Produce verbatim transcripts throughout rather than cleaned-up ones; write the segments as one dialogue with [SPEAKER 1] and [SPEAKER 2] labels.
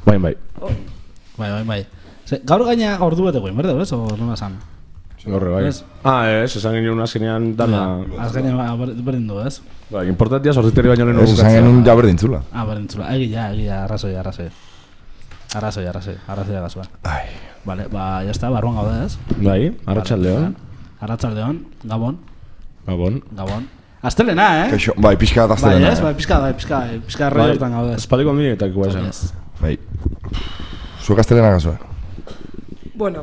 [SPEAKER 1] Bai, bai.
[SPEAKER 2] Bai, bai, bai. Gaur gaina ordu betegoen, berde, bez? O nola esan?
[SPEAKER 1] Horre, bai. Ah, ez, esan genuen azkenean dana...
[SPEAKER 2] Azkenean berdin du, ez?
[SPEAKER 1] Bai, importantia sortziteri baino lehen
[SPEAKER 3] Ez, esan genuen ja berdintzula.
[SPEAKER 2] Ah, berdintzula. Egia, egia, arrazoi, arrazoi. Arrazoi, arrazoi, arrazoi agazua.
[SPEAKER 3] Ai.
[SPEAKER 2] Vale, ba, ya está, barruan gaude, ez?
[SPEAKER 1] Bai, arratsaldeon.
[SPEAKER 2] Arratsaldeon, Gabon.
[SPEAKER 1] Gabon.
[SPEAKER 2] Gabon. Astelena, eh?
[SPEAKER 3] Kaixo, bai, pixka bat astelena.
[SPEAKER 2] Bai, ez, bai, pixka, bai, pixka, pixka erroi hortan gaude.
[SPEAKER 1] Espaliko minetak igual esan.
[SPEAKER 3] Bai. Zuek astelena gazue?
[SPEAKER 4] Bueno.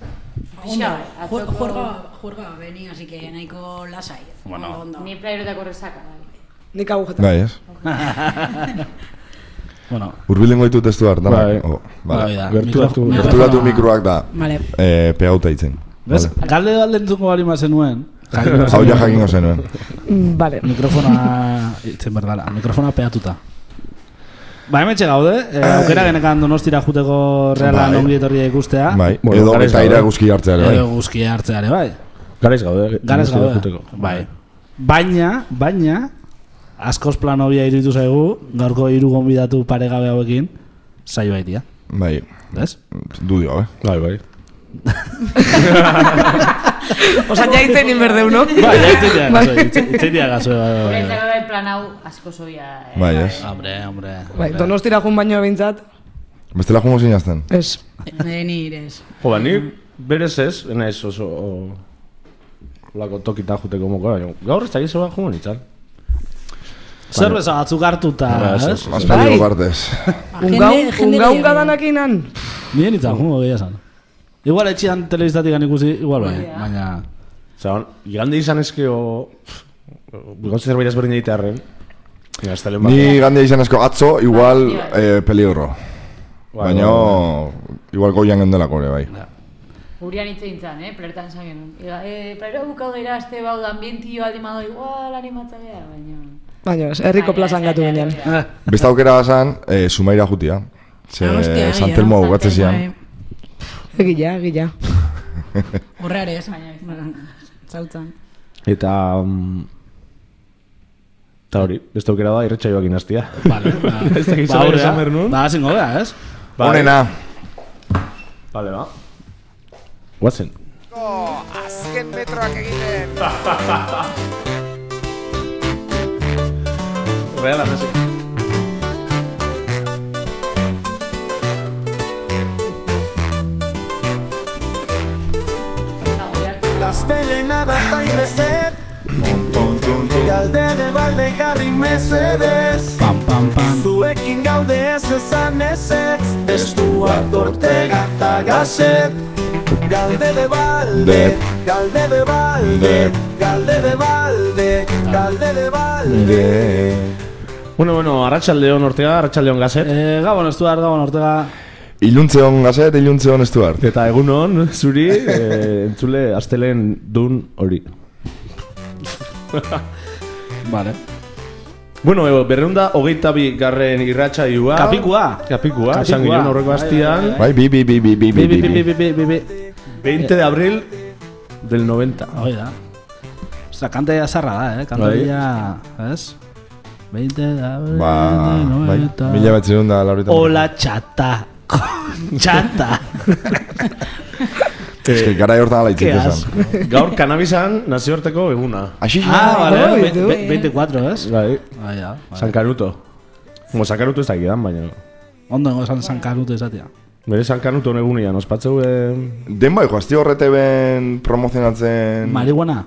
[SPEAKER 5] Juerga beni, así que nahiko lasai.
[SPEAKER 2] Bueno.
[SPEAKER 5] Ni playerotako resaka.
[SPEAKER 4] Nik agujeta.
[SPEAKER 3] Bai, ez?
[SPEAKER 2] Bueno.
[SPEAKER 3] Urbilengo ditut testu hartan.
[SPEAKER 1] Bai.
[SPEAKER 2] Bai, da.
[SPEAKER 3] Gerturatu mikroak da.
[SPEAKER 5] Vale.
[SPEAKER 3] Pegauta itzen.
[SPEAKER 2] Bez, galde bat lentzungo bali mazen nuen.
[SPEAKER 3] Hau ja jakingo zenuen.
[SPEAKER 4] Vale.
[SPEAKER 2] Mikrofona, itzen berdala, mikrofona peatuta. Ba, hemetxe gaude, aukera genekan Donostira juteko realan ongi etorria ikustea.
[SPEAKER 3] Bai, edo eta ira guzki hartzeare, bai.
[SPEAKER 2] Edo guzki hartzeare, bai.
[SPEAKER 1] Garaiz gaude.
[SPEAKER 2] Garaiz gaude, bai. Baina, baina, askoz plan hobia iruditu zaigu, gaurko hiru gonbidatu paregabe hauekin, saio baitia.
[SPEAKER 3] Bai.
[SPEAKER 2] Ez?
[SPEAKER 3] Dudio, eh?
[SPEAKER 1] Bai, bai.
[SPEAKER 4] Osa, ja itzen inberdeu, no?
[SPEAKER 2] Bai, ja itzeitia gazue.
[SPEAKER 5] Horretzako bai plan hau asko zoia.
[SPEAKER 3] Bai, ez?
[SPEAKER 2] Hombre, hombre.
[SPEAKER 4] Bai, Donostira jun baino bintzat.
[SPEAKER 3] Bestela jungo zinazten?
[SPEAKER 4] Ez.
[SPEAKER 5] Ni irez.
[SPEAKER 1] Jo, ba, ni berez ez, enaiz oso... Lako tokita juteko moko, gaur ez da gizela jungo nintzen.
[SPEAKER 2] Zerbeza batzuk hartuta, ez?
[SPEAKER 3] Azpaldiko partez.
[SPEAKER 4] Unga-unga danakinan.
[SPEAKER 2] Nien nintzen jungo gehiago zan. Igual etxian telebistatik ikusi, igual bai, baina...
[SPEAKER 1] Zer, igande izan ezkeo... Gauze zerbait ezberdin egitea arren.
[SPEAKER 3] Ni gande izan ezko atzo, igual peligro. Baina, igual goian gendelako ere, bai.
[SPEAKER 5] Urian hitz eintzan, eh, plertan esan genuen. Eh, plaero bukau geira aste bau da ambientio aldi mado igual animatzagea, baina...
[SPEAKER 4] Baina, herriko plazan gatu ginen.
[SPEAKER 3] Beste aukera bazan, Sumaira jutia. Ze Santelmo bukatzen zian.
[SPEAKER 4] Egila, egila.
[SPEAKER 5] Horreare ez, baina zautzan.
[SPEAKER 1] Eta... Eta hori, beste aukera da irretxaioak inaztia.
[SPEAKER 2] Vale,
[SPEAKER 1] ez da gizela esan bernun.
[SPEAKER 2] Ba, zingo da, ez?
[SPEAKER 3] Honena.
[SPEAKER 1] Vale, ba. Guatzen.
[SPEAKER 6] Azken metroak egiten.
[SPEAKER 1] Reala, nese.
[SPEAKER 6] Astelena da taimezet. Galde de balde jarri mesedez.
[SPEAKER 2] Pam, pam, pam.
[SPEAKER 6] Zuekin gaude ez ezan ezetz. Estuak Ortega eta Gasset. Galde de balde, galde de balde, galde de balde, galde de balde.
[SPEAKER 1] Bueno, bueno, arratsaldeon Ortega, arratsaldeon Gasset.
[SPEAKER 2] Eh, Gabon Estuart, Gabon Ortega.
[SPEAKER 3] Iluntze hon Gasset, iluntze hon Estuart.
[SPEAKER 1] Eta egunon, zuri, eh, entzule astelen dun hori.
[SPEAKER 2] Vale.
[SPEAKER 1] Bueno, berreunda hogeita bi garren irratsaioa.
[SPEAKER 2] Kapikua.
[SPEAKER 1] Kapikua, esan ginen horreko astian.
[SPEAKER 3] Bai, bi, bi, bi, bi, bi, bi,
[SPEAKER 2] bi, bi, bi, bi, bi.
[SPEAKER 1] veinte de abril del noventa.
[SPEAKER 2] Hoi da. Osta, kante azarra da, eh? Kante ya, ez? veinte de abril del noventa.
[SPEAKER 3] Ba, mila bat zirunda, laurita.
[SPEAKER 2] Hola, txata. Txata.
[SPEAKER 3] Ez que gara hortan ala itzik esan.
[SPEAKER 1] Gaur kanabisan nazioarteko eguna.
[SPEAKER 3] Aixi,
[SPEAKER 2] Ah, vale, veinticuatro, ez?
[SPEAKER 1] Bai.
[SPEAKER 2] Ah, ja.
[SPEAKER 1] San Canuto. Como San Canuto ez da gidan, baina...
[SPEAKER 2] Ondo nengo esan San Canuto esatia.
[SPEAKER 1] Bere San Canuto negunian, ospatzeu...
[SPEAKER 3] Den bai, joazti horrete ben promozionatzen...
[SPEAKER 2] Marihuana?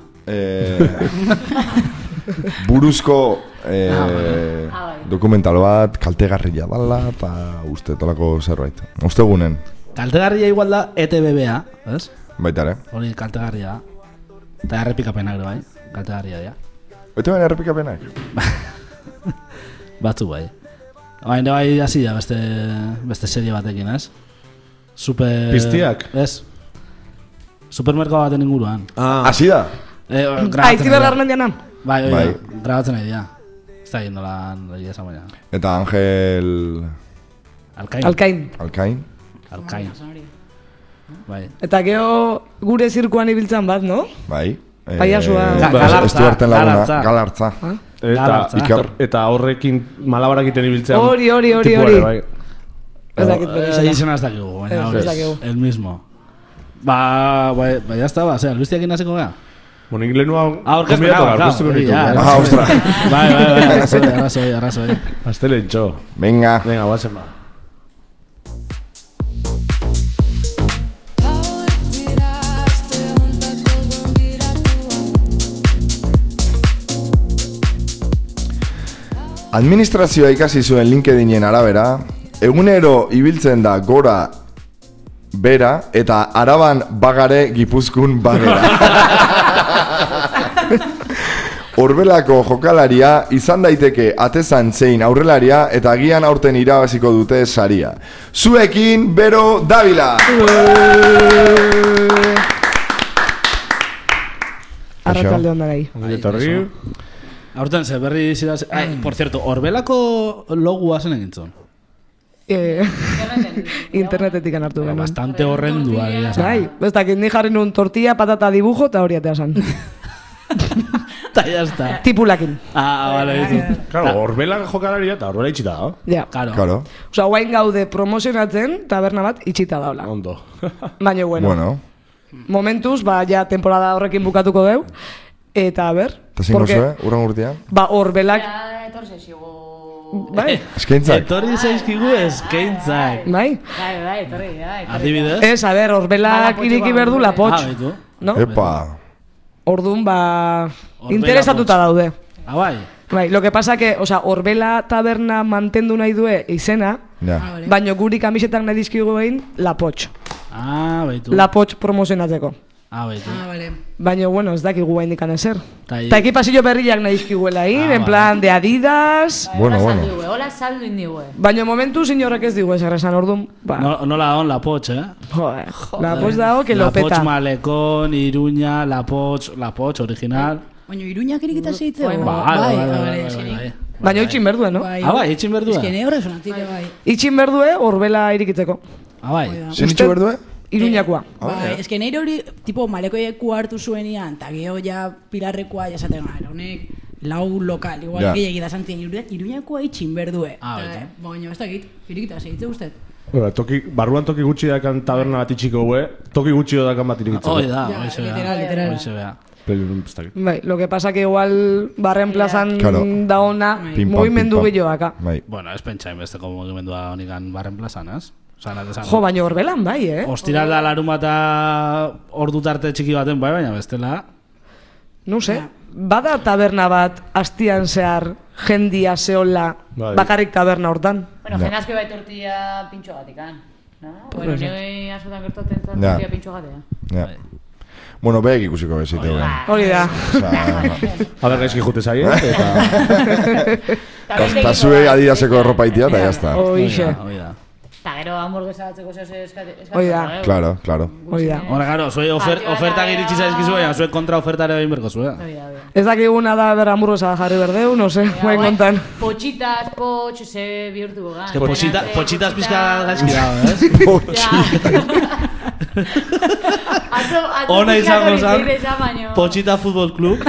[SPEAKER 3] Buruzko dokumental bat, kaltegarria dala, eta uste tolako zerbait. Uste gunen.
[SPEAKER 2] Kaltegarria igual da E T B B-a, ez?
[SPEAKER 3] Baita ere.
[SPEAKER 2] Hori kaltegarria da. Eta errepikapenak ere bai, kaltegarria dira.
[SPEAKER 3] E T B B errepikapenak?
[SPEAKER 2] Batzu bai. Baina bai hasi da beste, beste serie batekin, ez? Super...
[SPEAKER 1] Piztiak?
[SPEAKER 2] Ez. Supermerkado baten inguruan.
[SPEAKER 1] Ah,
[SPEAKER 3] hasi da?
[SPEAKER 2] Eh,
[SPEAKER 4] Aitzi da larren dianan?
[SPEAKER 2] Bai, bai,
[SPEAKER 3] Bai.
[SPEAKER 2] grabatzen nahi dira. Ez da gindola nahi esan baina.
[SPEAKER 3] Eta Angel...
[SPEAKER 2] Alkain.
[SPEAKER 4] Alkain.
[SPEAKER 3] Alkain?
[SPEAKER 2] Alkain. Bai.
[SPEAKER 4] Eta geho gure zirkuan ibiltzan bat, no?
[SPEAKER 3] Bai.
[SPEAKER 4] Paiasua.
[SPEAKER 2] Galartza,
[SPEAKER 3] Estuarten laguna.
[SPEAKER 2] galartza.
[SPEAKER 3] Galartza.
[SPEAKER 1] eta,
[SPEAKER 2] Galartza.
[SPEAKER 1] eta, eta horrekin malabarak iten ibiltzean.
[SPEAKER 4] Hori, hori, hori,
[SPEAKER 1] tipo
[SPEAKER 4] hori.
[SPEAKER 1] ere, bai.
[SPEAKER 4] Ez dakit bere izena.
[SPEAKER 2] Izena ez dakigu, baina
[SPEAKER 4] Ez,
[SPEAKER 2] hori,
[SPEAKER 4] ez dakigu.
[SPEAKER 2] el mismo. Ba, ba, ba, ya está, ba, zera, Luistiakin hasiko gara?
[SPEAKER 1] Bueno, inglenu hau...
[SPEAKER 2] Ah, orkestena,
[SPEAKER 1] aurkeztuko nitu.
[SPEAKER 3] Ah, ostra.
[SPEAKER 2] Bai, bai, bai, arrazoi, arrazoi, arrazoi.
[SPEAKER 1] Aztelentxo.
[SPEAKER 3] Venga.
[SPEAKER 1] Venga, guazen ba.
[SPEAKER 3] Administrazioa ikasi zuen LinkedInen arabera, egunero ibiltzen da gora bera eta Araban bagare Gipuzkoan bagera. Orbelako jokalaria izan daiteke atezan zein aurrelaria eta agian aurten irabaziko dute saria. Zuekin Bero Davila!
[SPEAKER 4] Arratzalde ondarai.
[SPEAKER 1] Etorri.
[SPEAKER 2] Aurten, ze berri ziraz... Ai, por cierto, Orbelako logua zen egintzun.
[SPEAKER 4] Eh, internetetik hartu genuen.
[SPEAKER 2] Bastante horrendua.
[SPEAKER 4] Bai, ez dakit ni jarri nun tortilla, patata, dibujo eta hori atea san.
[SPEAKER 2] Eta ya está.
[SPEAKER 4] Tipulakin.
[SPEAKER 2] Ah, vale, ditu.
[SPEAKER 1] Claro, Orbela jokalaria eta Orbela itxita da.
[SPEAKER 4] Ja.
[SPEAKER 2] Claro.
[SPEAKER 3] Claro.
[SPEAKER 4] Osa, guain gaude promozionatzen, taberna bat itxita daula.
[SPEAKER 1] Ondo.
[SPEAKER 4] Baina, bueno.
[SPEAKER 3] Bueno.
[SPEAKER 4] Momentuz, ba, ja, temporada horrekin bukatuko deu. Eta, a ber.
[SPEAKER 3] Eta zingo
[SPEAKER 4] porque-
[SPEAKER 3] zue, urran urtean?
[SPEAKER 4] Ba, Orbelak...
[SPEAKER 5] Ja, etorze zigo...
[SPEAKER 4] Bai,
[SPEAKER 3] Eskaintzak.
[SPEAKER 2] Etorri zaizkigu eskeintzak.
[SPEAKER 4] bai.
[SPEAKER 5] Bai, bai, etorri, bai. etorri.
[SPEAKER 2] Adibidez?
[SPEAKER 4] Ez, a ber, Orbelak
[SPEAKER 5] Ba,
[SPEAKER 4] iriki
[SPEAKER 5] lapotxoa,
[SPEAKER 4] berdu
[SPEAKER 5] bai.
[SPEAKER 4] lapotx.
[SPEAKER 2] Ah, baitu.
[SPEAKER 4] No?
[SPEAKER 3] Epa.
[SPEAKER 4] Orduan, ba...
[SPEAKER 2] Orbela
[SPEAKER 4] Interesatuta
[SPEAKER 2] potx.
[SPEAKER 4] daude.
[SPEAKER 2] Ah, bai.
[SPEAKER 4] Bai, lo que pasa que, o sea, Orbela taberna mantendu nahi due izena,
[SPEAKER 3] Ja.
[SPEAKER 4] baina guri kamisetak nahi dizkigu egin lapotx.
[SPEAKER 2] Ah, baitu.
[SPEAKER 4] Lapotx promozionatzeko.
[SPEAKER 2] Ah, baitu.
[SPEAKER 7] Ah, vale.
[SPEAKER 4] Baina, bueno, ez dakigu hain dikan ezer.
[SPEAKER 2] Ta-
[SPEAKER 4] Eta ekipazio berriak nahi dizkiguela egin,
[SPEAKER 2] Ah,
[SPEAKER 4] en plan de Adidas...
[SPEAKER 5] Bai,
[SPEAKER 3] Bueno,
[SPEAKER 5] hola
[SPEAKER 3] bueno.
[SPEAKER 5] saldu digue, hola saldu indigue.
[SPEAKER 4] Baina momentu inorrek ez digu ezer esan, orduan, ba...
[SPEAKER 2] No, nola on Lapotx, eh?
[SPEAKER 4] Joder, lapotx dago, que lo
[SPEAKER 2] Lapotx
[SPEAKER 4] peta.
[SPEAKER 2] Malekon, Iruña, Lapotx, Lapotx original.
[SPEAKER 7] Baina iruñak irikita zeitzeo?
[SPEAKER 5] Bai,
[SPEAKER 2] Bai, bai, bai, bai,
[SPEAKER 7] ah,
[SPEAKER 2] bai,
[SPEAKER 7] vale,
[SPEAKER 2] bai.
[SPEAKER 4] Baina itxin berdue, no?
[SPEAKER 7] Bai,
[SPEAKER 2] Ah, bai, itxin berdua?
[SPEAKER 7] Ez que ne horre sonatik, bai.
[SPEAKER 4] Itxin berdue, Orbela irikitzeko.
[SPEAKER 2] Ah, bai.
[SPEAKER 3] Zin itxu berdue?
[SPEAKER 4] Iruñakoa.
[SPEAKER 7] Bai, ez que neire hori, tipo, malekoieku hartu zuenian, eta geho ja pilarrekoa jasaten gara, honek lau lokal, igual
[SPEAKER 3] Ja.
[SPEAKER 7] gehiagik da zantzien, iruñakoa itxin berdue.
[SPEAKER 2] Ah,
[SPEAKER 7] Eta,
[SPEAKER 2] bete.
[SPEAKER 7] baina, ez dakit, irikita zeitze usted.
[SPEAKER 1] Bueno, toki, barruan toki gutxi dakan taberna bat itxiko gue, toki gutxi dakan bat irikitzeko.
[SPEAKER 2] Hoi da,
[SPEAKER 7] Ja,
[SPEAKER 2] hoi se
[SPEAKER 7] literal,
[SPEAKER 2] bea.
[SPEAKER 7] literal.
[SPEAKER 2] Hoi se bea.
[SPEAKER 1] Pero, ez dakit.
[SPEAKER 4] Bai, lo que pasa que igual barren plazan
[SPEAKER 3] Claro.
[SPEAKER 4] da ona
[SPEAKER 3] Pim, pam,
[SPEAKER 4] movimendu
[SPEAKER 3] pim, pam.
[SPEAKER 4] gehiago daka.
[SPEAKER 3] Bai.
[SPEAKER 2] Bueno, ez pentsa inbesteko mugimendua honikan barren plazan, ez? Osa, nahi desan.
[SPEAKER 4] Jo, baina Orbelan bai, eh?
[SPEAKER 2] Ostiral da larun eta ordu tarte txiki baten, bai, baina bestela...
[SPEAKER 4] No sé, bada taberna bat astian zehar jendia zehola
[SPEAKER 1] Bai.
[SPEAKER 4] bakarrik taberna hortan.
[SPEAKER 5] Bueno,
[SPEAKER 3] Ja.
[SPEAKER 5] jendazko bai tortilla pintxo gatikan. No? Bueno,
[SPEAKER 4] Pues,
[SPEAKER 5] nire azotan gertatzen zan
[SPEAKER 3] Ja.
[SPEAKER 5] tortilla pintxo gatea.
[SPEAKER 3] Ja. Bueno, behek ikusiko bezite guen.
[SPEAKER 4] Hori da.
[SPEAKER 1] A ber, gaizki jute zaie, eta...
[SPEAKER 3] Eta zuei adidaseko erropa itia, eta jazta.
[SPEAKER 4] Oixe.
[SPEAKER 2] Hoi da.
[SPEAKER 5] Eta gero hamburguesa batzeko zehose eskatzen.
[SPEAKER 4] Hoi da.
[SPEAKER 3] Claro, claro.
[SPEAKER 4] Hori da.
[SPEAKER 2] Hora, claro, zuei ofer,
[SPEAKER 5] Patioa
[SPEAKER 2] ofertak
[SPEAKER 5] eta-
[SPEAKER 2] iritsi zaizkizu, baina zuek kontra ofertare egin berko zuen.
[SPEAKER 5] Hoi da, hoi da.
[SPEAKER 4] Ez dakiguna da ber hamburguesa jarri berdeu, no sé, guain kontan.
[SPEAKER 5] Potxitas, potx, ze bihurtuko gan.
[SPEAKER 2] Que potxita, potxitas pizka gaizki dago, ez?
[SPEAKER 5] Atzo, atzo
[SPEAKER 2] Ona izango zan,
[SPEAKER 5] baino.
[SPEAKER 2] Potxita Futbol Club.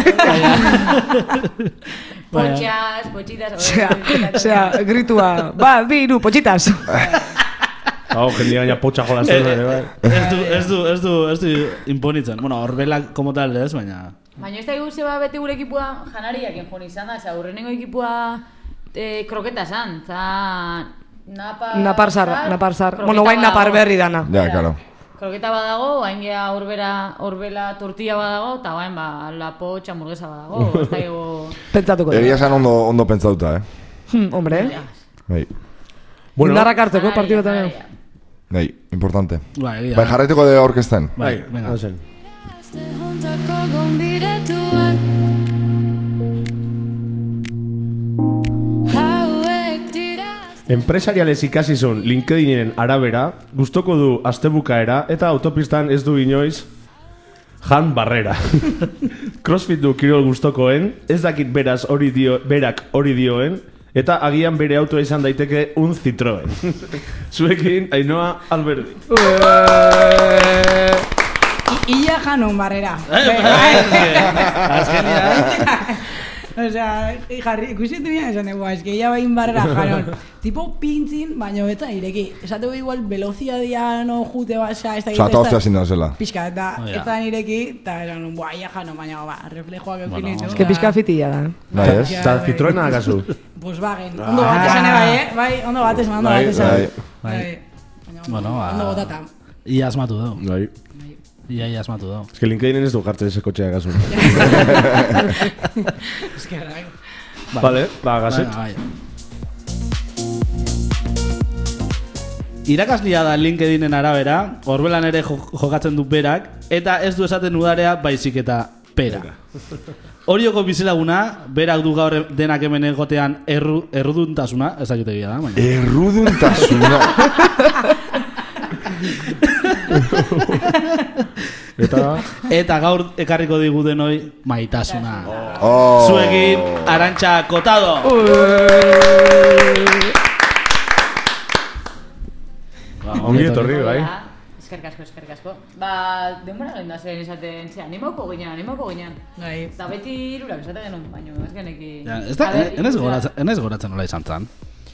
[SPEAKER 5] Potxas, potxitas.
[SPEAKER 4] Osea, osea, gritua, ba, bi, iru, potxitas.
[SPEAKER 1] Hau, jendia gaina potxa jolazten, ere, bai.
[SPEAKER 2] Ez du, ez du, ez du, ez du imponitzen. Bueno, Orbelak como tal ez, baina...
[SPEAKER 5] Baina ez da egu zeba bete gure ekipua janariak enjon izan da, za urrenengo ekipua eh, kroketa zan, za... Napa...
[SPEAKER 4] Napar zar, napar zar.
[SPEAKER 5] kroketa
[SPEAKER 4] Bueno, guain napar
[SPEAKER 5] badago.
[SPEAKER 4] berri dana.
[SPEAKER 3] Ja, claro.
[SPEAKER 5] Kroketa badago, hain gea orbera, orbela tortilla badago, eta bain ba, lapotx, hamburguesa badago, ez da ego...
[SPEAKER 4] Pentsatuko
[SPEAKER 3] Egia
[SPEAKER 4] da.
[SPEAKER 3] esan ondo, ondo pentsauta, eh?
[SPEAKER 4] Hmm, hombre, eh?
[SPEAKER 3] Bai,
[SPEAKER 1] Bueno,
[SPEAKER 4] Indarrak hartzeko partidu eta
[SPEAKER 5] Janaria,
[SPEAKER 3] bai, importante.
[SPEAKER 2] Bai, egia.
[SPEAKER 3] Bai, jarraituko de orkesten.
[SPEAKER 2] Bai, venga.
[SPEAKER 1] zen. Enpresariales ikasizun LinkedInen arabera, gustoko du astebukaera eta autopistan ez du inoiz Jan Barrera. Crossfit du kirol gustokoen, ez dakit beraz hori dio, berak hori dioen, eta agian bere autoa izan daiteke un Citroen. Zuekin, Ainhoa Alberdi.
[SPEAKER 7] Ia janon barrera.
[SPEAKER 2] Azkenia,
[SPEAKER 7] Osea, jarri, ikusi duen esan dugu, eski ia bain barrera jaron. Tipo pintzin, baina betan ireki. Esatu igual veloziadia no jute basa, ez da
[SPEAKER 3] Osa, eta hostia zindau zela.
[SPEAKER 7] Pixka, eta
[SPEAKER 2] Oh, ja.
[SPEAKER 7] ez da ireki, eta esan, buah, ia jano, baina, ba, reflejoak eukin
[SPEAKER 2] Bueno,
[SPEAKER 7] ditu.
[SPEAKER 4] Ez que pizka fitilla da.
[SPEAKER 3] Bai, ez?
[SPEAKER 1] Eta Citroena agazu.
[SPEAKER 7] Volkswagen, ondo bat esan bai, eh? Bai, ondo bat esan, ondo
[SPEAKER 1] Bai,
[SPEAKER 7] bat esan.
[SPEAKER 3] bai.
[SPEAKER 7] Bai. Baina,
[SPEAKER 2] Bueno, ba-
[SPEAKER 7] ondo botata.
[SPEAKER 2] Ia asmatu dugu.
[SPEAKER 1] Bai.
[SPEAKER 2] Ia, ia asmatu dugu.
[SPEAKER 1] Ez que LinkedInen ez du jartzen ese kotxea agazu.
[SPEAKER 7] Ez que, bai.
[SPEAKER 1] Vale, ba, gazet.
[SPEAKER 2] Venga, bai. Irakaslia da LinkedInen arabera, horbelan ere jo- jokatzen du berak, eta ez du esaten udarea baizik eta pera. Orioko bizilaguna, berak du gaur denak hemen egotean erru, erruduntasuna, ez dakit egia da, baina.
[SPEAKER 3] Erruduntasuna.
[SPEAKER 1] Eta...
[SPEAKER 2] Eta gaur ekarriko digu denoi maitasuna.
[SPEAKER 3] Oh.
[SPEAKER 2] Zuekin, Arantxa Kotado! Ba,
[SPEAKER 1] Ongi etorri, bai.
[SPEAKER 5] Eskerrik asko, eskerrik asko. Ba, denbora genda zen esaten, ze, animauko ginean, animauko ginean.
[SPEAKER 7] Bai.
[SPEAKER 5] Eta beti irurak esaten genuen, baina ez geneki...
[SPEAKER 2] Ja, ez da,
[SPEAKER 5] A ber,
[SPEAKER 2] enez
[SPEAKER 5] ikusi da.
[SPEAKER 2] goratzen, enez goratzen nola izan zan.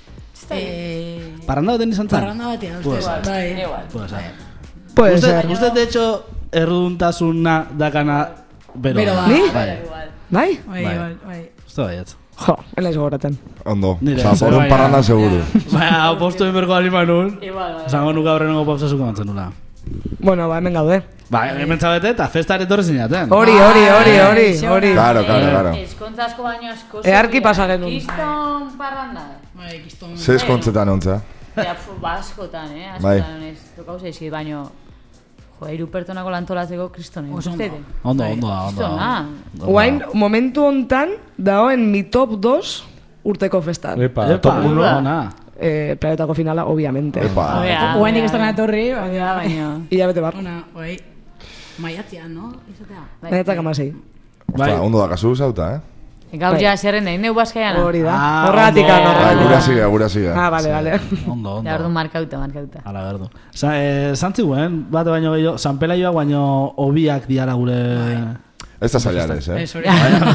[SPEAKER 7] Eh,
[SPEAKER 2] Parranda baten izan zan?
[SPEAKER 7] Parranda batean,
[SPEAKER 2] Puede
[SPEAKER 7] uste.
[SPEAKER 2] ser.
[SPEAKER 7] Bai.
[SPEAKER 5] Igual.
[SPEAKER 2] Puede ser.
[SPEAKER 4] Puede
[SPEAKER 2] Usted,
[SPEAKER 4] ser.
[SPEAKER 2] usted de hecho, erruduntasuna dakana bero.
[SPEAKER 7] Bero da.
[SPEAKER 4] Ni?
[SPEAKER 2] Bai.
[SPEAKER 5] Igual.
[SPEAKER 4] Bai?
[SPEAKER 7] Bai,
[SPEAKER 2] Bai.
[SPEAKER 7] bai, bai.
[SPEAKER 2] Uste baiet.
[SPEAKER 4] Jo, enaiz gogoratzen.
[SPEAKER 3] Ondo.
[SPEAKER 2] Nire,
[SPEAKER 3] Osa,
[SPEAKER 2] ze
[SPEAKER 3] por un
[SPEAKER 2] baina-
[SPEAKER 3] parranda seguru.
[SPEAKER 2] Baina, hau postu emberko alimanun.
[SPEAKER 5] Igual, bai.
[SPEAKER 2] Zango nuka horrengo pausa zuko mantzen nula.
[SPEAKER 4] Bueno, ba, hemen gaude.
[SPEAKER 2] Ba, hemen zabete eta festare etorri zinaten.
[SPEAKER 4] Hori, hori, hori, hori, hori.
[SPEAKER 3] Claro, claro, claro.
[SPEAKER 5] Eskontza asko baino asko...
[SPEAKER 4] Eharki
[SPEAKER 5] zurian.
[SPEAKER 4] pasa genuen.
[SPEAKER 5] Kiston parranda.
[SPEAKER 7] Bai, kiston.
[SPEAKER 3] Ze eskontzetan ontza.
[SPEAKER 5] Ja, fu, ba, askotan, eh?
[SPEAKER 3] Bai.
[SPEAKER 5] Askotan, ez. Tokau zaizkit, baino... Jo, hiru pertsonako lantolatzeko kristonen.
[SPEAKER 7] Oso ondo.
[SPEAKER 5] ustete.
[SPEAKER 2] Ondo, ondo, ondo.
[SPEAKER 5] Kristona.
[SPEAKER 4] Oain, momentu hontan, dagoen mi top dos urteko festan.
[SPEAKER 1] Epa,
[SPEAKER 2] Epa,
[SPEAKER 1] top uno.
[SPEAKER 2] ona.
[SPEAKER 4] Eh, planetako finala, obviamente.
[SPEAKER 3] Epa.
[SPEAKER 5] Hobea,
[SPEAKER 7] Oaindik
[SPEAKER 5] hobea,
[SPEAKER 7] ez da etorri,
[SPEAKER 5] hobea,
[SPEAKER 7] baina...
[SPEAKER 5] baino...
[SPEAKER 4] Ilabete bar.
[SPEAKER 7] Ona, bai. Maiatzean, no? Izatea.
[SPEAKER 5] Bai.
[SPEAKER 4] Planetak amasei.
[SPEAKER 2] Bai.
[SPEAKER 3] Osta, ondo da kasu zauta, eh?
[SPEAKER 5] Gaur ja zerrenda, indeu baskaiana.
[SPEAKER 4] Hori da.
[SPEAKER 2] Ah,
[SPEAKER 4] Horregatik
[SPEAKER 2] ondo.
[SPEAKER 4] an,
[SPEAKER 3] Bai,
[SPEAKER 4] horregatik.
[SPEAKER 3] gura siga, gura siga.
[SPEAKER 4] Ah, vale, vale.
[SPEAKER 2] Ondo, ondo.
[SPEAKER 5] Ja, ordu markauta, markauta.
[SPEAKER 2] Ala berdu. Sa, eh, zantziguen, bat baino gehiago, San Pelaioa baino hobiak diara gure...
[SPEAKER 3] Ez da zailares, eh?
[SPEAKER 7] Ez hori.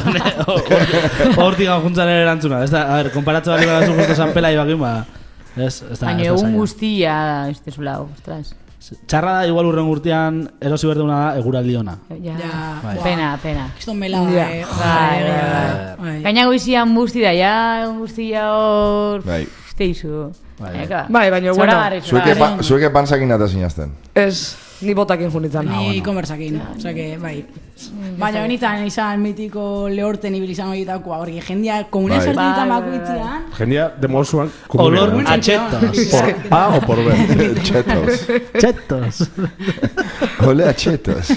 [SPEAKER 2] Hortik juntzaren erantzuna. Ez da, a ver, konparatze bali bagazu justo San Pelaioakin, ba... Ez, ez da,
[SPEAKER 5] Baina
[SPEAKER 2] ez da
[SPEAKER 5] egun
[SPEAKER 2] zaila.
[SPEAKER 5] guztia, ez tezula, ostras.
[SPEAKER 2] Txarra da, igual urren urtean, erosi berduna da, eguraldi ona.
[SPEAKER 5] Ja,
[SPEAKER 7] Ja,
[SPEAKER 2] Bai.
[SPEAKER 7] buah.
[SPEAKER 5] pena, pena.
[SPEAKER 7] Kiston mela,
[SPEAKER 4] Ja.
[SPEAKER 7] eh.
[SPEAKER 5] Bai, bai,
[SPEAKER 7] bai. Bai.
[SPEAKER 5] Gaina goizian guzti da, ja, egun guztia hor...
[SPEAKER 3] Bai.
[SPEAKER 5] Esteizu.
[SPEAKER 2] Bai.
[SPEAKER 4] Bai, baina, bueno,
[SPEAKER 3] Zueke, pa, zueke pansakin eta sinazten.
[SPEAKER 4] ez, ni botakin junitzen.
[SPEAKER 7] Ni e-commerceakin, osea que, bai. Baina benitan izan mitiko lehorten ibil izan horietakoa, hori jendia komunen
[SPEAKER 3] Bai.
[SPEAKER 7] sartzen
[SPEAKER 5] Bai,
[SPEAKER 7] bakoitzean.
[SPEAKER 1] Jendia demozuan
[SPEAKER 2] Olor
[SPEAKER 1] komunera.
[SPEAKER 2] a chetos.
[SPEAKER 1] Por A o por B.
[SPEAKER 3] Chetos.
[SPEAKER 2] Chetos.
[SPEAKER 3] Ole a chetos.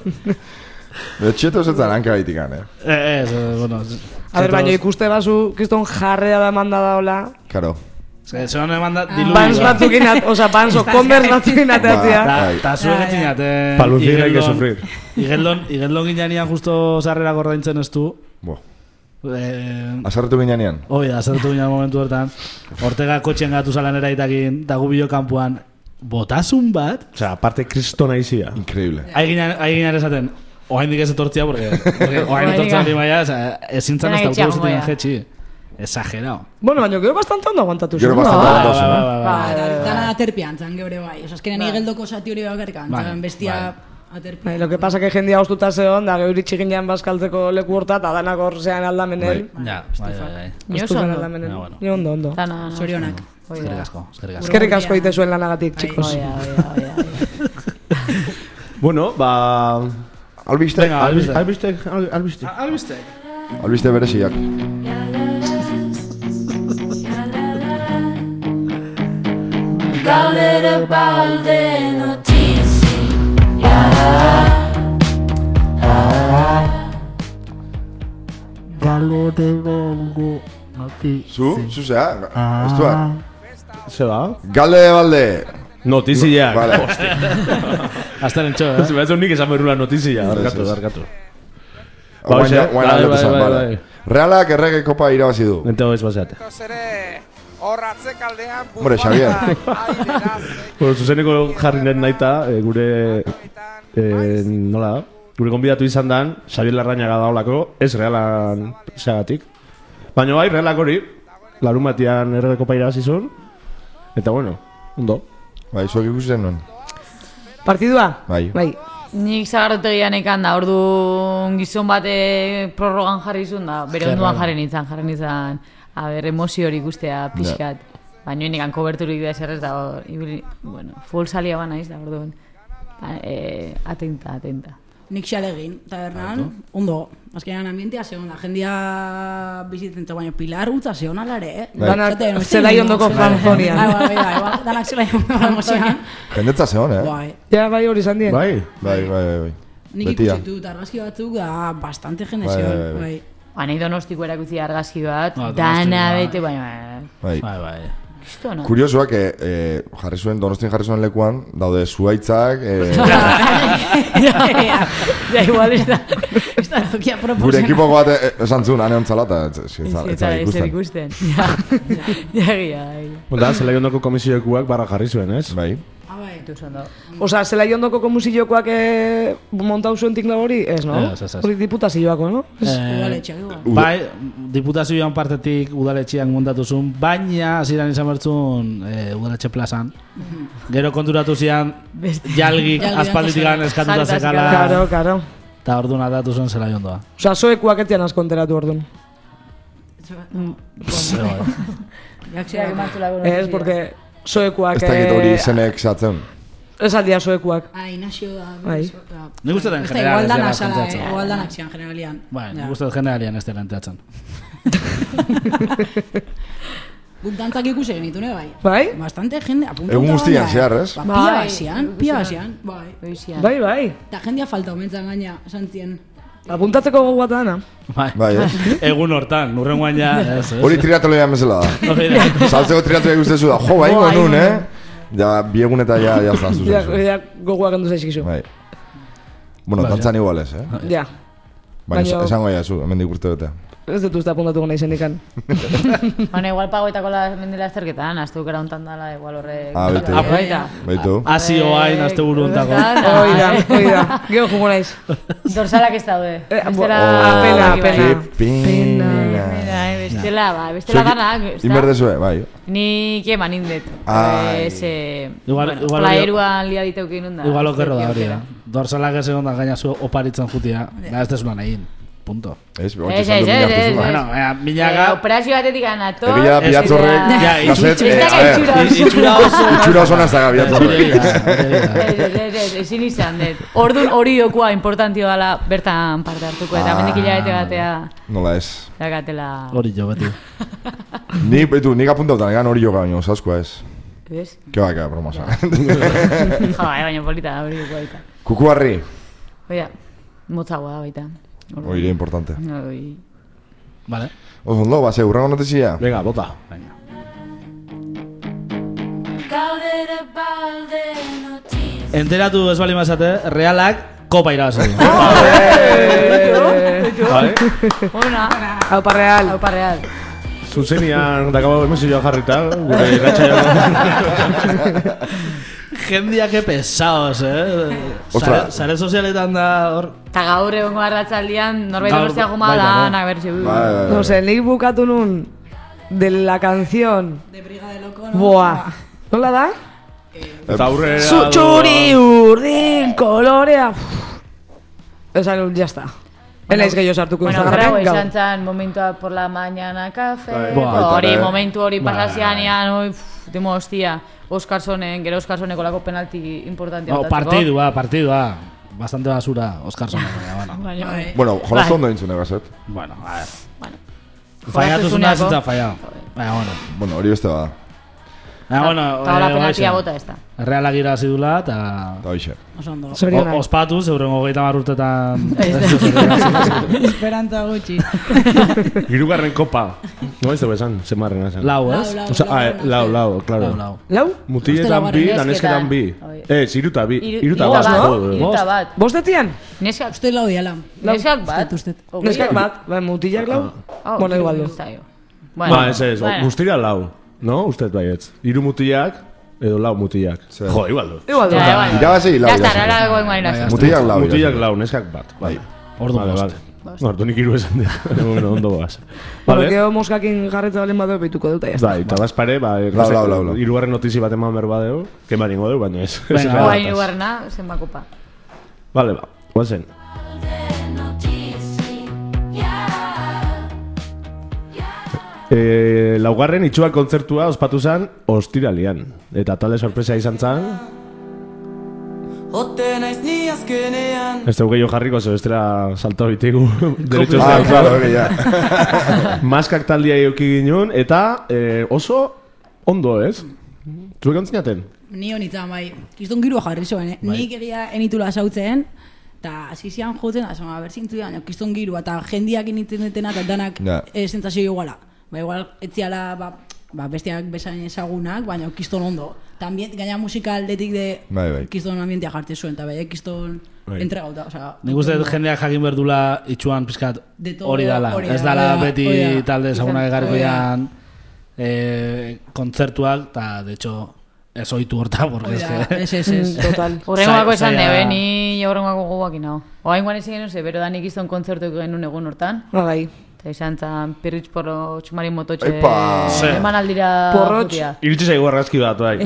[SPEAKER 3] Pero chetos ez da lanka baitikan, eh?
[SPEAKER 2] Eh, ez, eh, bueno...
[SPEAKER 4] A ver, baina ikuste bazu, kiston jarrea da manda da hola.
[SPEAKER 3] Karo.
[SPEAKER 2] Zeran eman da diluia.
[SPEAKER 4] Bans batzukin, at, oza, bans o converse batzukin ateatzea.
[SPEAKER 3] Ba.
[SPEAKER 2] Ta, ta zuek etxinaten...
[SPEAKER 1] Pa lucir hay que sufrir.
[SPEAKER 2] Igeldon, igeldon ginean justo sarrera gordaintzen ez du.
[SPEAKER 3] Bo.
[SPEAKER 2] Eh,
[SPEAKER 3] Azarretu ginean.
[SPEAKER 2] Hoi da, zertu ginen momentu hortan. Ortega kotxen gatu zalan eraitakin, da gu bideokampuan, botasun bat,
[SPEAKER 1] O sea, aparte kristona izia.
[SPEAKER 3] Increíble.
[SPEAKER 2] hain ginen esaten, oaindik ez etortzia, porque, porque oain
[SPEAKER 5] Oraindik
[SPEAKER 2] etortzea
[SPEAKER 5] a-
[SPEAKER 2] hori maia, ezintzan ez
[SPEAKER 5] Denak
[SPEAKER 2] da
[SPEAKER 5] etxeago,
[SPEAKER 2] autobusetik
[SPEAKER 5] ja.
[SPEAKER 2] jetxi. Exagerao.
[SPEAKER 4] Bueno, baina gero bastante ondo aguantatu
[SPEAKER 3] Gero
[SPEAKER 4] zuen, no?
[SPEAKER 3] bastante
[SPEAKER 2] Bai,
[SPEAKER 3] ondo
[SPEAKER 2] bai,
[SPEAKER 3] zen,
[SPEAKER 2] bai,
[SPEAKER 3] eh?
[SPEAKER 2] bai,
[SPEAKER 7] Ba,
[SPEAKER 2] bai.
[SPEAKER 7] dana aterpian zan geure bai. Osa, azkenean igeldoko zati hori bakarrikan.
[SPEAKER 2] Bai,
[SPEAKER 7] Zan bestia
[SPEAKER 2] bai.
[SPEAKER 7] aterpian.
[SPEAKER 4] Bai, lo que pasa que jendia haustuta zeon, da geuri txiginean bazkaltzeko leku horta, eta danak hor zean aldamenen.
[SPEAKER 2] Ja, bai, bai, bai.
[SPEAKER 5] Ni oso
[SPEAKER 4] Estufen
[SPEAKER 5] ondo.
[SPEAKER 4] aldamenen.
[SPEAKER 2] Ja, bueno.
[SPEAKER 4] Ni ondo, ondo.
[SPEAKER 5] Dana, no.
[SPEAKER 7] Zorionak.
[SPEAKER 5] Hoi
[SPEAKER 2] Eskerrik
[SPEAKER 5] da.
[SPEAKER 2] asko, eskerrik asko.
[SPEAKER 4] Eskerrik asko ite zuen lanagatik, chicos.
[SPEAKER 5] Hoi da, hoi da, hoi da.
[SPEAKER 1] Bueno, ba...
[SPEAKER 3] Albiste.
[SPEAKER 2] Venga,
[SPEAKER 1] Albiste.
[SPEAKER 2] albiste.
[SPEAKER 1] Albiste. Albiste.
[SPEAKER 2] Albiste.
[SPEAKER 3] Albiste bereziak.
[SPEAKER 8] Galdera balde notizia.
[SPEAKER 3] Zu? Zu zea? Estuak?
[SPEAKER 1] Se ba?
[SPEAKER 3] Galde de balde.
[SPEAKER 1] Notiziak.
[SPEAKER 3] Vale.
[SPEAKER 2] Hasta el encho,
[SPEAKER 1] Ez
[SPEAKER 2] eh?
[SPEAKER 1] behar nik esan berrula notizia. Darkatu,
[SPEAKER 3] Ez, ez.
[SPEAKER 1] darkatu.
[SPEAKER 3] Guain
[SPEAKER 1] hoxe,
[SPEAKER 3] guain
[SPEAKER 1] bai,
[SPEAKER 3] aldatu
[SPEAKER 1] bai,
[SPEAKER 3] zen,
[SPEAKER 1] bai,
[SPEAKER 3] vale.
[SPEAKER 1] bai.
[SPEAKER 3] Realak errege kopa irabazi du.
[SPEAKER 1] Nente hoiz baseate.
[SPEAKER 6] Ere, hor atzekaldean
[SPEAKER 3] Hombre, Xavier.
[SPEAKER 1] Bueno, zuzeneko jarri den naita, eh, gure... Eh, nola da? gure gonbidatu izan dan, Xabier Larrañaga daolako, ez Realan seagatik. Baina bai, Realak hori, larun batian errege kopa irabazizun, eta bueno, ondo.
[SPEAKER 3] Bai, zuek ikusten nuen.
[SPEAKER 4] Partidua?
[SPEAKER 3] Bai.
[SPEAKER 4] Bai.
[SPEAKER 5] Nik zagarrotegian ekan da, ordu gizon bate prorrogan jarri zuen da, bere onduan jarri nintzen, jarri nintzen, a ber, emozio hori ikustea pixkat. Baina nekan koberturik da eserrez da, hor, ibili, bueno, full salia bana iz da, orduan. Ba, e, atenta, atenta.
[SPEAKER 7] Nik xalegin, tabernan, ondo, azkenean ambientia zegoen, jendia bizitzen baina Pilar utza zegoen alare, eh?
[SPEAKER 4] Danak zelai ondoko fanfonian.
[SPEAKER 7] Bai, bai, bai, danak zelai ondoko fanfonian.
[SPEAKER 3] Jendetza zegoen, eh?
[SPEAKER 7] Bai.
[SPEAKER 4] Ja, bai hori izan dien.
[SPEAKER 3] Bai, bai, bai, bai.
[SPEAKER 7] Nik ikusitut argazki batzuk, da, bastante jende zegoen, bai.
[SPEAKER 5] Ba, nahi donostiko erakutzi argazki bat,
[SPEAKER 2] Ah,
[SPEAKER 5] dana
[SPEAKER 2] Donostikoa.
[SPEAKER 5] bete, baina...
[SPEAKER 3] Bai.
[SPEAKER 2] Bai, bai.
[SPEAKER 5] Kristona.
[SPEAKER 3] Kuriosoak, eh, eh, jarri zuen, Donostin jarri zuen lekuan, daude zuaitzak, eh,
[SPEAKER 5] Ja, igual ez da.
[SPEAKER 7] Ez da tokia
[SPEAKER 3] gure
[SPEAKER 7] proposena.
[SPEAKER 3] ekipoko bat eh, esan zuen, ane ontzala, eta ez ez- ez- ez
[SPEAKER 5] Ez
[SPEAKER 3] zara
[SPEAKER 5] da, ez
[SPEAKER 3] ikusten.
[SPEAKER 5] ikusten. Ja, ja, ja, ja.
[SPEAKER 1] Da, zelai ondoko komisioekuak barra jarri zuen, ez?
[SPEAKER 3] Bai.
[SPEAKER 7] Ah, bai.
[SPEAKER 4] Osa, zelai ondoko komusillokoak eh, montau zuen tikla hori, ez, no?
[SPEAKER 2] Ez, ez, ez.
[SPEAKER 4] Hori diputazioako, no?
[SPEAKER 7] Udaletxeak, igual.
[SPEAKER 2] Bai, diputazioan partetik udaletxean montatu zuen, baina hasieran izan bertzun e, udaletxe plazan. Gero konturatu zian jalgik
[SPEAKER 7] Jalgi
[SPEAKER 2] aspalditikan
[SPEAKER 7] antza
[SPEAKER 2] eskatuta
[SPEAKER 5] Jarrita
[SPEAKER 2] zekala.
[SPEAKER 4] Karo, karo.
[SPEAKER 2] Eta orduan atatu zuen zela jondoa.
[SPEAKER 4] Osa, zoekuak etian asko enteratu orduan.
[SPEAKER 5] Ja, emantzulako
[SPEAKER 4] Ez, porque zoekuak...
[SPEAKER 3] Ez dakit hori
[SPEAKER 4] eh,
[SPEAKER 3] izenek zatzen.
[SPEAKER 4] Ez aldia zoekuak.
[SPEAKER 7] Ah, Ignacio da.
[SPEAKER 4] Bai.
[SPEAKER 2] Nik uste den
[SPEAKER 7] Ez da,
[SPEAKER 2] general
[SPEAKER 7] igual
[SPEAKER 2] ez
[SPEAKER 7] danak
[SPEAKER 2] dela
[SPEAKER 7] zala,
[SPEAKER 2] kontatzen.
[SPEAKER 7] eh, igual danak zian, generalian.
[SPEAKER 2] Bai,
[SPEAKER 7] Ja.
[SPEAKER 2] nik uste dut generalian ez dela enteatzen.
[SPEAKER 7] Guk dantzak ikusi genitune, bai.
[SPEAKER 4] Bai?
[SPEAKER 7] Bastante jende apuntuta.
[SPEAKER 3] Egun guztian
[SPEAKER 7] baina,
[SPEAKER 3] zehar, ez?
[SPEAKER 7] Ba,
[SPEAKER 5] Bai.
[SPEAKER 7] pia bazian, pia bazian, bai.
[SPEAKER 5] Oizian.
[SPEAKER 4] Bai, bai.
[SPEAKER 7] Eta jendia falta omentzan gaina, santzien.
[SPEAKER 4] Apuntatzeko gogo bat dana.
[SPEAKER 2] Bai.
[SPEAKER 3] Bai, eh?
[SPEAKER 2] Egun hortan, urrengoan ja, ez, ez.
[SPEAKER 3] Hori triatloian bezala da.
[SPEAKER 2] Hori da.
[SPEAKER 3] Saltzeko triatloia ikustezu da. Jo, bai,
[SPEAKER 5] Jo,
[SPEAKER 3] nun,
[SPEAKER 5] bai,
[SPEAKER 3] eh? Ja, bi egun eta ja, ja zaztu
[SPEAKER 4] Ja,
[SPEAKER 3] zen.
[SPEAKER 4] ja gogoak endu zaizkizu.
[SPEAKER 3] Bai. Bueno,
[SPEAKER 2] Bai,
[SPEAKER 3] dantzan igual ez, eh?
[SPEAKER 4] Ja.
[SPEAKER 3] Baina
[SPEAKER 4] Baina-
[SPEAKER 3] esango ja zu, hemen dikurte dute.
[SPEAKER 4] Ez dut uste apuntatuko nahi zenikan.
[SPEAKER 5] Bueno, igual pagoetako la mendela azterketan, azte bukera hontan dala, igual horre...
[SPEAKER 3] Ah, bete.
[SPEAKER 5] Ah, baita.
[SPEAKER 3] Baitu.
[SPEAKER 2] Hasi oain, azte buru ontako.
[SPEAKER 4] Hoi da, hoi da. Gero jugo naiz.
[SPEAKER 5] Dorsalak ez daude.
[SPEAKER 4] Eh, bo-
[SPEAKER 5] Bestela...
[SPEAKER 4] oh, pena,
[SPEAKER 5] bai, bai.
[SPEAKER 4] pena.
[SPEAKER 3] Pena.
[SPEAKER 5] Pena, eh, bestela, ba, bestela
[SPEAKER 3] Zuek
[SPEAKER 5] danak, ez da?
[SPEAKER 3] Inberdezue, bai.
[SPEAKER 5] Nik eman indet.
[SPEAKER 3] Ai.
[SPEAKER 5] Ez, eh,
[SPEAKER 2] Igual-
[SPEAKER 5] bueno,
[SPEAKER 2] igual-
[SPEAKER 5] plaeruan lia diteukin nun da.
[SPEAKER 2] Igual okerro da hori da. Dorsalak ez egon da gaina zu oparitzen jutia. Da ez desuna nahin. Punto.
[SPEAKER 3] Ez,
[SPEAKER 5] Ez,
[SPEAKER 3] hortxe
[SPEAKER 5] ez,
[SPEAKER 3] saldu
[SPEAKER 5] ez,
[SPEAKER 3] minartu
[SPEAKER 5] ez,
[SPEAKER 3] zu.
[SPEAKER 5] ez.
[SPEAKER 2] Bueno, baina,
[SPEAKER 5] Eh,
[SPEAKER 2] minaga...
[SPEAKER 5] operazio batetik anator...
[SPEAKER 3] Egia biatzorrek,
[SPEAKER 2] Ja,
[SPEAKER 3] gazet,
[SPEAKER 5] itxura-
[SPEAKER 3] eh, a ver,
[SPEAKER 5] itxura-
[SPEAKER 2] Itxura oso...
[SPEAKER 3] itxura oso naztaga biatzorrek.
[SPEAKER 2] Hori da, hori da.
[SPEAKER 5] Ez, ez, ez, ez, ezin izan dut. Orduan hori dokua importantio dela bertan parte hartuko, eta
[SPEAKER 3] Ah.
[SPEAKER 5] mendik hilabete batea
[SPEAKER 3] Nola ez.
[SPEAKER 5] dakatela...
[SPEAKER 2] Hori jo, beti.
[SPEAKER 3] Ni, betu, nik apuntautan, egan hori joka baino, osaskoa ez.
[SPEAKER 5] Ez?
[SPEAKER 3] Ke bai, ke, bromosa.
[SPEAKER 5] Jo, bai, baina polita da hori dokua baita.
[SPEAKER 3] Kukuarri.
[SPEAKER 5] Oida, motzagoa da baita. Orduan,
[SPEAKER 3] Oire importante.
[SPEAKER 5] Oi.
[SPEAKER 2] Vale.
[SPEAKER 3] Oso ondo, base, urrango notizia.
[SPEAKER 1] Venga, bota.
[SPEAKER 8] Galdera balde notiz.
[SPEAKER 2] Enteratu ez bali mazate, Realak kopa irabazi.
[SPEAKER 1] Bai?
[SPEAKER 5] Ona,
[SPEAKER 4] Aupa real.
[SPEAKER 5] hau parreal.
[SPEAKER 1] Zuzenian dakabo emezioa jarrita, gure iratxaia.
[SPEAKER 2] Jendia que pesados, eh?
[SPEAKER 3] Ostra.
[SPEAKER 2] Sare, sare sozialetan da hor...
[SPEAKER 5] Eta gaur egongo arratzaldian, norbait
[SPEAKER 2] Gaur-
[SPEAKER 5] bestea joma
[SPEAKER 2] bai,
[SPEAKER 5] da,
[SPEAKER 2] bai.
[SPEAKER 5] nak bertxe.
[SPEAKER 3] Bai, bai,
[SPEAKER 4] No
[SPEAKER 3] bai.
[SPEAKER 4] sé, nik bukatu nun de la canción.
[SPEAKER 7] De Briga de Loco, no?
[SPEAKER 4] Boa. Nola da?
[SPEAKER 1] Eta aurrera...
[SPEAKER 4] Zu txuri urdin kolorea. Esan nun, jazta. Ez naiz gehiago sartuko
[SPEAKER 5] Bueno,
[SPEAKER 4] Instagramen,
[SPEAKER 5] pero
[SPEAKER 4] gau.
[SPEAKER 5] izan zan momentua por la mañana café,
[SPEAKER 1] Bai.
[SPEAKER 2] Buah,
[SPEAKER 5] hori,
[SPEAKER 3] baita ere.
[SPEAKER 5] momentu hori
[SPEAKER 2] Bai.
[SPEAKER 5] pasazianean, oi, pff, demo hostia, Oscarsonen, gero Oscarsoneko lako penalti importante
[SPEAKER 2] No, partidua, partidua. Bastante basura, Oscarson. Bueno,
[SPEAKER 5] Baina,
[SPEAKER 7] Bai.
[SPEAKER 3] Bueno, jolastu
[SPEAKER 5] Bai.
[SPEAKER 3] ondo dintzune, gazet.
[SPEAKER 2] bueno, a ver.
[SPEAKER 5] bueno.
[SPEAKER 2] Faiatu zuna
[SPEAKER 5] Jolastu
[SPEAKER 2] zintza faiatu. Baina, bueno.
[SPEAKER 3] Bueno, hori beste bada.
[SPEAKER 2] Baina, bueno,
[SPEAKER 5] Eta hola
[SPEAKER 2] eh,
[SPEAKER 5] penaltia
[SPEAKER 2] hoxe.
[SPEAKER 5] bota ez da.
[SPEAKER 2] Realak irabazi dula, eta...
[SPEAKER 3] Eta hoxe.
[SPEAKER 7] Oso ondo.
[SPEAKER 4] Zorionak.
[SPEAKER 2] O- Ospatu, zeuren hogeita mar urtetan...
[SPEAKER 7] Esperantza gutxi.
[SPEAKER 1] Hirugarren kopa. No ez dugu esan, zemarren esan.
[SPEAKER 2] Lau, ez?
[SPEAKER 7] Lau, lau.
[SPEAKER 1] Osa, ah, eh, lau, lau, claro.
[SPEAKER 2] Lau, lau.
[SPEAKER 4] Lau?
[SPEAKER 1] Mutiletan bi,
[SPEAKER 5] Nesketan.
[SPEAKER 1] danesketan bi.
[SPEAKER 5] Oi.
[SPEAKER 1] Ez, iruta bi.
[SPEAKER 5] Hiru-
[SPEAKER 1] Iruta
[SPEAKER 5] hiruta
[SPEAKER 1] bat.
[SPEAKER 5] bat,
[SPEAKER 1] joder.
[SPEAKER 5] hiruta bat.
[SPEAKER 4] Bostetian?
[SPEAKER 5] Neskak,
[SPEAKER 7] Uste lau diala.
[SPEAKER 5] neskak bat.
[SPEAKER 7] Usted, usted.
[SPEAKER 5] Hogei.
[SPEAKER 4] Neskak bat, bai, mutilak lau?
[SPEAKER 5] Oh,
[SPEAKER 4] Bueno, igual du.
[SPEAKER 5] zaio.
[SPEAKER 1] Ba, ez ez,
[SPEAKER 5] bueno.
[SPEAKER 1] guztira lau. No, usted baietz. Hiru mutilak, Edo lau mutilak. Jo, igual du.
[SPEAKER 4] Igual du.
[SPEAKER 5] Ja, igual.
[SPEAKER 3] Irabazi lau.
[SPEAKER 5] Ya está, ahora goen guain hasi.
[SPEAKER 3] Mutilak lau.
[SPEAKER 1] Mutilak lau, neskak bat. Bai.
[SPEAKER 2] Ordu
[SPEAKER 1] Vale,
[SPEAKER 2] bost.
[SPEAKER 1] vale. No, ordu nik iru esan dira. Bueno, ondo goaz.
[SPEAKER 4] Bueno,
[SPEAKER 1] Vale.
[SPEAKER 4] gero moskakin jarretza balen badeu beituko dut, ya.
[SPEAKER 1] Bai, eta bazpare, ba,
[SPEAKER 3] Lau, lau, lau, lau.
[SPEAKER 1] irugarren notizi bat eman behar badeu, keman ingo deu, baina ez.
[SPEAKER 2] Venga,
[SPEAKER 1] Ez
[SPEAKER 2] va.
[SPEAKER 5] Guain
[SPEAKER 1] ez.
[SPEAKER 5] irugarrena, zenba kopa.
[SPEAKER 1] Vale, ba, guazen. E, laugarren itxuak kontzertua ospatu zen ostiralian. Eta talde sorpresa izan zen.
[SPEAKER 6] Ote naiz ni azkenean.
[SPEAKER 1] Ez dugu gehiago jarriko, zeu estela salto bitigu. Derechos
[SPEAKER 3] Ah,
[SPEAKER 1] de
[SPEAKER 3] claro,
[SPEAKER 1] autor.
[SPEAKER 3] que ya.
[SPEAKER 1] Maskak taldia euki ginen, eta e, oso ondo, ez? Zuek ontzinaten?
[SPEAKER 7] Ni honitzen, bai. Kiston girua jarri zuen, eh? Nik egia enitula sautzen, eta hasi zian jotzen, asama, berzintzu baina kiston girua, eta jendiak initzen detena, eta danak
[SPEAKER 3] Ja.
[SPEAKER 7] eh, sentsazio iguala. Ba, igual, etziala, ba, ba, bestiak bezain ezagunak, baina kiston ondo. Eta ambient, gaina musika aldetik de
[SPEAKER 3] Bai, bai.
[SPEAKER 7] kiston ambientia jartzen zuen, eta bai, kiston
[SPEAKER 1] Bai.
[SPEAKER 7] entregauta, osea.
[SPEAKER 2] Nik uste dut jendeak jakin berdula itxuan pizkat
[SPEAKER 7] De todo,
[SPEAKER 2] hori dala.
[SPEAKER 7] hori
[SPEAKER 2] Ez
[SPEAKER 7] da,
[SPEAKER 2] dala
[SPEAKER 7] hori da,
[SPEAKER 2] beti
[SPEAKER 7] hori da.
[SPEAKER 2] talde ezagunak
[SPEAKER 7] Izan-
[SPEAKER 2] egarriko
[SPEAKER 7] hori da.
[SPEAKER 2] jan eh, kontzertuak, eta de hecho ez oitu horta, porque
[SPEAKER 7] Hori
[SPEAKER 2] es
[SPEAKER 7] da,
[SPEAKER 2] que...
[SPEAKER 7] ez, ez, ez.
[SPEAKER 4] Total.
[SPEAKER 5] Horrengoako esan
[SPEAKER 2] Zaila-
[SPEAKER 5] debe, ni horrengoako gogoak inau. Oain guan ezin genuen ze, bero da nik izton kontzertu genuen egun hortan.
[SPEAKER 4] Ah, bai.
[SPEAKER 5] Eta izan zan Pirritx Porro Txumarin Mototxe
[SPEAKER 3] Epa!
[SPEAKER 5] eman aldira
[SPEAKER 4] Porrotx.
[SPEAKER 5] jutia.
[SPEAKER 1] Iritsi zaigu argazki bat, bai.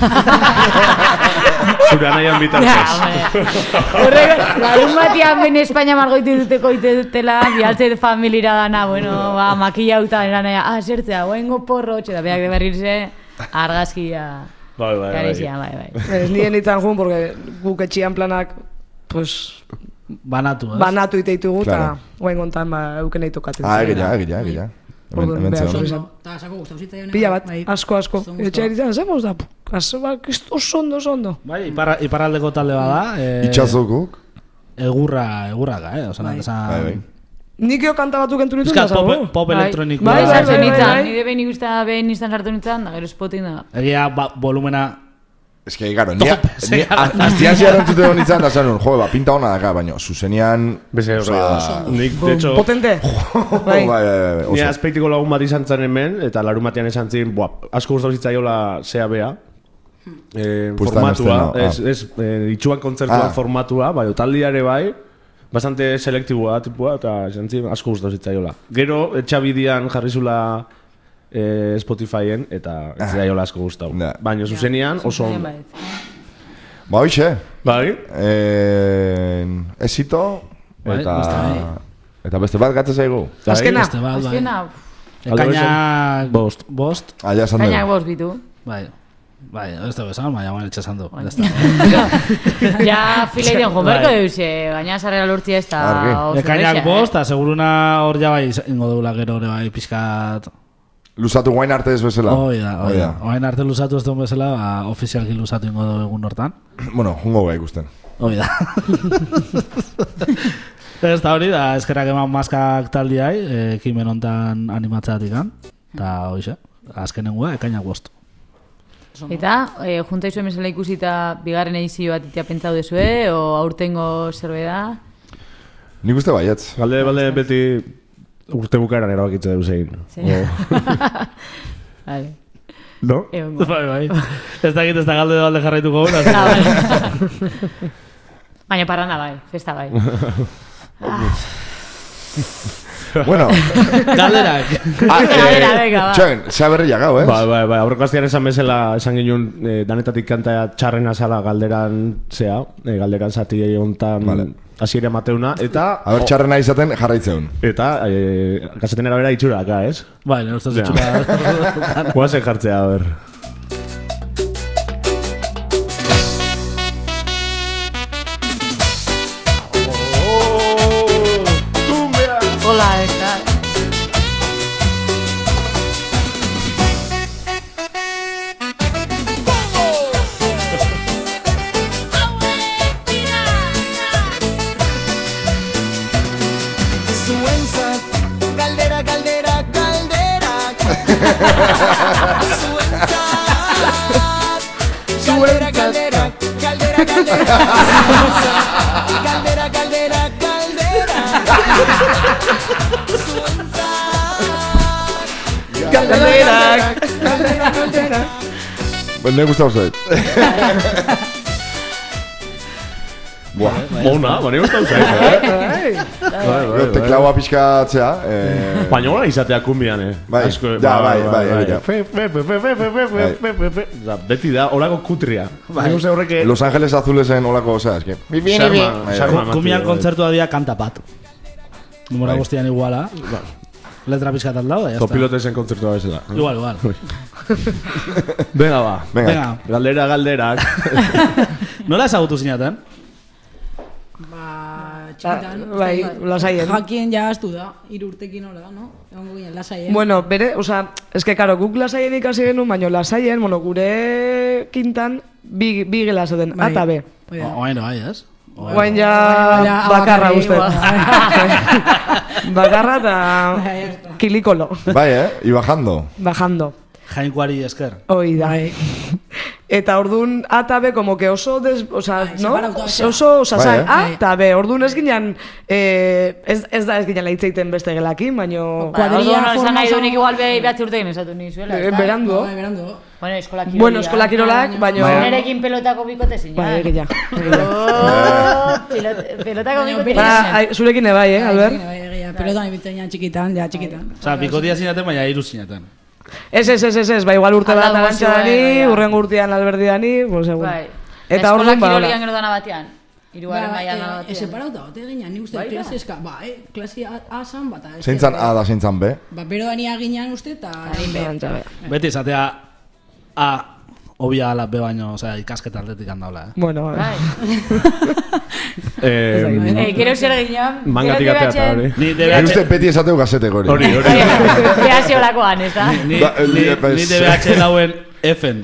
[SPEAKER 1] Zure anaian
[SPEAKER 5] Ja,
[SPEAKER 1] bitartez.
[SPEAKER 5] hombre. Horrek, larun batian ben Espainia margoitu duteko ite dutela, bialtze familira dana, bueno, ba, makillauta eranea, ah, zertzea, oengo porrotxe, eta beak de berrirze, argazkia,
[SPEAKER 1] Bai, bai, bai.
[SPEAKER 5] karizia, bai, bai.
[SPEAKER 4] Ez nien itzan jun, porque guk etxian planak, pues,
[SPEAKER 2] Banatu, ez?
[SPEAKER 4] banatu iteitugu, eta
[SPEAKER 3] Claro.
[SPEAKER 4] guen gontan, ba, euken eitokatzen.
[SPEAKER 3] Ah, egia, egia, egia. Hemen,
[SPEAKER 4] Orduan,
[SPEAKER 3] hemen
[SPEAKER 4] behar
[SPEAKER 3] zegoen.
[SPEAKER 4] zuen.
[SPEAKER 7] Eta sako guztau zitzaion.
[SPEAKER 4] Pila bat,
[SPEAKER 7] bai.
[SPEAKER 4] asko, asko.
[SPEAKER 7] Kriston gustoa.
[SPEAKER 4] Etxea eritzen, zemos da, aso, ba, oso ondo, oso ondo.
[SPEAKER 2] Bai, iparra, iparraldeko talde bada. Eh,
[SPEAKER 3] Itxazokuk.
[SPEAKER 2] Egurra, egurraga, eh? Osan,
[SPEAKER 7] Bai.
[SPEAKER 2] esan...
[SPEAKER 3] Bai, bai.
[SPEAKER 4] Nik eo kanta batzuk entu nituen,
[SPEAKER 2] Bizkat
[SPEAKER 4] da,
[SPEAKER 2] pop,
[SPEAKER 4] zago.
[SPEAKER 2] pop
[SPEAKER 5] Bai.
[SPEAKER 2] elektronikoa.
[SPEAKER 4] Bai, bai,
[SPEAKER 5] Sartzen
[SPEAKER 4] bai,
[SPEAKER 5] nintzen,
[SPEAKER 4] bai.
[SPEAKER 5] nire behin ikusta behin izan sartu nintzen, da gero spotin da.
[SPEAKER 2] Egia, ba, volumena...
[SPEAKER 3] Es que, claro, ni,
[SPEAKER 2] Tope,
[SPEAKER 3] ni
[SPEAKER 2] ze-
[SPEAKER 3] aztian ziaren entzute hon nintzen, da zanun, jo, ba, pinta hona daka, baina, zuzenian...
[SPEAKER 1] Beze horri da. Nik, de hecho,
[SPEAKER 4] Potente.
[SPEAKER 3] Bai,
[SPEAKER 4] Bai.
[SPEAKER 3] bai, bai,
[SPEAKER 1] ni
[SPEAKER 3] oso.
[SPEAKER 1] azpeitiko lagun bat izan zen hemen, eta larun batean esan zin, buah, asko gustau zitzaiola zea bea. Eh,
[SPEAKER 3] Pustan
[SPEAKER 1] formatua,
[SPEAKER 3] estrenado, ah.
[SPEAKER 1] ez, ez, eh, itxuan kontzertuan
[SPEAKER 3] Ah.
[SPEAKER 1] formatua, bai, taldia ere bai, bastante selektiboa tipua, eta esan zin, asko gustau zitzaiola. Gero, etxabidian jarrizula eh, Spotifyen, eta ez zitzaiola asko gustau.
[SPEAKER 3] Ja.
[SPEAKER 1] Baina zuzenian, oso
[SPEAKER 5] Zuzenian
[SPEAKER 1] ondo.
[SPEAKER 5] bai.
[SPEAKER 3] Ba, hoxe,
[SPEAKER 1] Bai?
[SPEAKER 3] eh, esito,
[SPEAKER 2] Bai,
[SPEAKER 3] eta...
[SPEAKER 2] beste bai.
[SPEAKER 3] Eta beste bat gatze zaigu.
[SPEAKER 4] Azkena.
[SPEAKER 2] Beste bat, bai.
[SPEAKER 5] Azkena,
[SPEAKER 2] Ekainak...
[SPEAKER 1] Bost.
[SPEAKER 2] Bost.
[SPEAKER 3] Ah, ja esan
[SPEAKER 5] kainak
[SPEAKER 3] dugu.
[SPEAKER 5] bost bitu.
[SPEAKER 2] Bai. Bai, ez dugu esan, baina guan etxasan du.
[SPEAKER 5] Bai.
[SPEAKER 2] Ya está.
[SPEAKER 5] Ja, fileidean jomerko
[SPEAKER 2] Bai.
[SPEAKER 5] deuse, baina sarrera lortzia ez da
[SPEAKER 3] Argi.
[SPEAKER 5] oso
[SPEAKER 2] Ekainak
[SPEAKER 5] erraza,
[SPEAKER 2] bost, eta seguruna hor ja bai ingo dugula gero ere bai pixkat...
[SPEAKER 3] Luzatu guain arte ez bezala.
[SPEAKER 2] Hoi da, hoi da. Oain arte luzatu ez duen bezala, ba, ofizialki luzatu ingo dugu egun hortan.
[SPEAKER 3] Bueno, jungo gai ikusten.
[SPEAKER 2] Hoi da. Ez da hori da, eskerrak eman maskak taldiai, eh, ekimen hontan animatzeatik kan. Eta hoize, azkenengua, ekainak bost.
[SPEAKER 5] Eta, eh, junta izuen bezala ikusita bigarren edizio bat itea pentsau dezue, o aurtengo zerbait da?
[SPEAKER 3] Nik uste baietz.
[SPEAKER 1] Galde, balde beti urte bukaeran erabakitze dugu egin.
[SPEAKER 5] Vale.
[SPEAKER 1] No?
[SPEAKER 5] Egongo.
[SPEAKER 2] Bai, bai. Ez dakit ez da galde balde jarraituko gona.
[SPEAKER 5] Ah, vale. Baina parranda bai, festa bai.
[SPEAKER 3] Bueno,
[SPEAKER 2] Galderak.
[SPEAKER 3] ah,
[SPEAKER 5] Galdera, venga, ba.
[SPEAKER 3] txen, zea berria gau, eh?
[SPEAKER 1] Bai, bai, bai, aurreko astean esan bezala esan ginen eh, danetatik kanta txarrena zala galderan zea, eh, galderan zati hontan
[SPEAKER 3] Vale.
[SPEAKER 1] hasiera mateuna, eta
[SPEAKER 3] A ber, txarrena izaten jarraitzeun.
[SPEAKER 1] eta eh, kaseten arabera itxuraka, ez?
[SPEAKER 2] Bai, nire ustez
[SPEAKER 1] Ja.
[SPEAKER 2] itxura.
[SPEAKER 1] Guazen jartzea, a ber.
[SPEAKER 5] Hola, está.
[SPEAKER 6] Zuentzat, galdera, galdera, galdera. Zuentzat, galdera, galdera, galdera, galdera. Zuentzat, galdera, galdera, galdera. Zuentzat,
[SPEAKER 4] Galderak.
[SPEAKER 6] galdera, galdera.
[SPEAKER 3] Ne gustau zait. Buah.
[SPEAKER 1] Bona, bani gustau zait, eh?
[SPEAKER 3] Gero teklaua pixkatzea.
[SPEAKER 1] Baina hola izatea kumbian, eh?
[SPEAKER 3] Bai, ja, bai, bai, egitea.
[SPEAKER 1] Fe, fe, fe, fe, fe, fe, fe, fe, fe, fe. Beti da, horako kutria. Nik uste horreke...
[SPEAKER 3] Los Angeles Azulesen olako, osea, eski.
[SPEAKER 2] Kumbian kontzertua dira kanta bat. Numera guztian iguala. Letra pizkat aldau, da, ya está.
[SPEAKER 1] Kopilotesen kontzertua bezala.
[SPEAKER 2] Igual, igual.
[SPEAKER 1] Venga, ba.
[SPEAKER 2] Venga.
[SPEAKER 1] Galdera, galderak.
[SPEAKER 2] Nola ezagutu zinaten?
[SPEAKER 7] Ba, txikitan.
[SPEAKER 4] Bai, lasaien.
[SPEAKER 7] Jakien ja astu da, hiru urtekin hola, no? Egongo ginen lasaien.
[SPEAKER 4] Bueno, bere, oza, eske, karo, guk lasaien ikasi genuen, baina lasaien, bueno, gure kintan, bi, bi gela zuten, A eta B.
[SPEAKER 2] Bueno, bai, ez?
[SPEAKER 4] Guain ja bakarra uste. Bakarra eta kilikolo.
[SPEAKER 3] Bai, eh? I bajando.
[SPEAKER 4] Bajando.
[SPEAKER 2] Jainkoari esker.
[SPEAKER 4] Hoi da. Eta orduan A eta B como que oso des, o sea, no? Oso sasai A eta B. Orduan ez ginen eh ez ez da ez ginen hitzeiten beste gelakin, baino
[SPEAKER 5] kuadrilla forma nahi dunik igual be behatzi urtekin esatu ni zuela.
[SPEAKER 4] Berandu.
[SPEAKER 7] Berandu.
[SPEAKER 5] Bueno, eskola kirolak.
[SPEAKER 4] Bueno, eskola kirolak, baino
[SPEAKER 5] nerekin pelotako bikote zina.
[SPEAKER 4] Bai, egia.
[SPEAKER 5] Pelotako bikote.
[SPEAKER 4] Ba, zurekin bai, eh, Albert?
[SPEAKER 7] Pelotan ibiltzen txikitan, ja txikitan.
[SPEAKER 2] Osa, bikotia zinaten, baina hiru zinaten.
[SPEAKER 4] Ez, ez, ez, ez, ez, ba, igual urte bat arantxa dani, urrengo urtean Alberdi dani, pues egun. Eta orduan, ba,
[SPEAKER 5] eskola kirolian gero dana batean. Irugarren mailan dana batean.
[SPEAKER 7] Separauta, ote ginen, nik uste, klaseska, ba, eh, klasi A zan, bata.
[SPEAKER 3] Zeintzan A da, zeintzan B?
[SPEAKER 7] Ba, bero dania ginen uste, eta...
[SPEAKER 2] Beti izatea A, obia ala B baino, osea, ikasketa aldetik handaula, eh?
[SPEAKER 4] Bueno,
[SPEAKER 5] bai.
[SPEAKER 1] Eh,
[SPEAKER 5] gero zer ginen...
[SPEAKER 1] Mangatik atea eta hori.
[SPEAKER 3] Nik uste beti esateu gazeteko hori.
[SPEAKER 1] Hori, hori.
[SPEAKER 5] Behazio lakoan, ez da?
[SPEAKER 2] Ni D B H lauen F-en.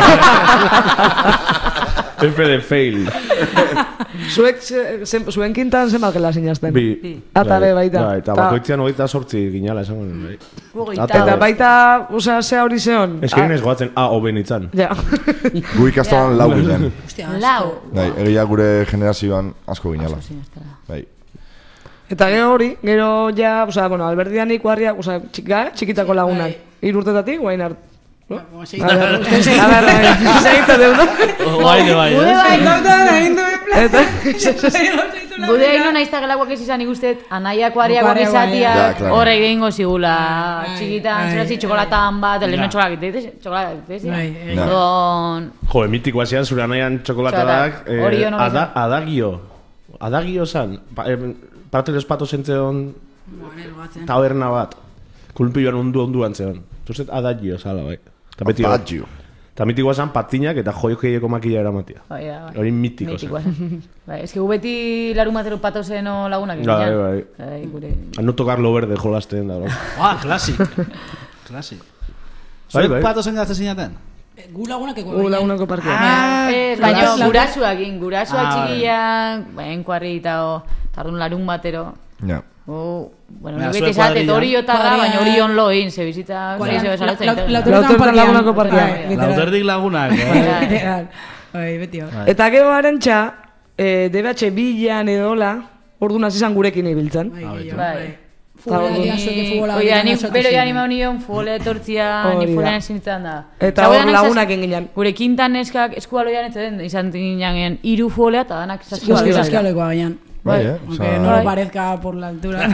[SPEAKER 1] F de fail.
[SPEAKER 4] Zuek, zuen kintan zenbat gela zinazten?
[SPEAKER 1] Bi.
[SPEAKER 4] Ata be baita.
[SPEAKER 1] Eta bakoitzean hogeita sortzi ginala esango nuen.
[SPEAKER 4] Eta baita, osea, ze hori zeon?
[SPEAKER 1] Ez kiren ez goatzen A o B nitzan.
[SPEAKER 4] Ja.
[SPEAKER 3] Gu ikastolan lau ginen.
[SPEAKER 5] Lau.
[SPEAKER 3] Bai, egia gure generazioan asko ginala. Bai.
[SPEAKER 4] Eta gero hori, gero ja, osea, bueno, Alberdianik guarriak, osea, txika, txikitako lagunak. Hiru urtetatik, guain hart. A ver, segitu deu, no?
[SPEAKER 2] Guaine bai,
[SPEAKER 5] Gude bai,
[SPEAKER 4] Eta
[SPEAKER 5] Gude haino naizta gelakoak ez izan ikustet, anaiako ariakoak izatia, horre egingo zigula, txikitan, zera zi, txokolatan bat, eleno txokolatak, ez?
[SPEAKER 1] Jo, emitikoa zian zure anaian txokolatadak, adagio, adagio zan, parte del espato zentzeon, taberna bat, kulpioan ondu onduan zeon, tuzet adagio zala, bai.
[SPEAKER 3] Adagio.
[SPEAKER 1] Eta mitikoa zan patinak eta joikeieko makila eramatia. Hori mitiko zan.
[SPEAKER 5] Ez que gu beti larumatero patoseno lagunak
[SPEAKER 1] bai, bai. No tocar lo verde jolasten da.
[SPEAKER 2] Ah, klasik. Klasik. Zuek patosen gazte zinaten?
[SPEAKER 7] Gu lagunak eko
[SPEAKER 4] Gu lagunako parkea.
[SPEAKER 5] Baina gurasuak in, gurasuak txikiak, baina kuarri eta tardun larun batero.
[SPEAKER 3] Ja.
[SPEAKER 5] Bueno, no beti esate hori otarra, baina hori on loin, se bizita, se besalatzen.
[SPEAKER 4] Lautertan lagunako parkea.
[SPEAKER 2] Lauterdik lagunak, eh?
[SPEAKER 7] Bai, beti hor.
[SPEAKER 4] Eta gero arantxa, D B H bilan edola, orduan hasi izan gurekin ibiltzen.
[SPEAKER 5] Bai. Oida, ni bero ja animau nion futbola etortzia, ni futbolean zinitzen da.
[SPEAKER 4] Eta hor lagunak enginen.
[SPEAKER 5] Gure kintan neskak eskubaloian ez den, izan ginen hiru futbolea eta danak saskibaloian.
[SPEAKER 7] Saskibaloikoa gainan.
[SPEAKER 3] Bai, eh?
[SPEAKER 7] Aunque no lo parezca por la altura.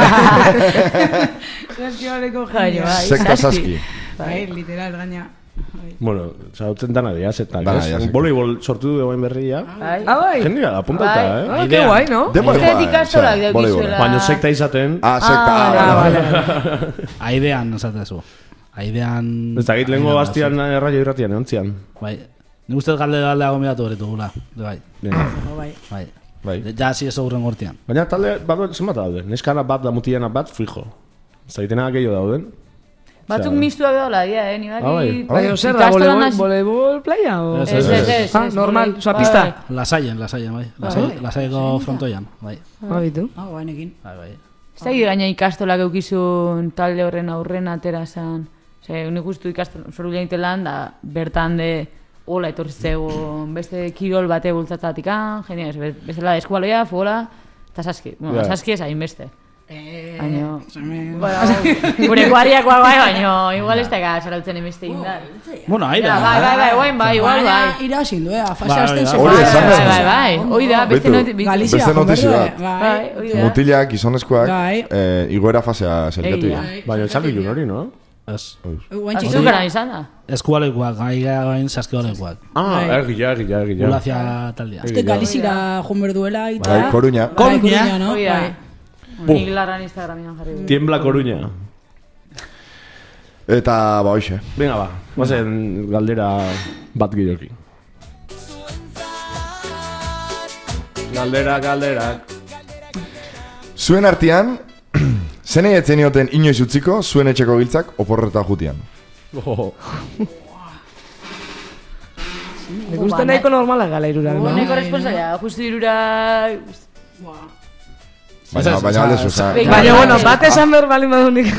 [SPEAKER 7] Saskibaloiko genio.
[SPEAKER 3] Sekta saski.
[SPEAKER 7] Bai, literal, gaina.
[SPEAKER 1] Bueno, zautzen dana diaz, eta voleibol sortu du egoen berria.
[SPEAKER 4] Ah, bai?
[SPEAKER 1] Genial, apuntauta, eh?
[SPEAKER 4] Ah, que guai, no?
[SPEAKER 5] Estetik astolak deukizuela.
[SPEAKER 1] Baina sekta izaten.
[SPEAKER 3] Ah, sekta.
[SPEAKER 2] Aidean, esatezu. Aidean...
[SPEAKER 1] Ez da, gait lehenko bastian erraio irratian, eontzian.
[SPEAKER 2] Bai. Nik uste galde galde agomidatu beretu gula. Bai.
[SPEAKER 7] Bai.
[SPEAKER 2] Bai.
[SPEAKER 3] Bai.
[SPEAKER 2] Ja, si eso urren gortian.
[SPEAKER 1] Baina talde, bat, zenbat daude? Neskana bat da mutiana bat, fijo. Zaitena gehiago dauden.
[SPEAKER 5] Batzuk mistuak dola, dia, eh, nibari...
[SPEAKER 4] Baina, zer da, voleibol playa?
[SPEAKER 5] Ez, ez, ez.
[SPEAKER 4] Ah, normal, oza, pista.
[SPEAKER 2] Lasaien, lasaien, bai. Lasaieko frontoian, bai.
[SPEAKER 4] Babitu.
[SPEAKER 7] Ah, bainekin.
[SPEAKER 2] Bai, bai.
[SPEAKER 5] Ez da, gaina ikastolak eukizun talde horren aurren atera zan. Ose, unik ustu ikastola, zoru janitelan, da, bertan de... Ola etortzegun, beste kirol bate bultzatzatik, ah, genial, bezala eskubaloia, futbola, eta saski. Bueno, saski ez hain beste. Baina, gure kuariakoa bai, baina igual ez daga sarautzen emeste indar.
[SPEAKER 2] Bueno, aida.
[SPEAKER 5] Bai, bai, bai, guain bai, igual bai.
[SPEAKER 7] Ira zindu, eh, fase hasten
[SPEAKER 3] bai. Hori esan
[SPEAKER 5] Bai,
[SPEAKER 3] behar.
[SPEAKER 5] bai, bai, hoi da, beste noti...
[SPEAKER 7] Galizia,
[SPEAKER 3] Beste notizio
[SPEAKER 7] jonberdu,
[SPEAKER 3] bat.
[SPEAKER 5] Bai, hoi da.
[SPEAKER 3] Mutilak, gizonezkoak,
[SPEAKER 7] Bai.
[SPEAKER 3] eh, igoera fasea zelkatu
[SPEAKER 5] Egia.
[SPEAKER 3] dira.
[SPEAKER 1] Baina txaldu jun hori, no?
[SPEAKER 2] Ez.
[SPEAKER 5] Azukara izan da.
[SPEAKER 2] Eskualekuak, gai gain saskiolekuak.
[SPEAKER 1] Ah, egia, egia, egia.
[SPEAKER 2] Ulazia taldea.
[SPEAKER 7] Este Galizira jonberduela
[SPEAKER 3] Bai,
[SPEAKER 7] eta...
[SPEAKER 3] Koruña.
[SPEAKER 7] Koruña, no?
[SPEAKER 5] Hoi da.
[SPEAKER 7] Bai.
[SPEAKER 5] Nik larran Instagramian jarri du.
[SPEAKER 1] Tiembla Coruña.
[SPEAKER 3] Eta, ba, hoxe.
[SPEAKER 1] Venga, ba, guazen galdera bat gillokin. Galdera, galderak.
[SPEAKER 3] Zuen artean, zenei etzenioten inoiz utziko, zuen etxeko giltzak oporreta jutian.
[SPEAKER 1] Oh.
[SPEAKER 4] Nik uste nahiko normala gala irurak, no?
[SPEAKER 5] Neko responsalia, justu irurak...
[SPEAKER 3] Baina, baina aldezu, oza...
[SPEAKER 4] Baina, bueno, bat esan behar bali madunik.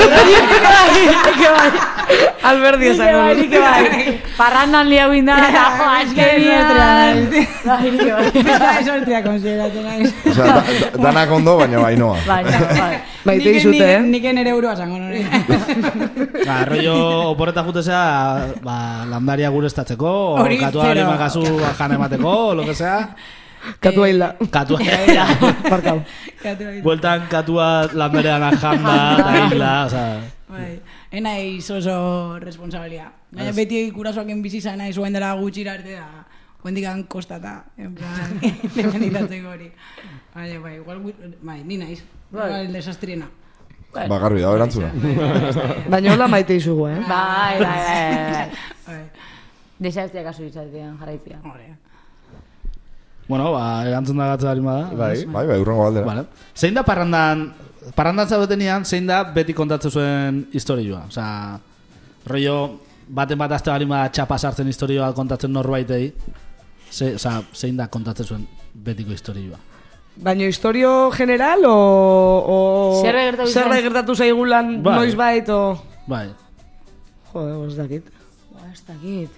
[SPEAKER 4] Alberdi esan behar.
[SPEAKER 5] Nik bai, parrandan liau indan, eta jo, azkenian... Bai, nik bai.
[SPEAKER 7] Besta esortria konsideratzen naiz.
[SPEAKER 3] Osea, da, da, danak ondo, baina bainoa.
[SPEAKER 5] Baina, bai.
[SPEAKER 4] Baite izute, eh?
[SPEAKER 7] Nik nere euroa zango nore.
[SPEAKER 2] Ba, rollo oporreta jutezea, ba, landaria gurestatzeko, o
[SPEAKER 7] Hori
[SPEAKER 2] katua
[SPEAKER 7] zero.
[SPEAKER 2] limakazu jan emateko, o lo que sea.
[SPEAKER 4] Katua hilda.
[SPEAKER 2] Katua
[SPEAKER 4] Barkau.
[SPEAKER 2] Bueltan katua landarean ajanda, da isla, o sea...
[SPEAKER 7] Bai, ena eiz oso responsabilia. Baina beti kurasoaken bizi izan naiz oen dela gutxira arte da. Huendikan kostata, en plan, indemnizatzeko hori. Baina, bai, igual, bai, ni naiz. Igual desastriena.
[SPEAKER 3] Ba, garbi da, erantzuna.
[SPEAKER 4] Baina hola maite izugu, eh?
[SPEAKER 5] Bai, bai, bai.
[SPEAKER 7] Bai,
[SPEAKER 5] Desastia kasu izatean jarraitzea.
[SPEAKER 7] hori.
[SPEAKER 2] Bueno, ba, erantzun da gatza harima da.
[SPEAKER 3] Bai, bai, bai, urrengo galdera.
[SPEAKER 2] Vale. Zein da parrandan, parrandan zaudetenean, zein da beti kontatzen zuen historioa? Osa, rollo, baten bat azte harima txapa sartzen historioa kontatzen norbaitei, ze, osa, zein da kontatzen zuen betiko historioa?
[SPEAKER 4] Baina historio general, o... o
[SPEAKER 5] Zerbait gertatu
[SPEAKER 4] zerbait
[SPEAKER 5] izan?
[SPEAKER 4] gertatu zaigulan
[SPEAKER 2] Bai.
[SPEAKER 4] noiz bait, o...
[SPEAKER 2] Bai.
[SPEAKER 4] Jode, ez dakit.
[SPEAKER 5] Ba, ez dakit.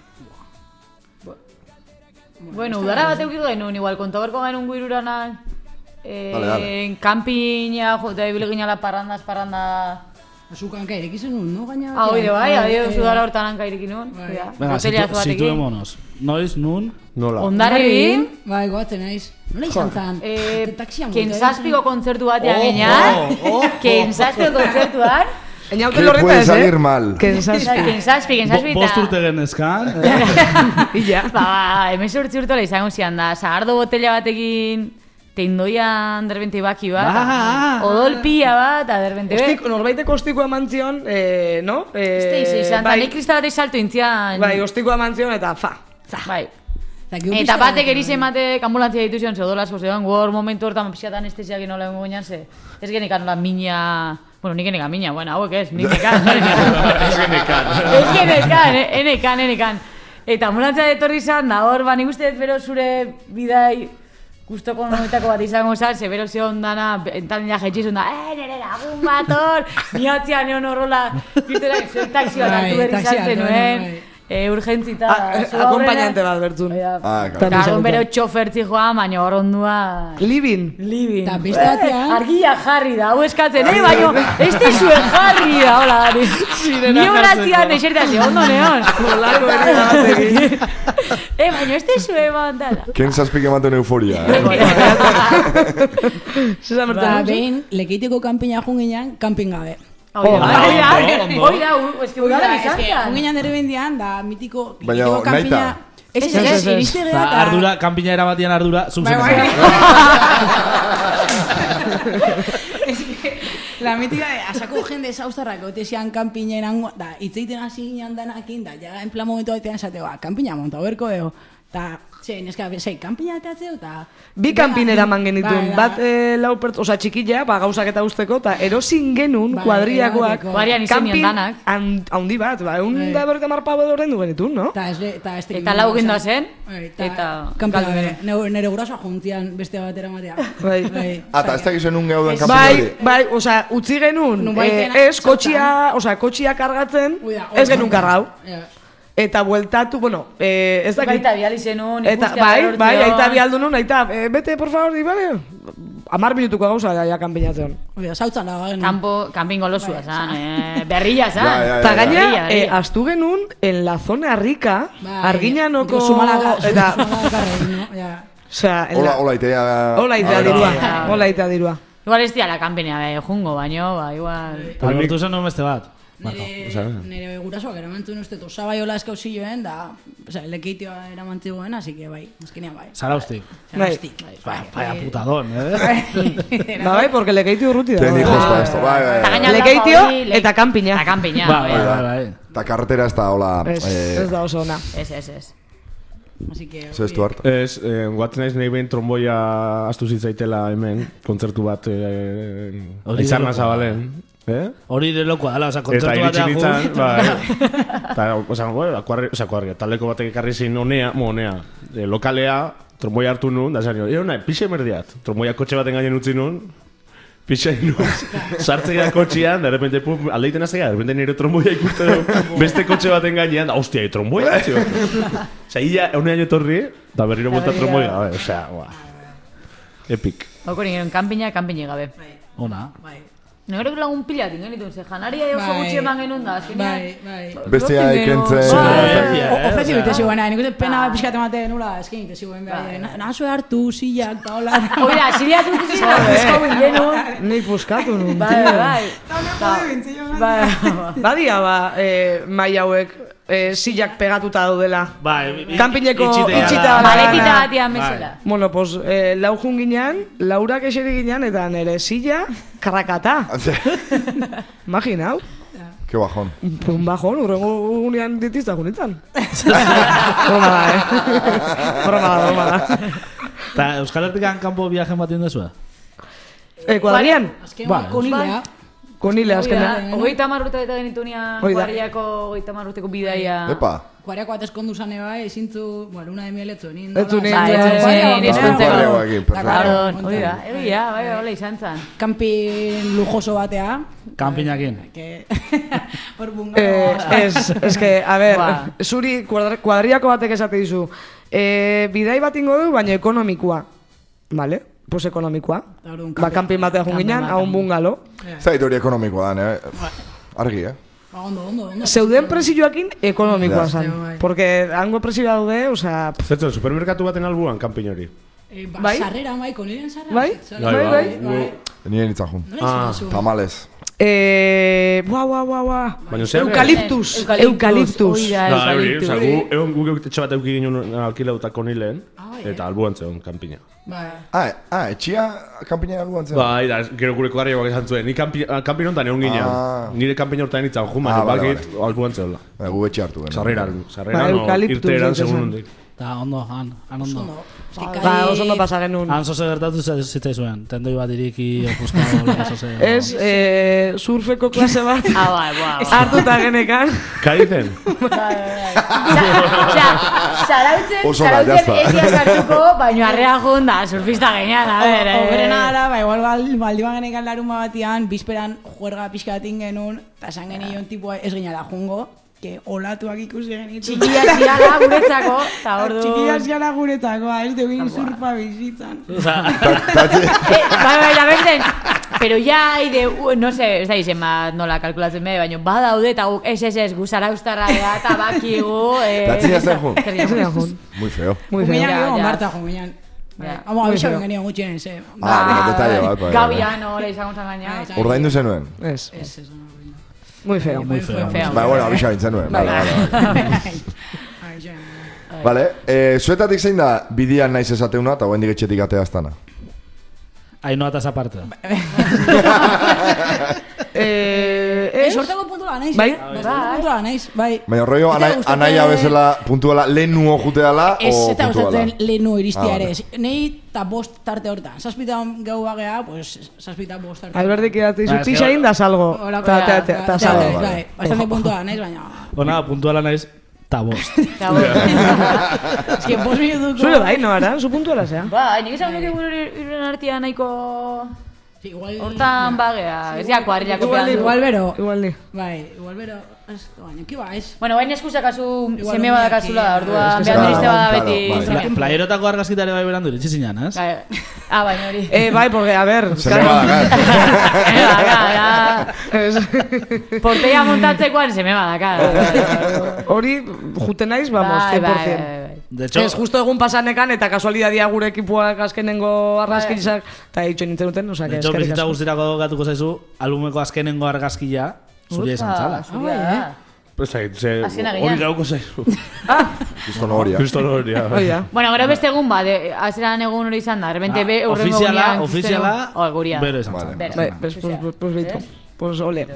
[SPEAKER 5] Bueno, udara bat eukiko genuen, igual, kontoberko genuen guiruranak,
[SPEAKER 3] Dale, dale.
[SPEAKER 5] kanpina, jota ibili ginala parrandaz, parranda...
[SPEAKER 7] Azukan kairek izan nun, no? Gaina
[SPEAKER 5] Ah, oide bai, adio,
[SPEAKER 7] eh,
[SPEAKER 5] udara hortan hankairik inun.
[SPEAKER 7] Bai.
[SPEAKER 2] Venga, situ, situémonos. Noiz, nun?
[SPEAKER 1] Nola?
[SPEAKER 5] Ondarribin,
[SPEAKER 7] Bai, goatzen naiz. Nola izan zan?
[SPEAKER 5] eh,
[SPEAKER 7] Taxian
[SPEAKER 5] Kensaspiko kontzertu batean
[SPEAKER 2] Oh,
[SPEAKER 5] ginean,
[SPEAKER 2] oh, oh,
[SPEAKER 5] Kensaspiko kontzertuan,
[SPEAKER 4] Eina
[SPEAKER 3] ¿Qué
[SPEAKER 4] hotel horreta
[SPEAKER 3] puede
[SPEAKER 4] ez, eh?
[SPEAKER 3] salir mal?
[SPEAKER 4] Kensaspi.
[SPEAKER 5] Kensaspi, Kensaspi
[SPEAKER 2] Bo, bost urte genezkan.
[SPEAKER 4] Illa.
[SPEAKER 5] Ba, hemen urtzi urtola izango zian da, sagardo botella batekin, teindoian derbente baki bat,
[SPEAKER 2] Ba.
[SPEAKER 5] odolpia bat, eta derbente
[SPEAKER 4] Ostik, norbaiteko ostikoa eman zion, eh, no? Eh,
[SPEAKER 5] Este izi izan, eta
[SPEAKER 4] bai,
[SPEAKER 5] nik kristal batei salto intzian.
[SPEAKER 4] bai, ostikoa eman zion, eta fa.
[SPEAKER 5] Bai. Eta batek erize ematek ambulantzia ditu zion, zeodolasko zegoen, gor momentu hortan pixat anestesiak inola egon ginean, ze ez genekan nola mina... Bueno, nik genekan mina, bueno, hauek ez, nik nekan.
[SPEAKER 1] Ez genekan.
[SPEAKER 5] Ez genekan, eh, enekan, enekan. Eta ambulantzia detorri izan, da hor, ba, nik uste dut bero zure bidai gustoko nometako bat izango zan, ze bero zion dana, entan ja jetxizun da, eh, nire lagun bat hor, niatzean egon horrola, kristerak, zuen taxi bat hartu berri saltzen nuen, e, urgentzita.
[SPEAKER 4] Akompañante bat bertzun.
[SPEAKER 3] Ah, claro.
[SPEAKER 5] Eta hon bero txofertzi joan, baina horrondua...
[SPEAKER 4] Libin.
[SPEAKER 5] Libin.
[SPEAKER 7] Eta beste batean-
[SPEAKER 5] Argia jarri da, hau eskatzen, eh, baino, ez dizue jarri da, hola, Dani. Ni horatzean esertan, ze ondo neon.
[SPEAKER 4] Olako ere da batekin.
[SPEAKER 5] Eh, baino, ez dizue mandala.
[SPEAKER 3] Ken zazpik ematen euforia, eh?
[SPEAKER 4] Zesa
[SPEAKER 7] Ba,
[SPEAKER 4] mertzen.
[SPEAKER 7] behin, lekeiteko kanpina junginan, kanpin gabe.
[SPEAKER 5] Oida,
[SPEAKER 2] ondo,
[SPEAKER 5] oida,
[SPEAKER 2] ondo.
[SPEAKER 5] oida, eske udara izan zan.
[SPEAKER 7] Junginan derbendian, da mitiko...
[SPEAKER 3] Baina,
[SPEAKER 7] lekeiteko kanpina...
[SPEAKER 3] nahita.
[SPEAKER 7] Ez, ez,
[SPEAKER 5] Ez, ez,
[SPEAKER 7] ez,
[SPEAKER 5] ez.
[SPEAKER 7] iriste
[SPEAKER 2] Eta
[SPEAKER 7] geha,
[SPEAKER 2] ardura, kanpina erabatian ardura, zuk
[SPEAKER 7] Bai,
[SPEAKER 2] zen.
[SPEAKER 7] bai. Es que, la mítica de asako jende zauztarrak otesian kanpina erango, da, itzeiten hasi ginen danakin, da, ja, en plan momentu batean esateo, ba, kanpina monta berko eo, da, ze, neska, zei, kanpina ateatzeo, eta...
[SPEAKER 4] Bi kanpin eraman genituen,
[SPEAKER 7] Bai, da.
[SPEAKER 4] bat eh, lau pertz, oza txikila, ba, gauzak eta usteko, eta erosin genuen
[SPEAKER 7] Bai,
[SPEAKER 4] kuadriakoak,
[SPEAKER 7] erabateko.
[SPEAKER 5] Kuadrian izenien
[SPEAKER 4] kanpin
[SPEAKER 5] danak.
[SPEAKER 4] han- haundi bat, ba, egun
[SPEAKER 7] Bai.
[SPEAKER 4] da berreta marpa bedorren du genitun, no?
[SPEAKER 7] Eta ez, eta ez
[SPEAKER 5] Eta lau gindoa zen,
[SPEAKER 7] eta,
[SPEAKER 5] eta
[SPEAKER 7] kanpina
[SPEAKER 5] galdu
[SPEAKER 7] gabe, nere, nere gurasoa juntzian beste batera matea.
[SPEAKER 4] Bai.
[SPEAKER 3] Ah, eta ez da gizuen un geuden
[SPEAKER 4] Bai,
[SPEAKER 3] kanpin hori.
[SPEAKER 4] bai, oza, utzi genuen,
[SPEAKER 7] Nun
[SPEAKER 4] eh,
[SPEAKER 7] baitena,
[SPEAKER 4] ez, kotxia, oza, kotxia kargatzen,
[SPEAKER 7] Ui da,
[SPEAKER 4] ez
[SPEAKER 7] hor-
[SPEAKER 4] genuen kargau.
[SPEAKER 7] Ja.
[SPEAKER 4] Eta bueltatu, bueno, eh, ez dakit.
[SPEAKER 5] baita biali zenun,
[SPEAKER 4] Eta,
[SPEAKER 5] ikustea
[SPEAKER 4] bai,
[SPEAKER 5] berortzion.
[SPEAKER 4] bai, aita bialdu nun, aita, eh, bete, por favor, di, bale? amar minutuko gauza da ja kanpinatzen.
[SPEAKER 7] Oida, sautzan dago genuen.
[SPEAKER 5] Kampo, kanpin golosua zan, eh, berrilla zan.
[SPEAKER 3] Ja, ja, ja.
[SPEAKER 4] Eta gaina,
[SPEAKER 5] Berria,
[SPEAKER 4] eh,
[SPEAKER 5] berria.
[SPEAKER 4] astu genuen, en la zona rica,
[SPEAKER 7] Bai,
[SPEAKER 4] arginanoko...
[SPEAKER 7] Zumalaka,
[SPEAKER 4] Eta,
[SPEAKER 7] Zumalaka, no? Ja.
[SPEAKER 4] osea, en
[SPEAKER 3] Hola,
[SPEAKER 4] la...
[SPEAKER 3] hola itea...
[SPEAKER 4] Hola itea
[SPEAKER 3] Hola,
[SPEAKER 4] dirua,
[SPEAKER 3] hola.
[SPEAKER 4] hola itea dirua.
[SPEAKER 5] Igual ez diala kanpinea be, jungo, baino, ba, igual...
[SPEAKER 2] Eta lortu zen beste bat.
[SPEAKER 7] Nere, nere gurasoak eramantzun uste, osabai hola eskau zioen, da, osea, lekeitioa eramantziguen, así que bai, azkenean bai.
[SPEAKER 2] Zaraustik.
[SPEAKER 7] Zaraustik.
[SPEAKER 2] Vaya, vaya putadón, eh?
[SPEAKER 4] Ba, bai, porque lekeitio urruti da.
[SPEAKER 3] Ten hijos para esto, bai, bai,
[SPEAKER 5] Eta
[SPEAKER 3] bai.
[SPEAKER 5] gaina
[SPEAKER 4] Lekeitio
[SPEAKER 5] aldapa hori, le-
[SPEAKER 4] eta kanpina.
[SPEAKER 5] Eta kanpina,
[SPEAKER 2] Bai,
[SPEAKER 5] bai.
[SPEAKER 2] bai, bai.
[SPEAKER 3] Eta carretera ez da, hola...
[SPEAKER 4] Ez,
[SPEAKER 3] eh,
[SPEAKER 4] ez da oso ona.
[SPEAKER 5] Ez, ez, ez.
[SPEAKER 7] Así que...
[SPEAKER 3] Zer Stuart?
[SPEAKER 1] Ez, eh, guatzen naiz nahi behin tromboia astu zitzaitela hemen, kontzertu bat eh,
[SPEAKER 2] Hori
[SPEAKER 1] Aizarna
[SPEAKER 2] de lokoa.
[SPEAKER 1] Zabalen. Eh?
[SPEAKER 2] Hori de lokoa dela, oza,
[SPEAKER 1] Eta
[SPEAKER 2] kontzertu
[SPEAKER 1] iritsi
[SPEAKER 2] batean
[SPEAKER 1] nintzen,
[SPEAKER 2] jun.
[SPEAKER 1] bai. Eta, oza, bueno, akuarri, oza, akuarri, taldeko batek ekarri zin onea, mo, onea, e, lokalea, tromboia hartu nun, da zan, eo nahi, pixe merdiat. Tromboia kotxe baten gainen utzi nun, pixe nun, sartzea kotxean, de repente, pum, aldeiten aztea, de repente nire tromboia ikuste du, beste kotxe baten gainean, da, hostia, tromboia, txio. Oza, ia, honea jotorri, da berriro
[SPEAKER 5] Da
[SPEAKER 1] bota
[SPEAKER 5] berriro.
[SPEAKER 1] tromboia, gabe, osea, ua. Epic.
[SPEAKER 5] Hoko nire kanpina, kanpine gabe.
[SPEAKER 2] Ona.
[SPEAKER 7] Bai.
[SPEAKER 5] Negro lagun pila tingo genituen, ze janaria oso
[SPEAKER 7] Bai.
[SPEAKER 5] gutxi eman genuen da, azkenean.
[SPEAKER 7] Bai, bai.
[SPEAKER 3] Bestia ikentzen...
[SPEAKER 5] Bai.
[SPEAKER 7] Ofrezi bite ziguen, nik uste pena pixkat emate nula, eskin bite ziguen behar. Nazo hartu, zillak, eta hola.
[SPEAKER 5] Oida, siliatu zizien, da, pizkau genuen.
[SPEAKER 4] Nik puskatu nun.
[SPEAKER 5] Bai, bai. Bai,
[SPEAKER 4] Badia ba, eh, mai hauek eh, sillak pegatuta daudela.
[SPEAKER 2] Bai,
[SPEAKER 4] Kanpineko
[SPEAKER 2] itxitea
[SPEAKER 4] itxita
[SPEAKER 2] da.
[SPEAKER 4] da.
[SPEAKER 5] malekita batian bezala.
[SPEAKER 4] Bueno, pues, eh, lau jun ginean, laurak eseri ginean, eta nire silla karrakata. Imaginau.
[SPEAKER 3] Qué bajón.
[SPEAKER 4] Un bajón, urrengo unean ditizta junitzen. Broma da, eh? Broma da, broma da.
[SPEAKER 2] Eta Euskal Herrikan kanpo viajen bat indezua?
[SPEAKER 4] Eh, kuadrian?
[SPEAKER 7] Azken
[SPEAKER 2] Bai.
[SPEAKER 7] konilea.
[SPEAKER 4] Konile azkenean.
[SPEAKER 5] Hogeita hamar urte eta genitunean,
[SPEAKER 4] Hoi da.
[SPEAKER 5] kuadriako hogeita hamar urteko bidaia.
[SPEAKER 3] Epa.
[SPEAKER 7] Kuareako bat eskondu zane bai, ezintzu, bueno, luna de miel etzu nien.
[SPEAKER 4] Etzu nien,
[SPEAKER 5] Bai,
[SPEAKER 4] bai,
[SPEAKER 5] etzu
[SPEAKER 4] bai,
[SPEAKER 5] nien,
[SPEAKER 4] bai,
[SPEAKER 5] etzu
[SPEAKER 3] bai,
[SPEAKER 5] nien.
[SPEAKER 3] bai, bai, perfecto.
[SPEAKER 5] Pardon, hori da, egia, bai, hola izan zen.
[SPEAKER 7] Camping lujoso batea.
[SPEAKER 2] Kanpinakin.
[SPEAKER 7] Que... Hor bunga.
[SPEAKER 4] Eh, ez, ez que, a ver,
[SPEAKER 5] Ba.
[SPEAKER 4] zuri kuadri- kuadriako batek esate dizu, eh, bidai bat ingo du, baina ekonomikoa. Vale? Pues ekonomikoa.
[SPEAKER 7] Orduan,
[SPEAKER 4] Ba, kanpin batean
[SPEAKER 5] kanpin
[SPEAKER 4] junginan,
[SPEAKER 5] batean.
[SPEAKER 4] hau un bungalo.
[SPEAKER 3] Zait hori ekonomikoa dan, eh? Argi, eh?
[SPEAKER 7] Ba, ondo, ondo, ondo.
[SPEAKER 4] Zeuden presioakin ekonomikoa
[SPEAKER 3] Ja.
[SPEAKER 4] zan.
[SPEAKER 7] Bai.
[SPEAKER 4] Porque hango presioa daude, osea... pff,
[SPEAKER 1] Zertzen, supermerkatu baten albuan, kanpin hori.
[SPEAKER 7] Eh, ba,
[SPEAKER 4] Bai?
[SPEAKER 7] sarrera, bai, koniren sarrera.
[SPEAKER 4] Bai?
[SPEAKER 7] Sarrera.
[SPEAKER 4] Bai, bai.
[SPEAKER 7] Bai.
[SPEAKER 3] Nire nintzen jun.
[SPEAKER 7] Nola izan zu?
[SPEAKER 3] Tamales.
[SPEAKER 4] Eh, buah, buah, buah, buah.
[SPEAKER 1] Baina zer?
[SPEAKER 4] Eukaliptus, eukaliptus.
[SPEAKER 5] Hori da,
[SPEAKER 1] Da, hori,
[SPEAKER 5] eukaliptus.
[SPEAKER 1] oza, gu, egon guk etxe bat euki ginen alkilauta konileen,
[SPEAKER 7] Ah,
[SPEAKER 1] eta albuan zegoen kanpina.
[SPEAKER 7] Bai.
[SPEAKER 3] Ah, ah, etxia kanpina albuan zen?
[SPEAKER 1] Bai, da, gero gure kuadriagoak esan zuen, ni kanpi- kanpin honetan egon ginen,
[SPEAKER 3] Ah.
[SPEAKER 1] nire kanpin hortan nintzen, jun,
[SPEAKER 3] Ah,
[SPEAKER 1] baina
[SPEAKER 3] vale,
[SPEAKER 1] bakit albuan zegoela.
[SPEAKER 3] Ba, gu etxe hartu genuen.
[SPEAKER 1] Sarreran,
[SPEAKER 4] Ba,
[SPEAKER 1] sarreran, no,
[SPEAKER 4] eukaliptus
[SPEAKER 1] irteeran
[SPEAKER 4] daitezen.
[SPEAKER 1] segun hondik.
[SPEAKER 2] Eta ondo, han, han ondo.
[SPEAKER 7] Ondo.
[SPEAKER 4] Ba, oso ondo pasa genuen.
[SPEAKER 2] Han zoze gertatu zitzaizuen, tendoi bat iriki, ofuzkado, lego zoze.
[SPEAKER 4] Ez, eh, surfeko klase bat
[SPEAKER 5] Ah, bai, bai, bai.
[SPEAKER 4] hartuta genekan.
[SPEAKER 1] Kaizen?
[SPEAKER 5] Osea, zarautzen,
[SPEAKER 3] Oso da,
[SPEAKER 5] zarautzen
[SPEAKER 3] jazta.
[SPEAKER 5] egia sartuko, baino arrea jun da, surfista genian, a ver, eh.
[SPEAKER 7] Oberena gara, ba, igual bal- baldi bagenekan larun batian, bizperan juerga pixka batin genuen, eta esan genion tipua ez ginala jungo, que olatuak ikusi genitu.
[SPEAKER 5] Txikiak zirala guretzako, eta ordu...
[SPEAKER 7] Txikiak ziala guretzako, ez dugin surfa bizitzan.
[SPEAKER 5] Eh, bai, bai, da benten, pero ya hay de, uh, no sé, ez da izen bat nola kalkulatzen be, baina badaude eta guk ez ez ez guzara ustarra ega eta bakigu... Eh,
[SPEAKER 3] Tatzina zen jun?
[SPEAKER 4] Ez zidan jun.
[SPEAKER 3] Muy feo.
[SPEAKER 4] Muy feo.
[SPEAKER 7] Junginan
[SPEAKER 5] Ja,
[SPEAKER 7] gero,
[SPEAKER 5] ja.
[SPEAKER 7] Marta junginan.
[SPEAKER 5] Ja.
[SPEAKER 7] Hamo,
[SPEAKER 4] Muy
[SPEAKER 7] abisa
[SPEAKER 4] feo.
[SPEAKER 7] genion gutxien, ze.
[SPEAKER 3] Ah, detalle bat, bai.
[SPEAKER 5] Gabia, no, le izango zan gaina.
[SPEAKER 3] Ordaindu zenuen?
[SPEAKER 4] Ez,
[SPEAKER 7] Ez, ez, no.
[SPEAKER 4] muy feo.
[SPEAKER 2] Muy feo.
[SPEAKER 5] Feo.
[SPEAKER 3] Ba, bueno, abisa bintzen nuen.
[SPEAKER 4] Bai.
[SPEAKER 3] Vale, vale, vale.
[SPEAKER 7] Ai, joan.
[SPEAKER 3] Vale, eh, zuetatik zein da bidian naiz esateuna eta guendik etxetik atea aztana?
[SPEAKER 2] Ainoa eta zaparte.
[SPEAKER 4] Eh,
[SPEAKER 7] Eh,
[SPEAKER 4] ez?
[SPEAKER 7] sorteko puntua naiz.
[SPEAKER 4] Bai.
[SPEAKER 7] eh? Sorteko puntua naiz, bai.
[SPEAKER 3] Baina rollo
[SPEAKER 7] Eta
[SPEAKER 3] anai,
[SPEAKER 7] gustatzen-
[SPEAKER 3] anaia bezala puntuala lehenuo juteala
[SPEAKER 7] Ez,
[SPEAKER 3] o
[SPEAKER 7] eta
[SPEAKER 3] puntuala?
[SPEAKER 7] gustatzen lehenu iristia
[SPEAKER 3] Ah,
[SPEAKER 7] ere.
[SPEAKER 3] vale.
[SPEAKER 7] ez. Nei eta bost tarte hortan. Zazpitan gau bagea, pues zazpitan bost tarte.
[SPEAKER 4] Alberdik idatzi
[SPEAKER 2] Ba,
[SPEAKER 4] zu
[SPEAKER 2] ez que-
[SPEAKER 4] pixa egin da salgo.
[SPEAKER 7] Horako,
[SPEAKER 4] Ta, ta,
[SPEAKER 7] ja,
[SPEAKER 4] ta, ta,
[SPEAKER 7] ja,
[SPEAKER 4] salgo.
[SPEAKER 7] ja, bai. Bastante puntua naiz, baina...
[SPEAKER 2] Ona, puntuala naiz, ta bost.
[SPEAKER 5] Eta bueno.
[SPEAKER 7] Ez que bost minutuko...
[SPEAKER 4] Zure bai, no, ara? Zu puntuala zea.
[SPEAKER 5] Ba, nik esan nuke gure iruren artia nahiko...
[SPEAKER 7] Igual...
[SPEAKER 5] Hortan bagea, ez ja kuadrilako
[SPEAKER 7] Igual,
[SPEAKER 5] pean du.
[SPEAKER 7] igual bero.
[SPEAKER 4] Igual ni.
[SPEAKER 7] Bai, igual bero... Ez, baina, ki ba, ez.
[SPEAKER 5] Bueno, baina eskuzakazu
[SPEAKER 7] Igual
[SPEAKER 5] seme
[SPEAKER 7] un
[SPEAKER 5] badakazula da,
[SPEAKER 7] día
[SPEAKER 5] orduan
[SPEAKER 3] que-
[SPEAKER 5] behar niriste bada
[SPEAKER 3] Claro,
[SPEAKER 5] beti.
[SPEAKER 3] vale.
[SPEAKER 2] Pla- Playerotako argazkitare bai berandu iritsi zinan, ez?
[SPEAKER 5] Bai. Ah, baina hori.
[SPEAKER 4] Eh, bai, porque, a ver...
[SPEAKER 3] Se me va a dar.
[SPEAKER 5] Seme badaka, da. Porteia montatzekoan seme badaka.
[SPEAKER 4] Hori, jute naiz, vamos,
[SPEAKER 5] Bai,
[SPEAKER 4] cien por
[SPEAKER 5] bai,
[SPEAKER 4] cien.
[SPEAKER 5] bai, bai.
[SPEAKER 2] De hecho,
[SPEAKER 4] Ez, justo egun pasanekan eta kasualidadia gure ekipuak azkenengo argazkitzak, eta hitxo nintzen duten, osea,
[SPEAKER 2] de
[SPEAKER 4] que
[SPEAKER 2] hecho,
[SPEAKER 4] eskerrik
[SPEAKER 2] bizitza
[SPEAKER 4] asko.
[SPEAKER 2] guztirako gatuko zaizu, albumeko azkenengo argazkia, zuria izan zala.
[SPEAKER 5] Zuria da.
[SPEAKER 1] Pues ahí, ze,
[SPEAKER 5] Azkena
[SPEAKER 1] hori
[SPEAKER 5] ginen.
[SPEAKER 1] gauko zaizu.
[SPEAKER 3] Kristo noria.
[SPEAKER 1] Kristo noria.
[SPEAKER 4] Hoi da.
[SPEAKER 5] Bueno, gero beste egun ba, de- hasieran egun hori izan da, repente be
[SPEAKER 2] Ah,
[SPEAKER 5] urrengo
[SPEAKER 2] ofiziala,
[SPEAKER 5] egunean
[SPEAKER 2] ofiziala,
[SPEAKER 5] Oh, guria.
[SPEAKER 2] bero izan
[SPEAKER 3] Vale.
[SPEAKER 2] zala.
[SPEAKER 5] Bero.
[SPEAKER 4] Bai, pues, pues, pues, pues, beitu. Pues, ole.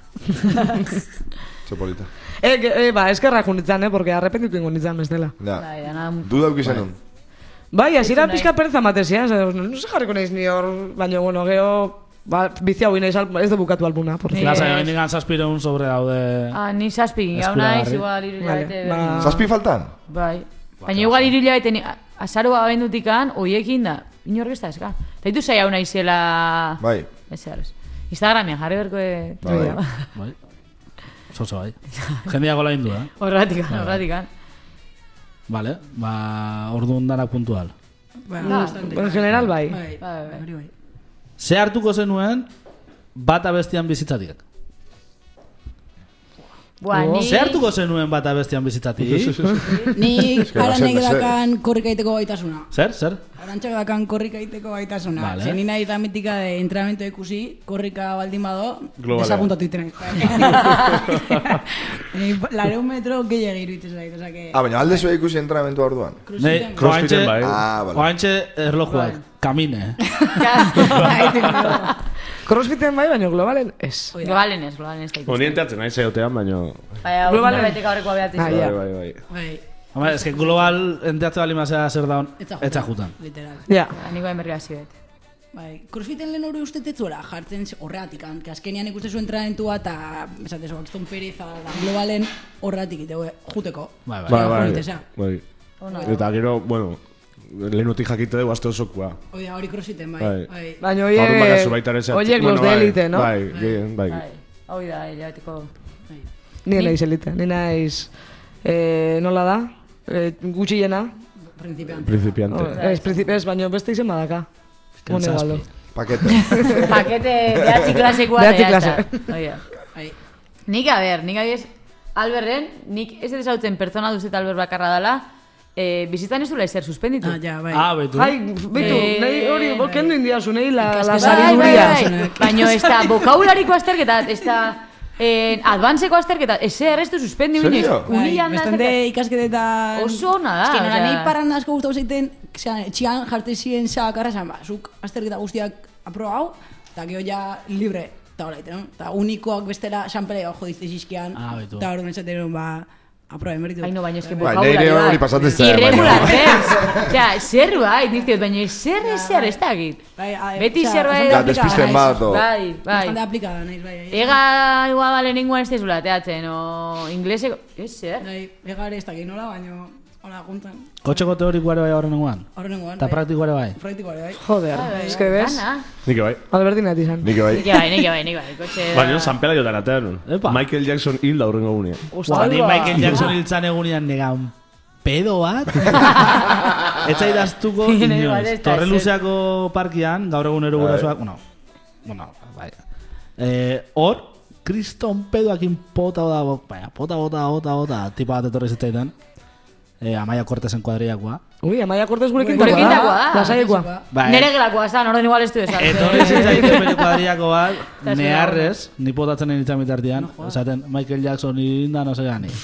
[SPEAKER 3] Ze polita.
[SPEAKER 4] Eh, que- eh, ba, eskerra junitzen, eh, porque arrependitu ingo nintzen bestela.
[SPEAKER 3] Ja.
[SPEAKER 5] Bai, dana...
[SPEAKER 3] Duda auki zenun.
[SPEAKER 4] Bai, asira
[SPEAKER 5] nahi.
[SPEAKER 4] pizka pereza matezia, no se jarriko naiz ni hor, baina, bueno, gero, ba, bizi hau inaiz, al- ez de bukatu albuna, por
[SPEAKER 5] Ni-
[SPEAKER 4] favor.
[SPEAKER 2] Lasa, hemen digan zazpireun sobre daude...
[SPEAKER 5] Ah, ni zazpi, gau
[SPEAKER 2] Eskuragarri.
[SPEAKER 5] naiz, igual iru
[SPEAKER 4] Vale,
[SPEAKER 5] hilabete
[SPEAKER 4] ba-
[SPEAKER 5] berdin.
[SPEAKER 3] Zazpi faltan?
[SPEAKER 5] Bai. Baina igual iru hilabete, ni- azaroa abendutikan, oiekin da, inork ez da eska. Eta ditu zai hau naizela...
[SPEAKER 3] Bai.
[SPEAKER 5] Ez zeharuz. Instagramian jarri berko e...
[SPEAKER 3] Bai.
[SPEAKER 2] Bai. Zozo, bai. Jendeago la indu, eh?
[SPEAKER 5] Horratikan, horratikan.
[SPEAKER 2] Vale, ba, orduan danak puntual.
[SPEAKER 7] Ba,
[SPEAKER 5] Da.
[SPEAKER 7] bastante.
[SPEAKER 4] En general, bai.
[SPEAKER 7] Bai,
[SPEAKER 5] Bai, bai.
[SPEAKER 7] hori bai.
[SPEAKER 2] Ze hartuko zenuen bata bestian bizitzatik?
[SPEAKER 5] Buah, ni...
[SPEAKER 2] Ze hartuko zenuen bata bestian bizitzatik?
[SPEAKER 7] Nik
[SPEAKER 3] que
[SPEAKER 7] aranek
[SPEAKER 3] bazen,
[SPEAKER 7] dakan korrika egiteko gaitasuna.
[SPEAKER 2] Zer, zer?
[SPEAKER 7] Arantxak dakan korrika egiteko gaitasuna.
[SPEAKER 2] Vale.
[SPEAKER 7] Vale. Zer nina da mitika de entrenamiento ikusi, korrika baldin bado,
[SPEAKER 1] Globalean.
[SPEAKER 7] desapuntatu iten. Lareun metro gehiago iruditzen zait, oza que...
[SPEAKER 3] Ah, baina alde zua ikusi entrenamentu orduan.
[SPEAKER 2] Ne,
[SPEAKER 1] Crossfiten bai.
[SPEAKER 3] Ah, vale.
[SPEAKER 2] Oantxe erlojuak, kamine.
[SPEAKER 4] Crossfiten bai, baina globalen ez.
[SPEAKER 5] Globalen ez, globalen ez da
[SPEAKER 1] Bueno, ni enteatzen nahi zeotean, baina...
[SPEAKER 5] Baina,
[SPEAKER 4] Globalen.
[SPEAKER 5] norbaitek aurrekoa behatzen
[SPEAKER 4] Ah,
[SPEAKER 5] zuen.
[SPEAKER 4] ja.
[SPEAKER 1] Bai, bai, bai.
[SPEAKER 7] Bai,
[SPEAKER 2] Home, ez que global enteatze bali mazera zer daun,
[SPEAKER 7] etza
[SPEAKER 2] etza jutan.
[SPEAKER 7] Literal.
[SPEAKER 4] Ja.
[SPEAKER 5] Ba, Niko berri hasi bet.
[SPEAKER 7] Bai, crossfiten lehen hori uste tetzuela jartzen horreatikan, que azkenian ikuste zuen entrenamentua eta, esate zo, kriston pereza, da, globalen horreatik iteu, juteko.
[SPEAKER 2] Bai, bai.
[SPEAKER 1] Bai,
[SPEAKER 7] Ja,
[SPEAKER 1] bai,
[SPEAKER 7] joitesa.
[SPEAKER 1] bai.
[SPEAKER 5] Ona.
[SPEAKER 1] Eta gero, bueno, lehenutik jakite dugu aste osokua.
[SPEAKER 7] Hori da, hori crossfiten, bai.
[SPEAKER 1] Bai.
[SPEAKER 7] Bai.
[SPEAKER 4] Baina
[SPEAKER 1] Eta orduan bakazu
[SPEAKER 4] oie,
[SPEAKER 1] baita ere zehatu-
[SPEAKER 4] oiek
[SPEAKER 1] bueno,
[SPEAKER 4] los de
[SPEAKER 1] bai,
[SPEAKER 4] elite, no?
[SPEAKER 1] Bai, gehien, bai.
[SPEAKER 5] Bai, hau da, hilabeteko...
[SPEAKER 4] Ni naiz elite, ni naiz, eh, nola da? Eh, gutxiena.
[SPEAKER 7] Principiante.
[SPEAKER 1] Principiante.
[SPEAKER 4] Oh, ez, principi, ez, baina beste izen badaka. Hone
[SPEAKER 2] zazpi.
[SPEAKER 4] galdo.
[SPEAKER 3] Pakete.
[SPEAKER 5] Pakete behatzi klasekoa
[SPEAKER 4] Behatzi
[SPEAKER 5] eta
[SPEAKER 4] klase.
[SPEAKER 5] jazta. Oia.
[SPEAKER 7] Bai.
[SPEAKER 5] Nik, a ber, nik abiez, Alberren, nik ez dut ezautzen pertsona duzet Albert bakarra dela, eh, bizitzan ez duela ezer suspenditu.
[SPEAKER 7] Ah, ja, bai.
[SPEAKER 2] Ah, betu.
[SPEAKER 4] Ai, bitu,
[SPEAKER 5] Eh,
[SPEAKER 4] nahi hori, kendu indiazu, nahi la, la
[SPEAKER 7] Ikasketa.
[SPEAKER 5] Bai, bai,
[SPEAKER 4] sabiduria.
[SPEAKER 5] bai. Baina ez da vokabulariko azterketa, ez da eh, advanceko azterketa, ezer ez du suspendi
[SPEAKER 3] Serio?
[SPEAKER 5] inoiz.
[SPEAKER 7] Bai,
[SPEAKER 5] Unian da
[SPEAKER 7] bestande
[SPEAKER 5] azterketa.
[SPEAKER 7] ikasketetan...
[SPEAKER 5] Oso ona da,
[SPEAKER 7] Ez que nola,
[SPEAKER 5] osea.
[SPEAKER 7] nahi parran asko gustau zeiten, txian jarte ziren zakarra zan, ba, zuk azterketa guztiak aprobau, eta gero ja libre, eta hola, no? Eta unikoak bestela xanpelea jodizte zizkian,
[SPEAKER 2] Ah, betu.
[SPEAKER 7] eta orduan esaten, ba, aproba emeritu.
[SPEAKER 5] Ai, no, baina eske
[SPEAKER 3] Bai,
[SPEAKER 5] vocabulario
[SPEAKER 3] nire
[SPEAKER 5] bai.
[SPEAKER 3] hori pasatzen zen,
[SPEAKER 5] Irregular,
[SPEAKER 3] baina-
[SPEAKER 5] ez? Osea, zer bai, nik diot, baina zer, zer, ez dakit.
[SPEAKER 7] Bai, a-
[SPEAKER 5] Beti
[SPEAKER 7] osea,
[SPEAKER 5] zerbait-
[SPEAKER 7] bastante
[SPEAKER 3] Ja,
[SPEAKER 7] aplikada
[SPEAKER 3] despisten
[SPEAKER 7] naiz.
[SPEAKER 3] bat, o...
[SPEAKER 5] Bai, bai.
[SPEAKER 7] Bastante aplikada naiz, bai. bai.
[SPEAKER 5] Ega igual bale nenguan ez tezula teatzen, o ingleseko... Ez zer?
[SPEAKER 7] Bai, egare ez dakit nola, baina, hola, juntan.
[SPEAKER 2] Kotxeko teorikoare bai horren nengoan.
[SPEAKER 7] Horrengoan,
[SPEAKER 2] Eta praktikoare bai.
[SPEAKER 7] Praktikoare, bai.
[SPEAKER 4] Joder, ez que bez,
[SPEAKER 5] Dana.
[SPEAKER 1] Nik bai.
[SPEAKER 4] Albertin ati izan.
[SPEAKER 3] Nik bai.
[SPEAKER 5] Nik bai, nik bai, nik bai. Kotxe da...
[SPEAKER 1] Baina, San Pela jotan atean.
[SPEAKER 2] Epa.
[SPEAKER 1] Michael Jackson hil da horrengo gunean.
[SPEAKER 2] Buah, ni Michael Jackson hiltzan egunean negan pedo bat. Ez zaidaztuko
[SPEAKER 5] Tiene igual,
[SPEAKER 2] inoiz.
[SPEAKER 5] ez da,
[SPEAKER 2] Torre
[SPEAKER 5] ez.
[SPEAKER 2] Luzeako parkian, gaur egunero gurasoak, bueno, bueno, bai. Eh, hor, kriston pedoakin pota oda, baina, pota, bota, bota, bota, tipa bat etorri zitzaidan. Eh, Amaia Cortesen kuadriakoa.
[SPEAKER 4] Ui, Amaia Cortez gurekin
[SPEAKER 5] Gurekin
[SPEAKER 4] dagoa
[SPEAKER 5] dagoa
[SPEAKER 4] da.
[SPEAKER 5] da.
[SPEAKER 4] Lasaiekoa.
[SPEAKER 2] Bai.
[SPEAKER 5] Nere gelakoa, zan, orden igual ez du esan.
[SPEAKER 2] Etorri zitzaiten bere kuadriako bat,
[SPEAKER 5] Eta ez
[SPEAKER 2] neharrez, ni potatzen nintzen bitartian, esaten Michael Jackson hilinda, no se gani.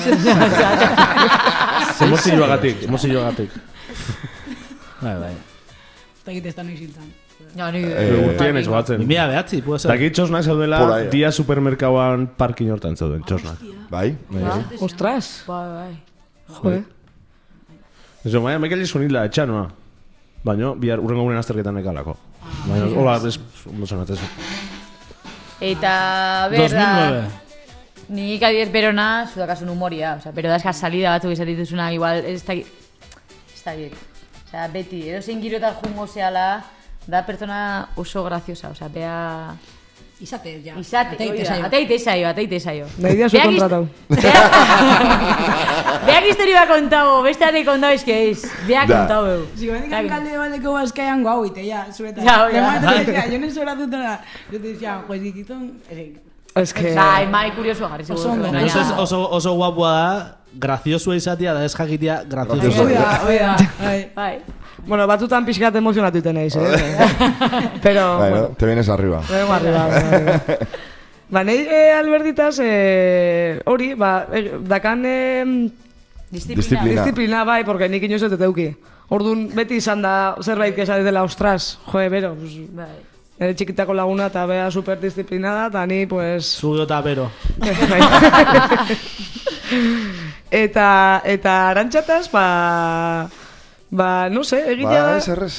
[SPEAKER 1] Emozioagatik, emozioagatik.
[SPEAKER 2] Bai, bai.
[SPEAKER 7] Ez dakit ez da noiz hiltan.
[SPEAKER 5] Ja, ni...
[SPEAKER 3] Eh,
[SPEAKER 1] Urtien ez goatzen.
[SPEAKER 2] Bi mila behatzi, puede ser.
[SPEAKER 1] Daki txosnak zaudela,
[SPEAKER 3] Por ahí.
[SPEAKER 1] dia supermerkauan parkin hortan zauden txosnak.
[SPEAKER 3] Bai?
[SPEAKER 4] Ostras,
[SPEAKER 5] Bai, bai.
[SPEAKER 4] jode.
[SPEAKER 1] Ez baina, Michael Jackson hil da etxanoa. Baina, bihar urrengo guren azterketan ekalako. Baina, hola, ez, ondo zonatezu.
[SPEAKER 5] Eta,
[SPEAKER 2] dos mil
[SPEAKER 5] berda...
[SPEAKER 2] nueve.
[SPEAKER 5] Nik adiez berona, zudakasun humoria. Osa, pero da eska salida batzuk izan dituzuna, igual, ez da... Ez da dit. Osa, beti, edo zein girotan jungo zehala, da pertsona oso graziosa. Osa, bea...
[SPEAKER 7] Izate, ja.
[SPEAKER 5] Izate,
[SPEAKER 7] Ateite zaio.
[SPEAKER 5] ateite zaio, ateite zaio.
[SPEAKER 4] Nahi dia zu kontratau.
[SPEAKER 5] Beak historia kontau, beste ate kontau eske ez. Beak
[SPEAKER 3] Da.
[SPEAKER 5] kontau eu.
[SPEAKER 7] Zigo, hendik kalde baldeko bazkaian guau ite, ja, zuetan.
[SPEAKER 5] Ja, ja.
[SPEAKER 7] Jo nes hora dutela. Jo te decía, pues dikiton,
[SPEAKER 4] Es que...
[SPEAKER 5] Bai, mai kurioso jarri
[SPEAKER 7] Oso ondo.
[SPEAKER 5] baina-
[SPEAKER 2] Oso, oso, oso guapua da, graziosua izatea da ez jakitea graziosua.
[SPEAKER 3] Gracioso.
[SPEAKER 7] Oida, oida. Bai.
[SPEAKER 5] Bai.
[SPEAKER 4] Bueno, batzutan pixkat emozionatu iten naiz, eh? Pero,
[SPEAKER 3] Bueno,
[SPEAKER 4] bueno,
[SPEAKER 3] te vienes arriba.
[SPEAKER 4] vengo arriba, vengo arriba. Ba, nahi eh, Alberditas, eh, hori, ba, eh, dakan eh,
[SPEAKER 5] Disciplina.
[SPEAKER 3] Disciplina.
[SPEAKER 4] disiplina bai, porque nik inoz dut euki. Orduan, beti izan da zerbait kesa dela, ostras, joe, bero, pues,
[SPEAKER 5] Bai.
[SPEAKER 4] nire txikitako laguna eta bea super disciplinada, eta ni, pues...
[SPEAKER 2] Zugio eta bero.
[SPEAKER 4] eta, eta arantxataz, ba... Ba, no sé, egitea
[SPEAKER 3] Ba,
[SPEAKER 4] da...
[SPEAKER 3] ez errez.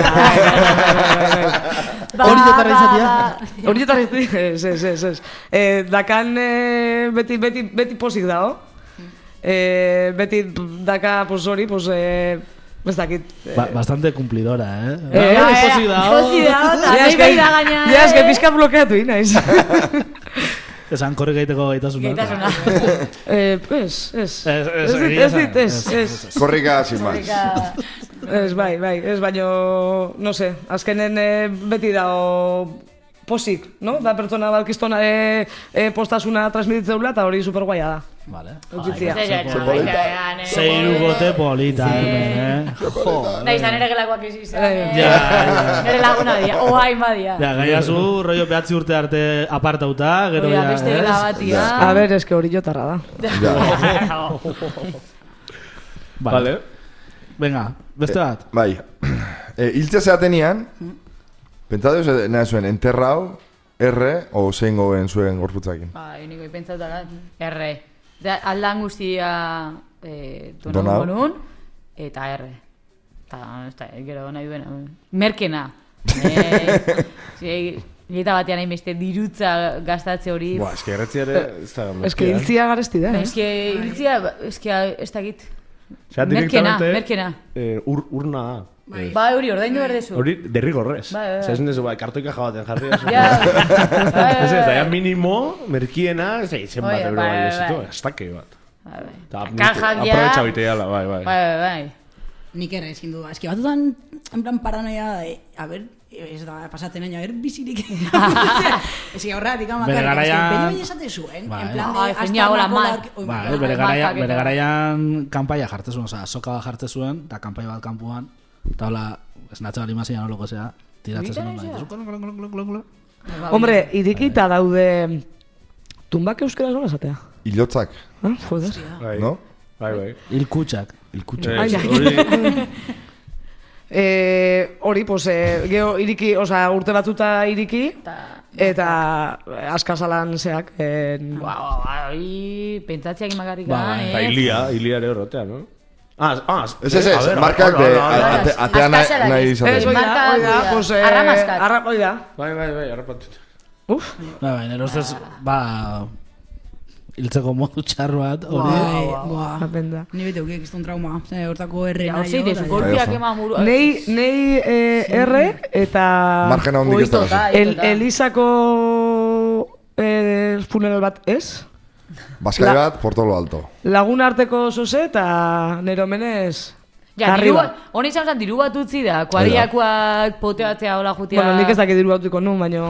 [SPEAKER 5] Ba,
[SPEAKER 2] Hori jotarra
[SPEAKER 5] ba,
[SPEAKER 2] izatea?
[SPEAKER 5] ba.
[SPEAKER 4] Hori jotarra izatea? Ez, ez, ez, ez. Eh, dakan eh, beti, beti, beti posik dago. Eh, beti daka, pues hori, pues... Eh, ez dakit. Eh,
[SPEAKER 2] Ba, bastante cumplidora, eh?
[SPEAKER 4] Eh,
[SPEAKER 2] Ba,
[SPEAKER 4] eh,
[SPEAKER 2] pozik dago.
[SPEAKER 5] Posi dago, eta
[SPEAKER 4] Ja,
[SPEAKER 5] nahi
[SPEAKER 4] eske-
[SPEAKER 5] behi da gaina.
[SPEAKER 4] Ja, eske pizka blokeatu inaiz.
[SPEAKER 2] Esan korrik egiteko gaitasuna.
[SPEAKER 5] Gaitasuna.
[SPEAKER 4] eh, ez, ez.
[SPEAKER 2] Ez, ez,
[SPEAKER 4] Ez dit,
[SPEAKER 2] egia
[SPEAKER 4] ez dit, ez,
[SPEAKER 2] esan.
[SPEAKER 4] ez.
[SPEAKER 3] Korrika, sin más.
[SPEAKER 4] Ez, bai, bai, ez baino, no sé, azkenen eh, beti dago posik, no? Da pertsona bat kistona eh, eh, postasuna transmititzeula eta hori super guaia da.
[SPEAKER 2] Vale.
[SPEAKER 4] Eutzitzia.
[SPEAKER 2] Zeiru gote polita, hemen, eh? Jo.
[SPEAKER 5] Nahi izan ere gelakoak ez izan.
[SPEAKER 4] Eh.
[SPEAKER 5] eh.
[SPEAKER 2] Ja, ja.
[SPEAKER 5] Nere laguna dia, oain badia.
[SPEAKER 2] Ja, gaiazu, rollo behatzi urte arte apartauta, gero
[SPEAKER 5] Oia,
[SPEAKER 2] ja,
[SPEAKER 5] beste
[SPEAKER 2] ez?
[SPEAKER 5] gela batia.
[SPEAKER 4] A ber, eske hori jotarra da.
[SPEAKER 3] Ja.
[SPEAKER 2] Vale. Venga, beste bat.
[SPEAKER 3] Bai. Eh, hiltze zeatenian, pentsatu ez nahi zuen, enterrau, erre, o zein goben zuen gorputzakin.
[SPEAKER 5] Bai, niko ipentzatara, erre. Da, aldan guztia eh,
[SPEAKER 3] Donau.
[SPEAKER 5] donau gonun, eta erre. Eta, ez da, gero nahi duena. Merkena. Eh, zi, Eta batean hain beste dirutza gastatze hori.
[SPEAKER 1] Buah, eske erretzi ere, ez da...
[SPEAKER 4] Eske hiltzia garesti da, eh?
[SPEAKER 5] Eske hiltzia, eske ez dakit.
[SPEAKER 1] Osea,
[SPEAKER 5] Merkena,
[SPEAKER 1] directamente,
[SPEAKER 5] merkena.
[SPEAKER 1] eh, ur, urna da. Eh,
[SPEAKER 5] Bai, hori ordaindu behar dezu.
[SPEAKER 1] Hori derrigorrez.
[SPEAKER 5] Bai, bai, bai.
[SPEAKER 1] Osea, ez nezu, bai, kartoika jabaten jarri.
[SPEAKER 5] Ja, bai,
[SPEAKER 1] Ez ez, da,
[SPEAKER 5] bai,
[SPEAKER 1] ja minimo, merkiena, ez da, izen bat
[SPEAKER 5] Oie,
[SPEAKER 1] euro
[SPEAKER 5] bai,
[SPEAKER 1] bai,
[SPEAKER 5] bai,
[SPEAKER 1] ez ditu,
[SPEAKER 5] bai.
[SPEAKER 1] estake bat.
[SPEAKER 5] bai, bai.
[SPEAKER 1] Eta
[SPEAKER 5] Kajak ja.
[SPEAKER 1] aprobetxa bite jala, bai, bai.
[SPEAKER 5] Bai, bai, bai.
[SPEAKER 7] Nik ere ezin du. Eski batutan, en plan paranoia, eh, a ber, ez da pasatzen aina, a ber bizirik. Eski horretik
[SPEAKER 2] Bere
[SPEAKER 7] amakarrik, eski
[SPEAKER 2] garaian-
[SPEAKER 7] peño baina esate zuen.
[SPEAKER 2] Bai.
[SPEAKER 7] En plan
[SPEAKER 5] Ai,
[SPEAKER 7] de,
[SPEAKER 5] jendea hola,
[SPEAKER 7] astarnako
[SPEAKER 5] mar.
[SPEAKER 7] lark- Oi,
[SPEAKER 2] Bai,
[SPEAKER 7] bai,
[SPEAKER 2] bere
[SPEAKER 7] bai.
[SPEAKER 2] garaian,
[SPEAKER 5] markak
[SPEAKER 2] bere
[SPEAKER 5] eta-
[SPEAKER 2] garaian kanpaia jartzen zuen, oza, soka bat jartzen zuen, eta kanpaia bat kanpuan, eta hola, esnatxa bali mazia noloko zea, tiratzen zuen, bai.
[SPEAKER 5] Egiten
[SPEAKER 2] Eta zu, klon, klon, klon, klon, klon.
[SPEAKER 4] Hombre, irikita daude tumbak euskera zola esatea.
[SPEAKER 3] Ilotzak,
[SPEAKER 4] Ah, joder.
[SPEAKER 1] Bai,
[SPEAKER 3] no?
[SPEAKER 1] bai, bai.
[SPEAKER 2] Hilkutxak.
[SPEAKER 3] Ilkutxak.
[SPEAKER 1] Ez,
[SPEAKER 4] Ai, ai.
[SPEAKER 1] hori,
[SPEAKER 4] Eh, hori, pues, eh, geho iriki, osea, urte batzuta iriki, eta askasalan zeak. Eh,
[SPEAKER 5] Ba, ba, ba, hori pentsatzeak imagarrik
[SPEAKER 2] Ba,
[SPEAKER 5] gan,
[SPEAKER 2] bai.
[SPEAKER 1] eta
[SPEAKER 5] eh?
[SPEAKER 1] hilia, hilia ere horretea, no? Ah, ah,
[SPEAKER 3] Ez, ez,
[SPEAKER 1] a
[SPEAKER 3] ez,
[SPEAKER 1] ver,
[SPEAKER 3] markak
[SPEAKER 1] hola,
[SPEAKER 3] de
[SPEAKER 1] hola, hola.
[SPEAKER 3] ate- atea nahi
[SPEAKER 5] Askasela
[SPEAKER 3] nahi
[SPEAKER 5] ez.
[SPEAKER 4] Ez,
[SPEAKER 3] izaten.
[SPEAKER 4] hoi da,
[SPEAKER 5] Marka
[SPEAKER 4] hoi da,
[SPEAKER 5] hori da.
[SPEAKER 4] pues, eh,
[SPEAKER 5] Arramaskat.
[SPEAKER 4] arra, hoi da.
[SPEAKER 1] Bai, bai, bai, harrapatut.
[SPEAKER 4] Uf,
[SPEAKER 2] Bai, bai, nire ustez, ba, hiltzeko modu txarro bat, hori.
[SPEAKER 7] Bai, buah.
[SPEAKER 4] apenda.
[SPEAKER 7] Ni bete ukiek izton trauma. Ze, hortako erre
[SPEAKER 5] Ja,
[SPEAKER 7] nahi.
[SPEAKER 5] hori dezu,
[SPEAKER 3] Bai,
[SPEAKER 5] golpeak
[SPEAKER 3] oso.
[SPEAKER 5] eman muru.
[SPEAKER 4] Nei, nei eh, erre eta
[SPEAKER 3] Margena hondik ez da
[SPEAKER 5] Oito,
[SPEAKER 3] hasi.
[SPEAKER 5] bai.
[SPEAKER 4] el, Elizako eh, funeral bat ez?
[SPEAKER 3] Baskai
[SPEAKER 4] La-
[SPEAKER 3] bat, Portolo Alto.
[SPEAKER 4] Lagun arteko zoze eta nero menez
[SPEAKER 5] Ja, diru
[SPEAKER 4] arriba.
[SPEAKER 5] bat, honi izan zen diru bat utzi da, kuadriakoak poteatzea hola jutia.
[SPEAKER 4] Bueno, nik ez dakit diru batuko nun, baino...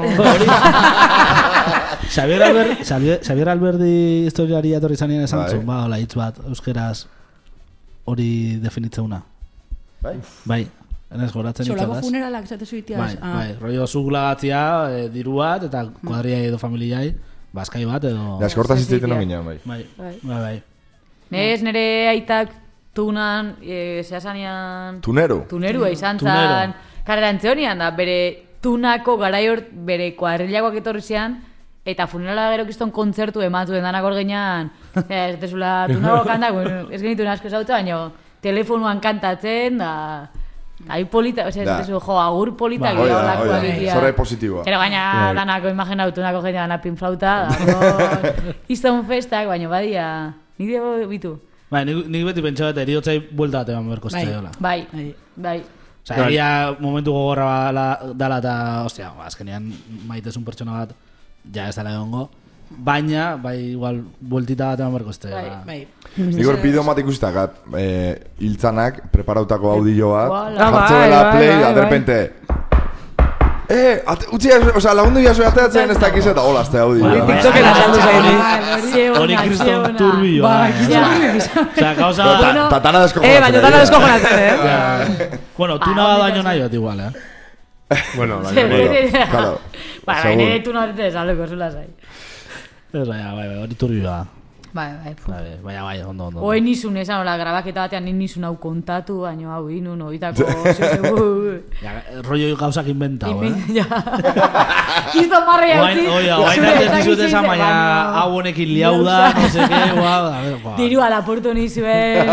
[SPEAKER 2] Xavier, Albert, Xavier, Xavier Alberdi historiari atorri zanien esan
[SPEAKER 3] Bai.
[SPEAKER 2] zuen, ba, hola, hitz bat, euskeraz hori definitzeuna.
[SPEAKER 3] Bai?
[SPEAKER 2] Bai, enez goratzen
[SPEAKER 7] Solako
[SPEAKER 2] hitzagaz.
[SPEAKER 7] funeralak zate zuitiaz.
[SPEAKER 2] Bai, bai, rollo zugulagatzia, e, diru bat, eta kuadriai edo familiai, baskai bat edo...
[SPEAKER 3] Ja, eskortaz izteiten
[SPEAKER 5] Sensitia.
[SPEAKER 3] nominean, bai.
[SPEAKER 2] Bai,
[SPEAKER 5] Bai.
[SPEAKER 2] bai, bai.
[SPEAKER 5] Nez nire aitak tunan, e, zehasanean...
[SPEAKER 3] Tunero?
[SPEAKER 5] Tunerua izan
[SPEAKER 2] Tunero.
[SPEAKER 5] zan. Karrantze honian da, bere tunako garai hor, bere kuadrilakoak etorri zean, eta funerala gero kiston kontzertu ematuen danak hor genean, ez dezula tunako kantak, bueno, ez genituen asko zautza, baina telefonuan kantatzen, da... Ai polita, osea,
[SPEAKER 3] Da.
[SPEAKER 5] ez dezu, jo, agur polita
[SPEAKER 3] Hoi
[SPEAKER 5] gira
[SPEAKER 3] da, hoi
[SPEAKER 5] olakoak
[SPEAKER 3] da.
[SPEAKER 5] egitea.
[SPEAKER 3] Zorre positiboa.
[SPEAKER 5] Pero gaina danako imaginatu tunako jendea dana pinflauta, da, izan festak, baina badia, nik dugu bitu.
[SPEAKER 2] Bai, nik, nik beti pentsa bat eriotzai buelta bat eman berko
[SPEAKER 7] Bai.
[SPEAKER 2] zitzaiola.
[SPEAKER 5] Bai,
[SPEAKER 7] Bai.
[SPEAKER 5] bai.
[SPEAKER 2] Osa, egia momentu gogorra bala, dala eta, ostia, ba, azkenean maitezun pertsona bat ja ez dela egongo. Baina, bai, igual, bueltita bat eman berko este.
[SPEAKER 7] Bai.
[SPEAKER 3] Igor bideo bat ikustakat, eh, hiltzanak, preparautako audio bat,
[SPEAKER 4] Wala.
[SPEAKER 3] jartzen
[SPEAKER 4] Bai,
[SPEAKER 3] dela
[SPEAKER 4] bai,
[SPEAKER 3] play,
[SPEAKER 4] bai,
[SPEAKER 3] da
[SPEAKER 4] bai.
[SPEAKER 3] derrepente, eh, ate- utzi, oza, lagundu biazu ateatzen ez dakiz eta hola, este audio.
[SPEAKER 2] Bai, bai.
[SPEAKER 4] TikTokera saldu zaini.
[SPEAKER 2] Hori kriston turbio.
[SPEAKER 7] Bai,
[SPEAKER 2] Osea, gauza...
[SPEAKER 3] Ta- Tatana
[SPEAKER 4] Eh,
[SPEAKER 3] deskojonatzen.
[SPEAKER 4] baina tana deskojonatzen, eh?
[SPEAKER 2] Bueno, tu naga baino nahi bat igual, eh?
[SPEAKER 1] Bueno,
[SPEAKER 5] Sí,
[SPEAKER 1] baina...
[SPEAKER 5] bete-
[SPEAKER 3] Claro.
[SPEAKER 5] Ba,
[SPEAKER 3] Segur.
[SPEAKER 5] nire tu norte salduko zula zai.
[SPEAKER 2] Ez baina, bai, bai, hori turbioa.
[SPEAKER 5] Bai, bai, fu.
[SPEAKER 2] Bai, baina, bai, ondo, ondo.
[SPEAKER 5] Oen nizun esan, hola, grabaketa batean nin nizun hau kontatu, baina hau inun, oitako, zeu,
[SPEAKER 2] Ja, rollo gauzak inventau, eh?
[SPEAKER 5] ja. Kiston marria
[SPEAKER 2] Oain,
[SPEAKER 5] utzi.
[SPEAKER 2] oia, oain
[SPEAKER 5] zure
[SPEAKER 2] arte
[SPEAKER 5] ez
[SPEAKER 2] dizut
[SPEAKER 5] dakit
[SPEAKER 2] esan,
[SPEAKER 5] zein
[SPEAKER 2] baina
[SPEAKER 5] zen,
[SPEAKER 2] hau honekin liau da, no sé qué, guau, a ver, guau.
[SPEAKER 5] Dirua laportu nizuen.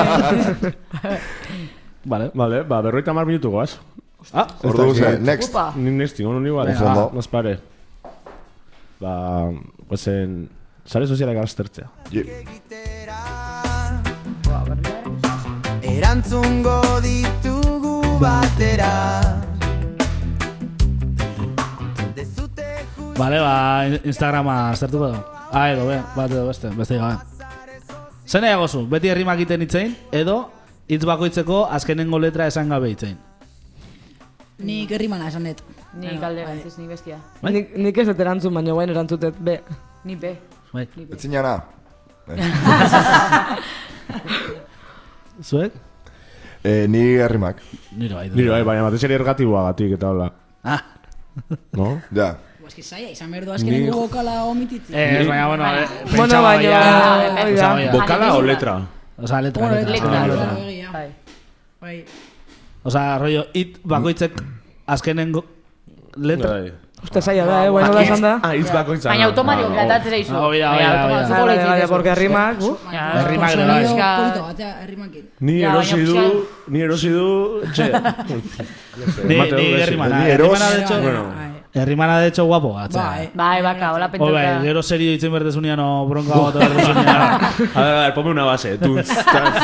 [SPEAKER 2] Vale.
[SPEAKER 1] Vale, ba, berroita mar minutu goaz.
[SPEAKER 2] Ah,
[SPEAKER 3] Ordu guze, next.
[SPEAKER 5] Upa.
[SPEAKER 1] Ni nesti, ono ni igual.
[SPEAKER 3] Venga, Fondo.
[SPEAKER 1] Nos pare. Ba, guazen... Sare sozialak aztertzea.
[SPEAKER 3] Ye-
[SPEAKER 6] Erantzungo ditugu batera.
[SPEAKER 2] Vale, ba, Instagrama aztertuko du. Ah, edo, be, bat edo beste, beste gabe. Zer nahiago zu, beti errimak iten itzein, edo hitz bakoitzeko azkenengo letra esan gabe itzein.
[SPEAKER 7] Nik herrimana esan dut.
[SPEAKER 5] Ni kalde gantziz, ni bestia.
[SPEAKER 4] Nik, nik ez dut erantzun, baina guain erantzutet, be.
[SPEAKER 5] Ni be.
[SPEAKER 2] Bai.
[SPEAKER 3] Etzinana.
[SPEAKER 2] Zuek?
[SPEAKER 3] Eh, ni herrimak.
[SPEAKER 2] Nire bai.
[SPEAKER 1] Nire bai, baina batez ere ergatiboa gatik eta hola.
[SPEAKER 2] Ah.
[SPEAKER 1] No?
[SPEAKER 3] Ja.
[SPEAKER 7] Eski zaila, izan behar du azkenengo bokala omititzi.
[SPEAKER 2] Eh, baina, bueno,
[SPEAKER 5] Baina-
[SPEAKER 2] eh,
[SPEAKER 4] Bueno,
[SPEAKER 2] pentsaba
[SPEAKER 4] baina...
[SPEAKER 2] ja-
[SPEAKER 4] hori da.
[SPEAKER 2] Pensaba ya.
[SPEAKER 1] Bokala o letra?
[SPEAKER 2] Osa, letra,
[SPEAKER 7] Bueno,
[SPEAKER 2] letra.
[SPEAKER 7] letra,
[SPEAKER 2] Ah,
[SPEAKER 7] letra.
[SPEAKER 2] letra.
[SPEAKER 7] Egia.
[SPEAKER 5] Bai.
[SPEAKER 7] Bai.
[SPEAKER 2] Osa, rollo, hit bakoitzek azkenengo letra.
[SPEAKER 1] Bai.
[SPEAKER 4] Uste zaila da, eh, bueno da esan da.
[SPEAKER 1] Ah, hitz bakoitza.
[SPEAKER 5] Baina automatiko gertatzera izu.
[SPEAKER 2] Ah, oida,
[SPEAKER 5] Baina
[SPEAKER 2] oida,
[SPEAKER 5] automatiko
[SPEAKER 2] oida.
[SPEAKER 4] Vale,
[SPEAKER 5] leitzik
[SPEAKER 4] vale,
[SPEAKER 5] izu.
[SPEAKER 4] porque rimak, uh.
[SPEAKER 5] Ja,
[SPEAKER 2] Herrimak ere
[SPEAKER 7] Sonido
[SPEAKER 2] bai.
[SPEAKER 5] Pixka-
[SPEAKER 7] polito batea herrimakin.
[SPEAKER 1] Ni
[SPEAKER 5] Ja,
[SPEAKER 1] erosi
[SPEAKER 5] baina
[SPEAKER 1] du,
[SPEAKER 5] ofizial-
[SPEAKER 1] ni erosi du, txe.
[SPEAKER 2] Ni,
[SPEAKER 1] Mateo,
[SPEAKER 2] ni
[SPEAKER 1] besi.
[SPEAKER 2] herrimana.
[SPEAKER 3] Ni eros-
[SPEAKER 2] Herrimana, de hecho,
[SPEAKER 1] Bueno.
[SPEAKER 2] herrimana, de hecho, guapo, atzera.
[SPEAKER 7] Bai.
[SPEAKER 5] Bai, baka, hola
[SPEAKER 2] Oh, bai,
[SPEAKER 5] pentsauta.
[SPEAKER 2] gero serio ditzen berdezunean o bronka bat berdezunean.
[SPEAKER 1] A ver, a ver, ponme una base. Tunz, tanz,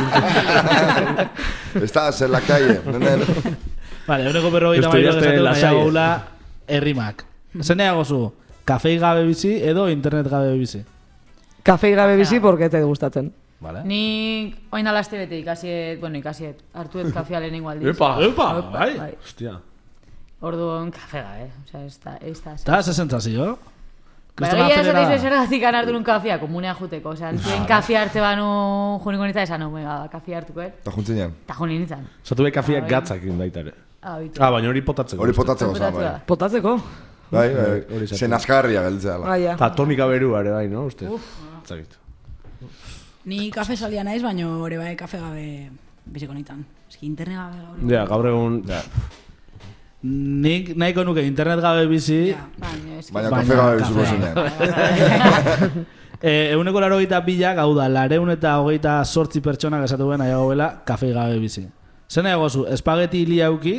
[SPEAKER 3] Estás en la calle. Nenen.
[SPEAKER 2] Vale, euneko berrogeita
[SPEAKER 1] Estoy
[SPEAKER 2] mailo
[SPEAKER 1] hasta
[SPEAKER 2] esatu
[SPEAKER 1] en la
[SPEAKER 2] nahi
[SPEAKER 1] salle.
[SPEAKER 2] gaula herrimak. Zer nahiago zu? Kafei gabe bizi edo internet gabe bizi?
[SPEAKER 4] Kafei gabe bizi, porque te gustatzen.
[SPEAKER 2] Vale.
[SPEAKER 5] Nik oin alaste bete ikasiet, bueno, ikasiet, hartuet kafea lehenengo aldiz.
[SPEAKER 1] Epa,
[SPEAKER 2] Epa, bai.
[SPEAKER 5] bai.
[SPEAKER 1] Hostia.
[SPEAKER 5] Orduan kafe gabe, osea, ez da, ez da.
[SPEAKER 2] Eta, ze sentzazio?
[SPEAKER 5] Baina
[SPEAKER 2] Kristona
[SPEAKER 5] egia
[SPEAKER 2] azelera-
[SPEAKER 5] ez zergatik hartu nun kafea, komunea juteko, osea, zuen kafea hartze banu juniko nintzen esan, no, venga, kafea hartuko, eh?
[SPEAKER 3] Eta juntzen
[SPEAKER 5] Eta juni nintzen.
[SPEAKER 1] Zatu bai kafia
[SPEAKER 5] Ah, bai.
[SPEAKER 1] gatzak baita ere.
[SPEAKER 5] Ah, bitu.
[SPEAKER 1] Ah, baina hori potatzeko.
[SPEAKER 3] Hori potatzeko zan,
[SPEAKER 5] Potatzea.
[SPEAKER 3] bai.
[SPEAKER 4] Potatzeko?
[SPEAKER 3] Bai,
[SPEAKER 1] Bai,
[SPEAKER 3] bai.
[SPEAKER 1] hori zatu.
[SPEAKER 3] Zen askarria geltzea.
[SPEAKER 4] Ah, ja.
[SPEAKER 1] Eta tonika berua ere bai, no, uste? Zagit.
[SPEAKER 7] Ni kafe salia naiz, baina ore bai kafe gabe biziko nitan. Eski internet gabe gaur.
[SPEAKER 1] Ja, gaur egun... Ja.
[SPEAKER 2] Nik nahiko nuke internet gabe bizi,
[SPEAKER 7] Ja.
[SPEAKER 5] Baina, eski.
[SPEAKER 3] Baina
[SPEAKER 2] Baina
[SPEAKER 3] kafe gabe
[SPEAKER 2] kafe
[SPEAKER 3] bizuko
[SPEAKER 2] gabe.
[SPEAKER 3] zinean.
[SPEAKER 2] eh, euneko laro gita bilak, hau da, lareun eta hogeita sortzi pertsonak esatu ben nahiago bela, kafei gabe bizi. Zer nahiago zu, espageti liauki,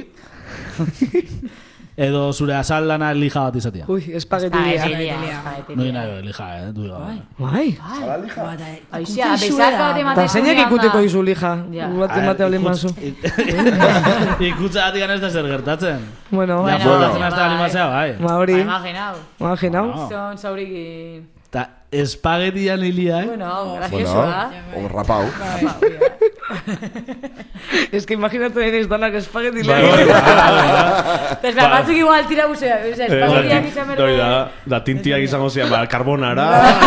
[SPEAKER 2] edo zure azaldana lija bat izatea?
[SPEAKER 4] Ui, espageti
[SPEAKER 5] Ah,
[SPEAKER 4] lia.
[SPEAKER 5] egilia,
[SPEAKER 7] Lia.
[SPEAKER 5] espagetti
[SPEAKER 2] Noi
[SPEAKER 5] lia.
[SPEAKER 2] nahi lija, eh, du gabe.
[SPEAKER 4] Bai.
[SPEAKER 7] Bata,
[SPEAKER 5] Aixia, besaka bat
[SPEAKER 4] Eta
[SPEAKER 5] ematen
[SPEAKER 4] zeinak
[SPEAKER 5] zunean,
[SPEAKER 4] ikuteko
[SPEAKER 5] ba.
[SPEAKER 4] izu lija.
[SPEAKER 5] Ja.
[SPEAKER 4] Baten bate olin bazu.
[SPEAKER 2] Ikutza batik ez da zer gertatzen.
[SPEAKER 4] Bueno,
[SPEAKER 2] Ja,
[SPEAKER 4] bai.
[SPEAKER 5] Bueno,
[SPEAKER 2] fotatzen
[SPEAKER 5] bai.
[SPEAKER 2] hasta alimazea, bai.
[SPEAKER 4] Ma hori,
[SPEAKER 5] Ba, imaginau.
[SPEAKER 4] imaginau.
[SPEAKER 5] Son zaurikin...
[SPEAKER 2] Eta espagetian hilia, eh?
[SPEAKER 5] Bueno, graciosoa.
[SPEAKER 3] Bueno, o rapau.
[SPEAKER 4] Es que imaginatzen ez danak espageti
[SPEAKER 1] Bai,
[SPEAKER 4] lia.
[SPEAKER 1] bai, bai.
[SPEAKER 5] Eta batzuk igual tira buzea, oza, espaguetiak izan
[SPEAKER 1] Hori
[SPEAKER 5] berde...
[SPEAKER 1] da, da tintiak izango zian, ba, karbonara.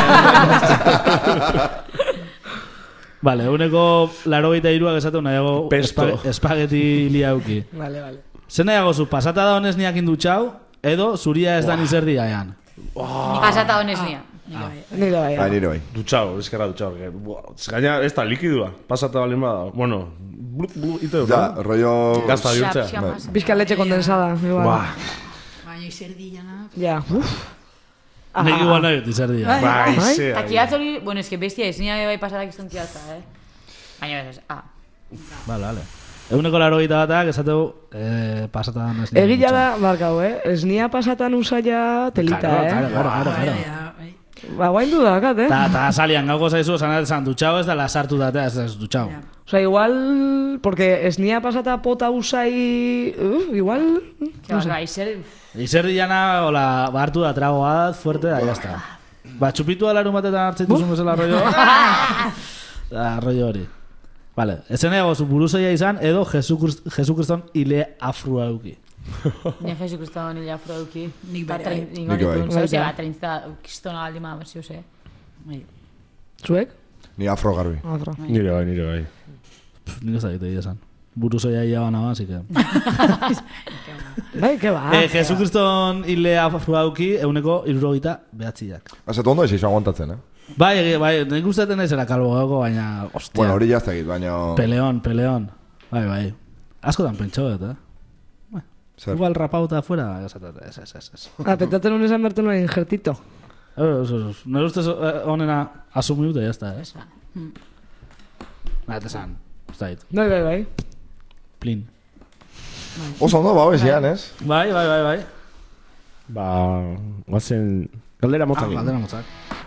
[SPEAKER 2] Vale, uneko laro gita iruak esatu nahiago
[SPEAKER 1] Pesto.
[SPEAKER 2] espag- espageti liauki.
[SPEAKER 4] Vale, vale.
[SPEAKER 2] Zer nahiago zu, pasata da honez niak indutxau, edo zuria ez da nizer diaean.
[SPEAKER 5] Pasata honez nia.
[SPEAKER 4] Nire bai.
[SPEAKER 3] Bai, nire bai.
[SPEAKER 1] Dutxau, eskerra dutxau. que, buah, Gaina, ez da likidua. Pasata balin bada. Bueno, blu, blu, ite dut,
[SPEAKER 3] Ja,
[SPEAKER 1] no?
[SPEAKER 3] rollo...
[SPEAKER 1] Gazta
[SPEAKER 5] Xap,
[SPEAKER 1] bihurtzea.
[SPEAKER 5] xap,
[SPEAKER 3] Bai.
[SPEAKER 5] pasa.
[SPEAKER 4] Bizka leche kondensada. Igual.
[SPEAKER 1] Buah,
[SPEAKER 7] Baina izerdillana.
[SPEAKER 4] Ja. Uf.
[SPEAKER 2] Nik igual nahi dut izer dia.
[SPEAKER 1] bai,
[SPEAKER 4] Bai?
[SPEAKER 1] ze.
[SPEAKER 5] Eta kiatz hori, bueno, es que bestia ez, nina bai pasatak izan kiatza, eh? Baina ez, ah.
[SPEAKER 2] Vale, vale. Eguneko laro gita batak esatu eh, pasata da honez niak
[SPEAKER 4] Egila
[SPEAKER 2] indutxau.
[SPEAKER 4] da, barkau, eh? Esnia pasatan usaia telita,
[SPEAKER 2] Claro,
[SPEAKER 4] eh?
[SPEAKER 2] claro, claro, claro,
[SPEAKER 7] Bai,
[SPEAKER 2] claro.
[SPEAKER 7] ja, bai.
[SPEAKER 4] Ba, guain du dakat, eh?
[SPEAKER 2] Ta, ta salian gauko zaizu, esan esan dutxau ez da lasartu datea ez da dutxau.
[SPEAKER 4] Osa, igual, porque esnia pasata pota usai, uh, igual...
[SPEAKER 5] Que vas, bai, zer...
[SPEAKER 2] Izer diana, hola, hartu da tragoa bat, fuerte da, jazta. Ba, txupitu alarun batetan hartzen duzun bezala rollo. Da, rollo hori. Vale, ezen ego zu buruzoia izan, edo Jesukriston hile afrua duki.
[SPEAKER 5] Ni Jesukriston hile afrua duki.
[SPEAKER 7] Nik bere bai.
[SPEAKER 5] Nik
[SPEAKER 3] Nik bai.
[SPEAKER 5] hori zeu, bat treinta kistona galdi ma berzio ze.
[SPEAKER 4] Zuek?
[SPEAKER 3] Ni afro garbi.
[SPEAKER 4] Afro.
[SPEAKER 1] Nire bai, nire bai.
[SPEAKER 2] Nik ez dakit egia esan. Buruzoia ia bana, así que...
[SPEAKER 4] Bai, que ba.
[SPEAKER 2] Eh, Jesukriston hile afrua duki, euneko irurogita behatziak.
[SPEAKER 3] Azet ondo ez iso aguantatzen, eh?
[SPEAKER 2] Bai, egi- bai, nik ustetan naizela kalbo gauko, baina, ostia.
[SPEAKER 3] Bueno, hori jaztegit, baina...
[SPEAKER 2] Peleón, peleón. Bai, bai. Askotan pentsa bet, eh? Bueno,
[SPEAKER 3] Zer?
[SPEAKER 2] igual rapauta afuera, esatat, ez, ez, ez, ez.
[SPEAKER 4] Ah, petaten un esan berten un injertito.
[SPEAKER 2] Ez, ez, ez. Nire ustez eh, honena asumiute, ya está, eh?
[SPEAKER 5] Ba.
[SPEAKER 2] Ba, eta esan, ez da hit.
[SPEAKER 4] Bai, bai, bai.
[SPEAKER 2] Plin.
[SPEAKER 3] Oso ondo, ba, bezian, ez?
[SPEAKER 2] Bai, bai, bai, bai.
[SPEAKER 1] Ba, guazen... Galdera
[SPEAKER 2] Ah,
[SPEAKER 1] motzak.
[SPEAKER 2] galdera motzak.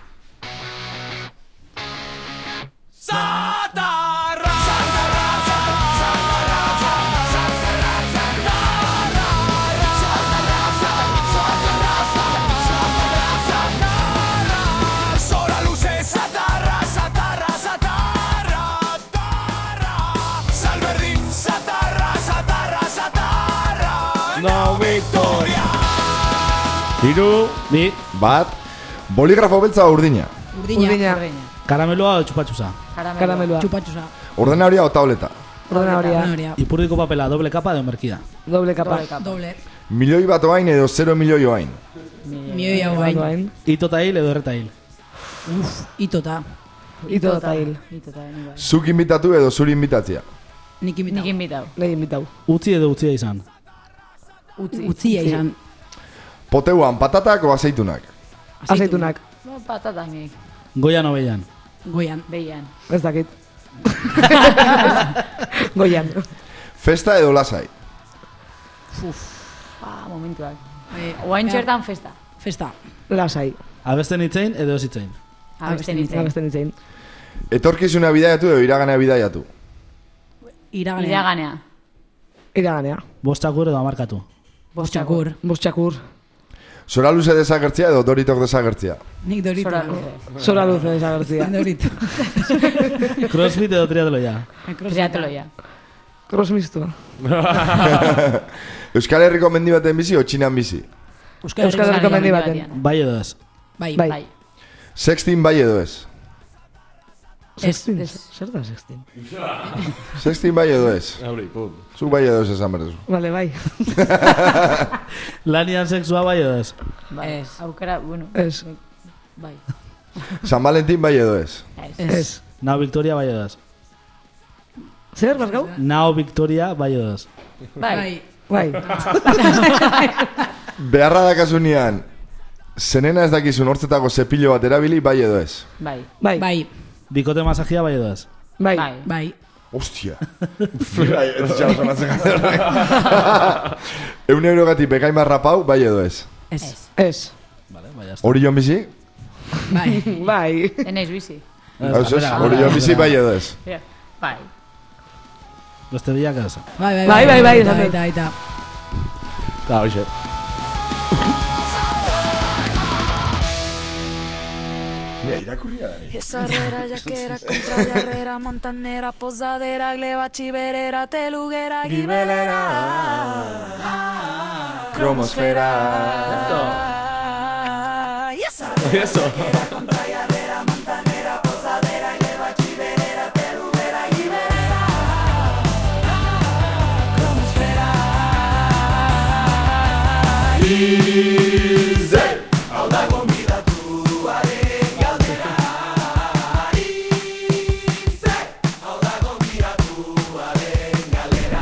[SPEAKER 1] No victoria. Hiru.
[SPEAKER 2] Bi,
[SPEAKER 3] Bat, boligrafo beltza urdina.
[SPEAKER 7] Urdina.
[SPEAKER 4] Urdina.
[SPEAKER 2] karameloa o txupatxuza.
[SPEAKER 4] Karamelua.
[SPEAKER 7] Chupatxusa.
[SPEAKER 3] Ordena horia o tableta.
[SPEAKER 4] Ordenadoria.
[SPEAKER 7] Horia.
[SPEAKER 2] Ipurdiko papela, doble kapa edo merkia.
[SPEAKER 4] Doble kapa.
[SPEAKER 7] Doble.
[SPEAKER 3] Milioi bat oain edo zero milioi oain.
[SPEAKER 7] Milioi hau gain.
[SPEAKER 4] Bain.
[SPEAKER 2] Ito ta hil edo erreta hil.
[SPEAKER 7] Uf, itota.
[SPEAKER 4] Ito eta hil.
[SPEAKER 5] Itota, ni bai.
[SPEAKER 3] Zuk inbitatu edo zuri inbitatzia.
[SPEAKER 7] Nik
[SPEAKER 5] Nik
[SPEAKER 7] imitau.
[SPEAKER 5] inbitau.
[SPEAKER 4] Nahi inbitau.
[SPEAKER 2] Utzi edo utzia izan.
[SPEAKER 5] Utzi.
[SPEAKER 7] Utzia izan.
[SPEAKER 3] Poteuan patatak o azeitunak.
[SPEAKER 4] Azeitunak.
[SPEAKER 5] No, patatak nik.
[SPEAKER 2] Goian obeian.
[SPEAKER 7] Goian.
[SPEAKER 5] Behian.
[SPEAKER 4] Ez dakit. Goian.
[SPEAKER 3] Festa edo lasai.
[SPEAKER 5] Ah, momentuak.
[SPEAKER 7] Eh,
[SPEAKER 5] Oain
[SPEAKER 7] ea,
[SPEAKER 5] txertan festa.
[SPEAKER 7] Festa.
[SPEAKER 4] Lasai.
[SPEAKER 2] Abesten itzein edo zitzein.
[SPEAKER 5] Abesten nintzen.
[SPEAKER 4] Abesten itzein.
[SPEAKER 3] Etorkizuna bidaiatu edo iraganea bidaiatu.
[SPEAKER 7] Iraganea.
[SPEAKER 5] Iraganea.
[SPEAKER 4] Iraganea.
[SPEAKER 2] Bostak edo amarkatu.
[SPEAKER 7] Bostxakur.
[SPEAKER 4] Bostxakur.
[SPEAKER 3] Zora luze desagertzia edo doritok desagertzia.
[SPEAKER 7] Nik dorito.
[SPEAKER 5] Zora luze.
[SPEAKER 4] Zora luze desagertzia.
[SPEAKER 7] Dorito.
[SPEAKER 2] Crossfit edo triatloia.
[SPEAKER 5] Triatloia.
[SPEAKER 4] Crossmistua.
[SPEAKER 3] Euskal Herriko mendi baten bizi o txinan bizi.
[SPEAKER 7] Euskal
[SPEAKER 4] Euskal Herriko mendi baten.
[SPEAKER 2] Bai edo ez.
[SPEAKER 7] Bai.
[SPEAKER 4] Bai.
[SPEAKER 5] Bai.
[SPEAKER 3] Sextin bai edo ez.
[SPEAKER 4] Sextin. Zer da sextin?
[SPEAKER 3] Sextin bai edo ez.
[SPEAKER 1] Hauri, pum.
[SPEAKER 3] Zuk bai edo ez esan berdezu.
[SPEAKER 4] Vale, bai.
[SPEAKER 2] Lanian sexua bai edo ez.
[SPEAKER 5] Bai.
[SPEAKER 7] Ez.
[SPEAKER 5] Aukera, bueno.
[SPEAKER 4] Ez.
[SPEAKER 5] Bai.
[SPEAKER 3] San Valentin bai edo ez.
[SPEAKER 5] Ez.
[SPEAKER 4] Ez.
[SPEAKER 2] Nao Victoria bai edo ez.
[SPEAKER 4] Zer, Baskau?
[SPEAKER 2] Nao Victoria bai edo ez.
[SPEAKER 5] Bai.
[SPEAKER 4] Bai.
[SPEAKER 3] Beharra dakasunean, zenena ez dakizun hortzetako zepilo bat erabili bai edo ez.
[SPEAKER 5] Bai.
[SPEAKER 4] Bai.
[SPEAKER 7] Bai.
[SPEAKER 2] Bikote masajia bai edo ez.
[SPEAKER 4] Bai.
[SPEAKER 5] Bai.
[SPEAKER 7] Bai.
[SPEAKER 3] Ostia. Bai, ez txau sonatzen galdera. Eun eurogatik bekaima rapau bai edo ez.
[SPEAKER 7] Ez.
[SPEAKER 4] Ez.
[SPEAKER 2] Vale, bai, hasta.
[SPEAKER 3] Hori joan bizi?
[SPEAKER 7] Bai.
[SPEAKER 4] Bai.
[SPEAKER 5] Enaiz bizi.
[SPEAKER 3] Hau ez, hori joan bizi bai edo ez.
[SPEAKER 5] Mira. Bai.
[SPEAKER 2] Beste biak ez.
[SPEAKER 7] Bai, bai,
[SPEAKER 4] Bai, bai, bai, esan
[SPEAKER 7] Aita,
[SPEAKER 4] dut.
[SPEAKER 7] aita,
[SPEAKER 1] Ta, hoxe.
[SPEAKER 3] Mira, irakurria da.
[SPEAKER 8] Esa herrera, yaquera, contrallarrera, montanera, posadera, gleba, chiverera, teluguera, gibelera,
[SPEAKER 3] Cromosfera.
[SPEAKER 8] y esa
[SPEAKER 1] Eso.
[SPEAKER 8] contrallarrera, montanera, posadera, gleba, chiverera, teluguera, gibelera, cromosfera.
[SPEAKER 3] Ize.
[SPEAKER 8] Hau da gonbidatuaren galdera. Ize, hau da gonbidatuaren galdera.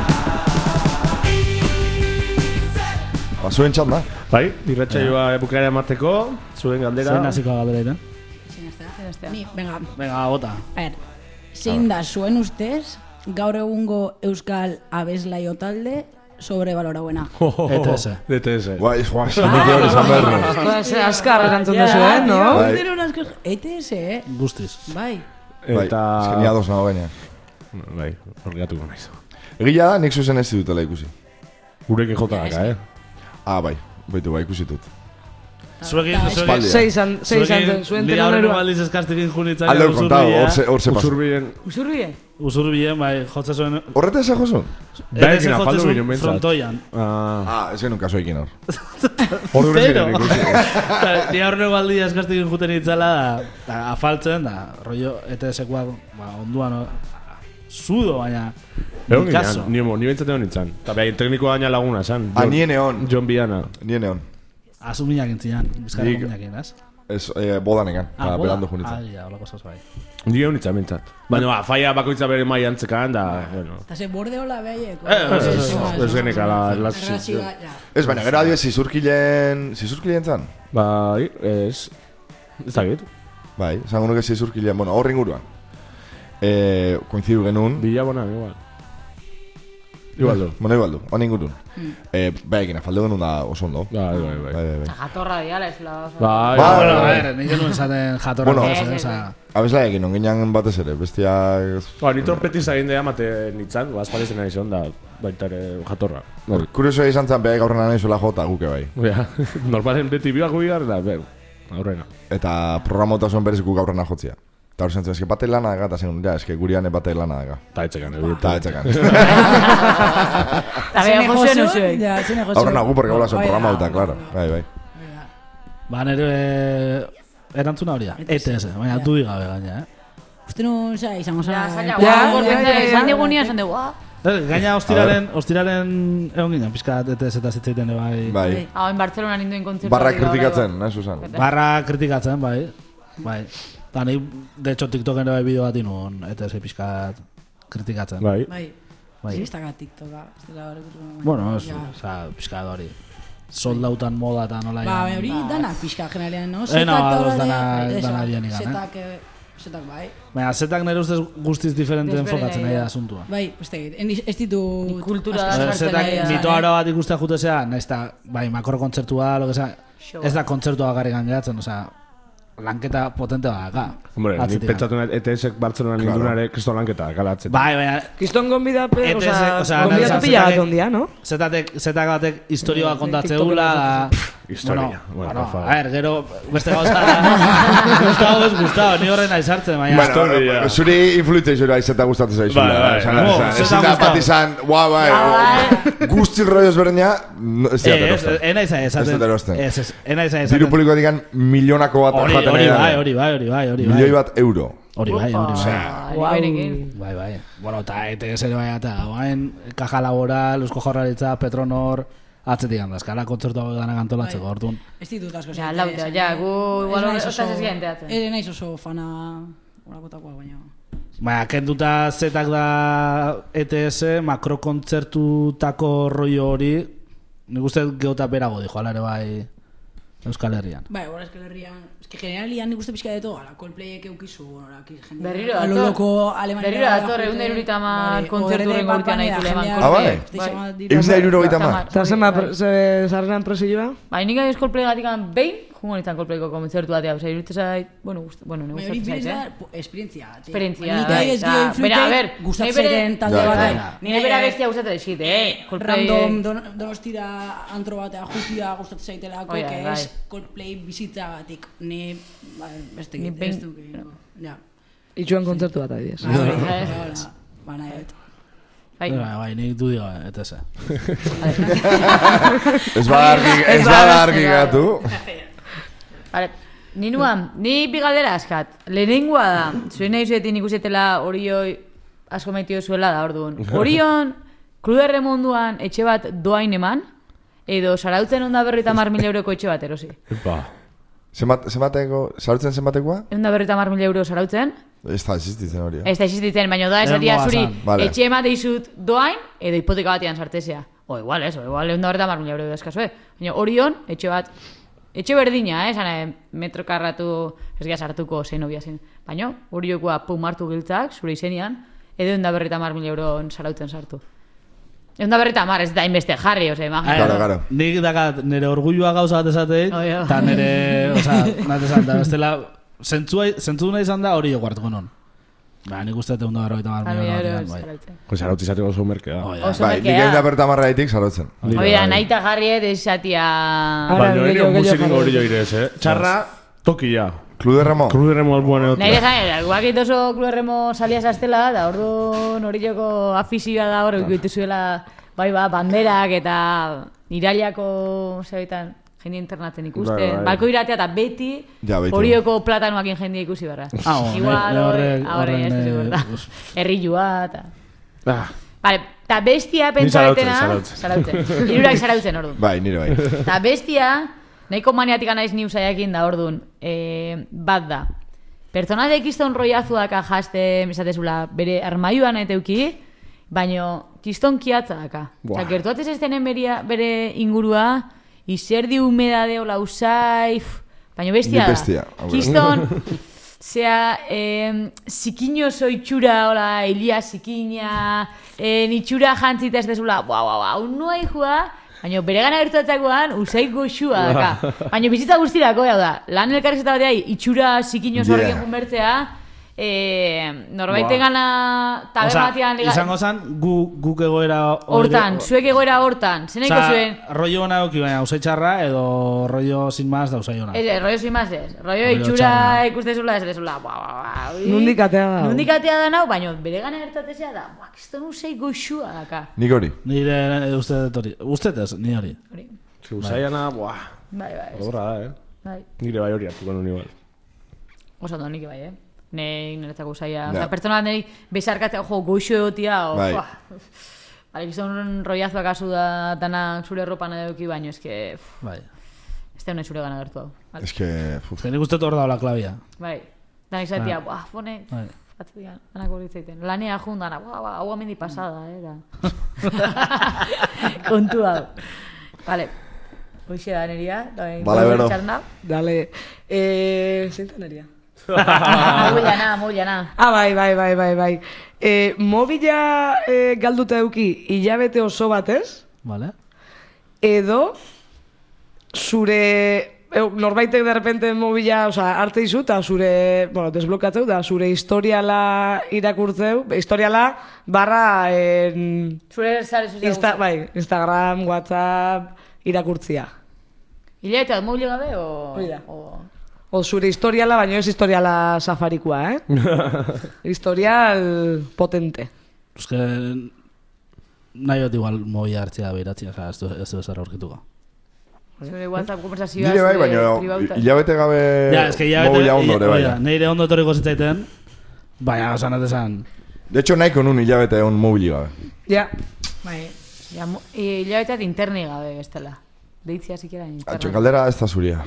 [SPEAKER 8] Ize.
[SPEAKER 3] Ba, zuen txanda.
[SPEAKER 1] Bai, irratsaioa bukaera emateko, zuen galdera.
[SPEAKER 2] Zein hasiko galdera ira?
[SPEAKER 7] Ni, venga.
[SPEAKER 2] Venga, bota.
[SPEAKER 7] A ver, zein da zuen ustez gaur egungo euskal abeslaio talde sobrevalorauena.
[SPEAKER 2] E T S.
[SPEAKER 1] E T S.
[SPEAKER 3] Guai, guai, samik hori izan behar.
[SPEAKER 4] Azkar erantzun duzu, eh, no?
[SPEAKER 7] E T S, eh?
[SPEAKER 2] Guztiz.
[SPEAKER 7] Bai.
[SPEAKER 3] Bai, eskenia dos nago baina.
[SPEAKER 1] Bai, horregatuko naiz.
[SPEAKER 3] Egia da, nik zuzen ez dutela ikusi.
[SPEAKER 1] Gurekin jota daka, eh?
[SPEAKER 3] Ah, bai, baitu, bai, ikusi dut.
[SPEAKER 2] Zuekin, zuekin...
[SPEAKER 4] Sei izan zen, zuen
[SPEAKER 2] Lira horren
[SPEAKER 4] telonerua.
[SPEAKER 2] baldiz eskastekin junitzak
[SPEAKER 3] Alde kontau, hor se pasa.
[SPEAKER 1] Usurbien...
[SPEAKER 5] Usurbien?
[SPEAKER 2] Usurbien, bai, jotza zuen...
[SPEAKER 3] Horreta ez josun?
[SPEAKER 1] Berekin afaldu ginen bentsat.
[SPEAKER 2] Frontoian.
[SPEAKER 3] Ah, ez genuen kaso ekin hor.
[SPEAKER 1] Hor dure ziren ikusi.
[SPEAKER 2] Lira horren baldiz eskastekin juten itzala, da, afaltzen, da, rollo, E T S-koa, ba, onduan, sudo, baina...
[SPEAKER 1] Egon ginen, ni emo, ni bentsat egon nintzen. Eta beha, tekniko gaina laguna, zan.
[SPEAKER 3] Ah, nien egon.
[SPEAKER 1] John Biana.
[SPEAKER 3] Nien egon.
[SPEAKER 2] Azu minak entzian, bizkarra minak egin, ez?
[SPEAKER 3] Ez, eh, bodan egan,
[SPEAKER 2] Ah,
[SPEAKER 3] eta
[SPEAKER 2] boda?
[SPEAKER 3] berandu junitzen.
[SPEAKER 2] Ah, ja, holako zaz bai.
[SPEAKER 1] Ni egon nintzen bentsat. Baina, ba, faia bakoitza bere mai antzekan, da, bueno...
[SPEAKER 7] Eta ze borde hola behaieko.
[SPEAKER 1] Eh, ez, ez, ez, ez genekala, las...
[SPEAKER 3] Ez, baina, gero adioz, zizurkilen... Zizurkilen zan?
[SPEAKER 1] Bai, ez... Ez dakit.
[SPEAKER 3] Bai, zango nuke zizurkilen, bueno, horren guruan. Eh, koinzidu genuen...
[SPEAKER 1] Bilabonan, igual. Igual du.
[SPEAKER 3] Bueno, igual du, honen gurun. Eh, bai, egin, afalde genuen da oso ondo.
[SPEAKER 1] Bai, bai, bai.
[SPEAKER 3] Bai,
[SPEAKER 5] Jatorra diala ez la...
[SPEAKER 1] Bai,
[SPEAKER 3] Bai,
[SPEAKER 2] Bueno, a
[SPEAKER 3] bai.
[SPEAKER 2] ver, nik genuen zaten jatorra
[SPEAKER 3] Bueno,
[SPEAKER 2] bueno, oza...
[SPEAKER 3] abesla egin, onginan batez ere, bestia...
[SPEAKER 1] Ba, ni trompetiz egin dea mate nintzen, bazparizen nahi zon, da baita ere jatorra. Hori.
[SPEAKER 3] Kuriosoa izan zen, behar gaurrena nahi zuela jota guke bai.
[SPEAKER 1] Ja, normalen beti biak guiar, da, be, aurrena.
[SPEAKER 3] Eta programotasun berez guk gaurrena jotzia. Eta hor zentzen, eske bate lana daga, eta zen, ja, eske gurian bate lana daga.
[SPEAKER 1] Ta etxekan,
[SPEAKER 3] Eta etxekan.
[SPEAKER 5] Ta bea, Jose Nuzuek.
[SPEAKER 7] Ja, zene Jose.
[SPEAKER 3] Aurrena gu, porque hola zen
[SPEAKER 7] Bai,
[SPEAKER 3] programa
[SPEAKER 7] da,
[SPEAKER 3] uta, claro. Bai, bai.
[SPEAKER 2] Ba, nire... Erantzuna hori da, E T S, baina du digabe gaina, eh?
[SPEAKER 7] Uste nun, za, izango
[SPEAKER 5] Ja,
[SPEAKER 7] za...
[SPEAKER 5] zaila,
[SPEAKER 4] Ja,
[SPEAKER 5] guau,
[SPEAKER 4] ja,
[SPEAKER 5] gorpetza,
[SPEAKER 4] ja, ja,
[SPEAKER 5] esan
[SPEAKER 4] ja.
[SPEAKER 5] digunia, esan dugu, ah.
[SPEAKER 2] Eh, Gaina ostiralen, ostiralen egon ginen, pizka E T S eta zitzeiten bai...
[SPEAKER 3] Bai.
[SPEAKER 5] Hau, en Barcelona ninduen kontzertu.
[SPEAKER 3] Barra kritikatzen, nahi zuzan.
[SPEAKER 2] Barra kritikatzen, bai. Bai. Eta nahi, de hecho, TikToken bai bideo bat inun, E T S pizkat kritikatzen.
[SPEAKER 1] Bai.
[SPEAKER 7] Bai.
[SPEAKER 2] Bai.
[SPEAKER 7] Ez daga TikToka. Ez dela hori ikusten.
[SPEAKER 2] Bueno, ez,
[SPEAKER 7] Ja.
[SPEAKER 2] oza, pizkat hori. Soldautan moda eta nola
[SPEAKER 7] Ba,
[SPEAKER 2] jan.
[SPEAKER 7] hori danak pixka generalean, no?
[SPEAKER 2] Eh, no,
[SPEAKER 7] Zetak
[SPEAKER 2] ados
[SPEAKER 7] horre-
[SPEAKER 2] dana-
[SPEAKER 7] eso,
[SPEAKER 2] dana dian igan, eh?
[SPEAKER 7] Zetak, eh, zetak bai.
[SPEAKER 2] Baina, zetak nire ustez guztiz diferente
[SPEAKER 5] Desberdina
[SPEAKER 2] enfokatzen nahi
[SPEAKER 5] dira.
[SPEAKER 2] da asuntua.
[SPEAKER 7] Bai, beste egit. Ez ditu...
[SPEAKER 5] Ni kultura
[SPEAKER 7] asko-
[SPEAKER 5] da
[SPEAKER 2] Eh,
[SPEAKER 5] sartzen
[SPEAKER 2] Zetak
[SPEAKER 5] nahi da.
[SPEAKER 2] mito aro bat ikustea jutezea, nahiz eta, bai, makro kontzertua, lo que sea,
[SPEAKER 5] Show.
[SPEAKER 2] ez da kontzertua bakarrikan geratzen, osea, lanketa potente bat, ga.
[SPEAKER 1] Hombre, ni
[SPEAKER 2] Atzetik.
[SPEAKER 1] pentsatu nahi, E T S Barcelona
[SPEAKER 3] Claro.
[SPEAKER 1] nindunare, kriston lanketa, galatzen.
[SPEAKER 2] Bai, baina,
[SPEAKER 4] Kiston gonbidape,
[SPEAKER 2] E T S,
[SPEAKER 4] oza,
[SPEAKER 2] osea,
[SPEAKER 4] gonbidatu
[SPEAKER 2] nahi,
[SPEAKER 4] pila bat
[SPEAKER 2] zetak-
[SPEAKER 4] ondia, no?
[SPEAKER 2] zetatek, zetak batek historioa
[SPEAKER 4] Bai,
[SPEAKER 2] kontatzeula, da...
[SPEAKER 1] Historia,
[SPEAKER 2] Bueno,
[SPEAKER 1] bueno,
[SPEAKER 2] bueno,
[SPEAKER 1] por favor.
[SPEAKER 2] a ver, gero, beste gauza da. Gustavo ez Gustavo, ni horren aizartzen, baina...
[SPEAKER 3] Bueno, zuri influitzei zure aizeta gustatzen zaizula.
[SPEAKER 1] Bai, bai.
[SPEAKER 3] Esan,
[SPEAKER 2] No,
[SPEAKER 3] esan,
[SPEAKER 2] zeta
[SPEAKER 3] ezin da
[SPEAKER 2] gustatu.
[SPEAKER 3] bat izan, guau, bai, guzti rollo ezberdina, no- ez dira
[SPEAKER 2] Eh, ez,
[SPEAKER 3] erosten.
[SPEAKER 2] ena izan
[SPEAKER 3] Ez
[SPEAKER 2] esaten.
[SPEAKER 3] dut erosten.
[SPEAKER 2] Ez, ez, ena izan esaten.
[SPEAKER 3] Diru publiko digan milionako bat
[SPEAKER 2] Hori,
[SPEAKER 3] jaten
[SPEAKER 2] hori
[SPEAKER 3] nahi
[SPEAKER 2] bai,
[SPEAKER 3] da.
[SPEAKER 2] hori bai, hori bai, hori bai.
[SPEAKER 3] Milioi bat euro.
[SPEAKER 2] Hori bai, hori bai.
[SPEAKER 5] Osea, berekin.
[SPEAKER 2] Bai, bai. Bueno, eta E T S ere bai, eta guain, Caja Laboral, Eusko Jaurlaritza, Petronor, atzetik handaz, kara kontzertu hau danak antolatzeko, orduan.
[SPEAKER 7] Ez ditut asko
[SPEAKER 5] Ja,
[SPEAKER 7] zaite,
[SPEAKER 5] lauta,
[SPEAKER 7] esan,
[SPEAKER 5] ja,
[SPEAKER 7] eh?
[SPEAKER 5] gu
[SPEAKER 7] Ez
[SPEAKER 5] igual
[SPEAKER 7] naiz
[SPEAKER 5] hortaz
[SPEAKER 7] oso-
[SPEAKER 5] ez gian teatzen.
[SPEAKER 7] Ere naiz oso fana horakotakoa, baina...
[SPEAKER 2] Baina, kenduta zetak da E T S, makrokontzertutako rollo hori, nik uste geota berago dijo, ala ere bai Euskal Herrian.
[SPEAKER 7] Bai, hori Euskal Herrian... Ez que generalian nik uste pixka de todo, ala, Coldplayek eukizu, ora,
[SPEAKER 5] Berriro
[SPEAKER 7] a lo
[SPEAKER 5] dator.
[SPEAKER 7] loco Alemania...
[SPEAKER 5] Berriro dator, ehun eta hirurogeita hamar kontzertu hurrengo urtean nahi dule eman
[SPEAKER 3] Ah, bai? Ehun eta hirurogeita hamar?
[SPEAKER 4] Eta zenba zarrenan presioa?
[SPEAKER 5] Bai, nik ez Coldplay gatik behin, jungo nintzen Coldplayko kontzertu batea, osea, iruditzen zait, bueno, gust, bueno, ne
[SPEAKER 7] Bai, hori
[SPEAKER 5] gustatzen
[SPEAKER 7] bidez
[SPEAKER 5] zait,
[SPEAKER 7] da,
[SPEAKER 5] eh?
[SPEAKER 7] esperientzia. tío.
[SPEAKER 5] Esperientzia,
[SPEAKER 7] Nik
[SPEAKER 5] bai,
[SPEAKER 7] ez
[SPEAKER 5] eta-
[SPEAKER 7] dio
[SPEAKER 5] bera, a ber,
[SPEAKER 7] influtek gustatzen
[SPEAKER 5] nahi bere-
[SPEAKER 7] ziren talde
[SPEAKER 3] Ja, ja.
[SPEAKER 7] batek.
[SPEAKER 5] Nire bera bestia gustatzen dizkit, eh? Coldplay...
[SPEAKER 7] Random don, donostira antro batea jutia gustatzen zaitelako,
[SPEAKER 5] Bai,
[SPEAKER 7] que
[SPEAKER 5] bai.
[SPEAKER 7] es Coldplay bizitzagatik. Ni, ba, beste
[SPEAKER 5] Ni
[SPEAKER 7] git,
[SPEAKER 5] behin-
[SPEAKER 7] ez du, ja.
[SPEAKER 4] Itxuan kontzertu bat adibidez.
[SPEAKER 7] Ah, bai, bai, bai, ba, nahi dut.
[SPEAKER 5] Bai,
[SPEAKER 2] Bai, bai, nik du diga, E T S.
[SPEAKER 3] Ez bada argi, ez bada argi gatu.
[SPEAKER 5] Vale. Ni nuan, ni bi galdera askat. Lehenengoa da, zuen nahi zuetin ikusetela Orioi asko maitio zuela da, orduan. Orion, kluderre munduan etxe bat doain eman, edo sarautzen onda berrita mar mil euroko etxe bat erosi.
[SPEAKER 1] Epa.
[SPEAKER 3] Zenbat, zenbateko, sartzen zenbatekoa?
[SPEAKER 5] Eunda berrita mar mil euro sarautzen,
[SPEAKER 3] Ez da existitzen hori. eh?
[SPEAKER 5] ez da existitzen, baina da esatia
[SPEAKER 2] Erangoa
[SPEAKER 5] zuri
[SPEAKER 2] zan.
[SPEAKER 3] Vale.
[SPEAKER 5] etxe ema deizut doain, edo hipoteka batean sartezea. O igual, ez, o igual eunda berrita mar mil euro eskazue. Baina Orion, etxe bat, etxe berdina, eh, esan metro karratu ez gea sartuko zein obia zen. Baina Oriokoa pum hartu giltzak, zure izenean, edo eunda berrita mar mil euro sarautzen sartu. Egun da berreta mar, ez da inbeste jarri, ose, imagina.
[SPEAKER 3] Claro, claro.
[SPEAKER 2] Nik dakat nire orgulloa gauza bat esateit, eta nire, oza, nahi esan da, bestela, zentzu nahi izan da hori jo guartuko non. Ba, nik uste egun da berroita mar milion bat.
[SPEAKER 1] Pues sarauti izateko oso merkea.
[SPEAKER 3] Bai, nik egin da berta marra ditik sarotzen.
[SPEAKER 5] Oida, nahi eta jarri ez esatia...
[SPEAKER 1] Baina nire musikin hori jo irez, eh? Txarra, tokia.
[SPEAKER 3] Club de Remo?
[SPEAKER 1] Club de Remo albuan egotu.
[SPEAKER 5] Nahi desan, guakit oso Club de Remo salia zaztela, da ordu hori joko afizioa da hori ikutu zuela, bai ba, banderak eta irailako, zebetan, jende internatzen ikusten. Balko iratea eta beti horioko platanuakin jende ikusi barra.
[SPEAKER 2] Ah,
[SPEAKER 5] igual, horre, ez duzu berda. Errilua, eta... Vale, eta bestia pentsa betena... Sarautzen, irurak sarautzen ordu.
[SPEAKER 3] Bai, nire bai.
[SPEAKER 5] Eta bestia... Nahiko maniatik anaiz ni usaiakin da orduan, e, bat da. Pertsona de kiston roiazuaka jaste, esatezula, bere armaioan eteuki, baino kiston kiatza daka. Eta gertuatez ez denen bere ingurua, izerdi humedade ola usai, baino bestia da. Kiston, zea, eh, zikinio zoitxura, ola, ilia zikina, eh, nitxura jantzita ez dezula, bua, bua, bua, un nuai jua, baina bere gana gertuatzakoan, usai goxua daka. Baina bizitza guztirako, hau da, lan elkarrizeta batea, itxura zikino zorrekin junbertzea, norbaite gana tabe batean...
[SPEAKER 2] Izango zan, guk egoera...
[SPEAKER 5] Hortan, zuek egoera hortan, zenaiko zuen...
[SPEAKER 2] Rollo hona euki, baina usai txarra, edo rollo sin más da usai hona.
[SPEAKER 5] Ez, rollo sin más ez. Rollo itxura ikustezula, ez dezula...
[SPEAKER 4] Nundik atea da.
[SPEAKER 5] Nundik atea da nau, baina bere gana gertatezea da, kiston usai goxua daka.
[SPEAKER 3] Nik hori?
[SPEAKER 2] Nire ustetet hori. Ustetez, ni hori.
[SPEAKER 1] Usaiana, buah.
[SPEAKER 5] Bai, bai.
[SPEAKER 1] Horra da, eh? Nire bai hori hartuko nun igual.
[SPEAKER 5] Oso ondo, nik bai, eh? Nei niretzako usaia, oza, pertsona niri bezarkatzea, jo, goixo egotia, o,
[SPEAKER 3] bai.
[SPEAKER 5] Bale, gizton roiazuak azu da danak zure erropan eduki baino, eske,
[SPEAKER 2] bai.
[SPEAKER 5] Ez da honen zure gana gertu hau.
[SPEAKER 3] Eske,
[SPEAKER 2] fuf. Nik uste hor daula klabia.
[SPEAKER 5] Bai, danak izatea, buah, fone, atzian, danak horritzaiten. Lanea jun danak, buah, buah, hau amendi pasada, eh, kontu hau. Bale, hoxe da neria,
[SPEAKER 3] bale, bero.
[SPEAKER 4] Dale, eh, zeinta neria?
[SPEAKER 5] Mobilana, mobilana.
[SPEAKER 4] Ah, bai, bai, bai, bai, bai. Eh, mobila eh, galduta euki hilabete oso batez.
[SPEAKER 2] Vale.
[SPEAKER 4] Edo zure eh, norbaitek de repente mobila, o sea, arte izu eta zure, bueno, desblokatzeu da zure historiala irakurtzeu, historiala barra en,
[SPEAKER 5] zure zare zuzia
[SPEAKER 4] Insta, bai, Instagram, WhatsApp irakurtzia.
[SPEAKER 5] Hilabete bat mobile gabe o...
[SPEAKER 4] Oida.
[SPEAKER 5] O...
[SPEAKER 4] O zure historiala, baina ez historiala safarikoa, eh? Historial potente.
[SPEAKER 2] Euske, nahi bat igual mobila hartzea behiratzea, ez du ezara aurkituko.
[SPEAKER 5] Zure WhatsApp konversazioa,
[SPEAKER 3] nire bai, baina hilabete gabe mobila ondore, bai.
[SPEAKER 2] Nire ondo etorriko zitzaiten, baina osan esan.
[SPEAKER 3] De hecho, nahiko nun hilabete egon mobili gabe.
[SPEAKER 4] Ja.
[SPEAKER 5] Bai, hilabeteat interni gabe bestela. Deitzia siquiera en internet.
[SPEAKER 3] Atxo, kaldera ez da zuria.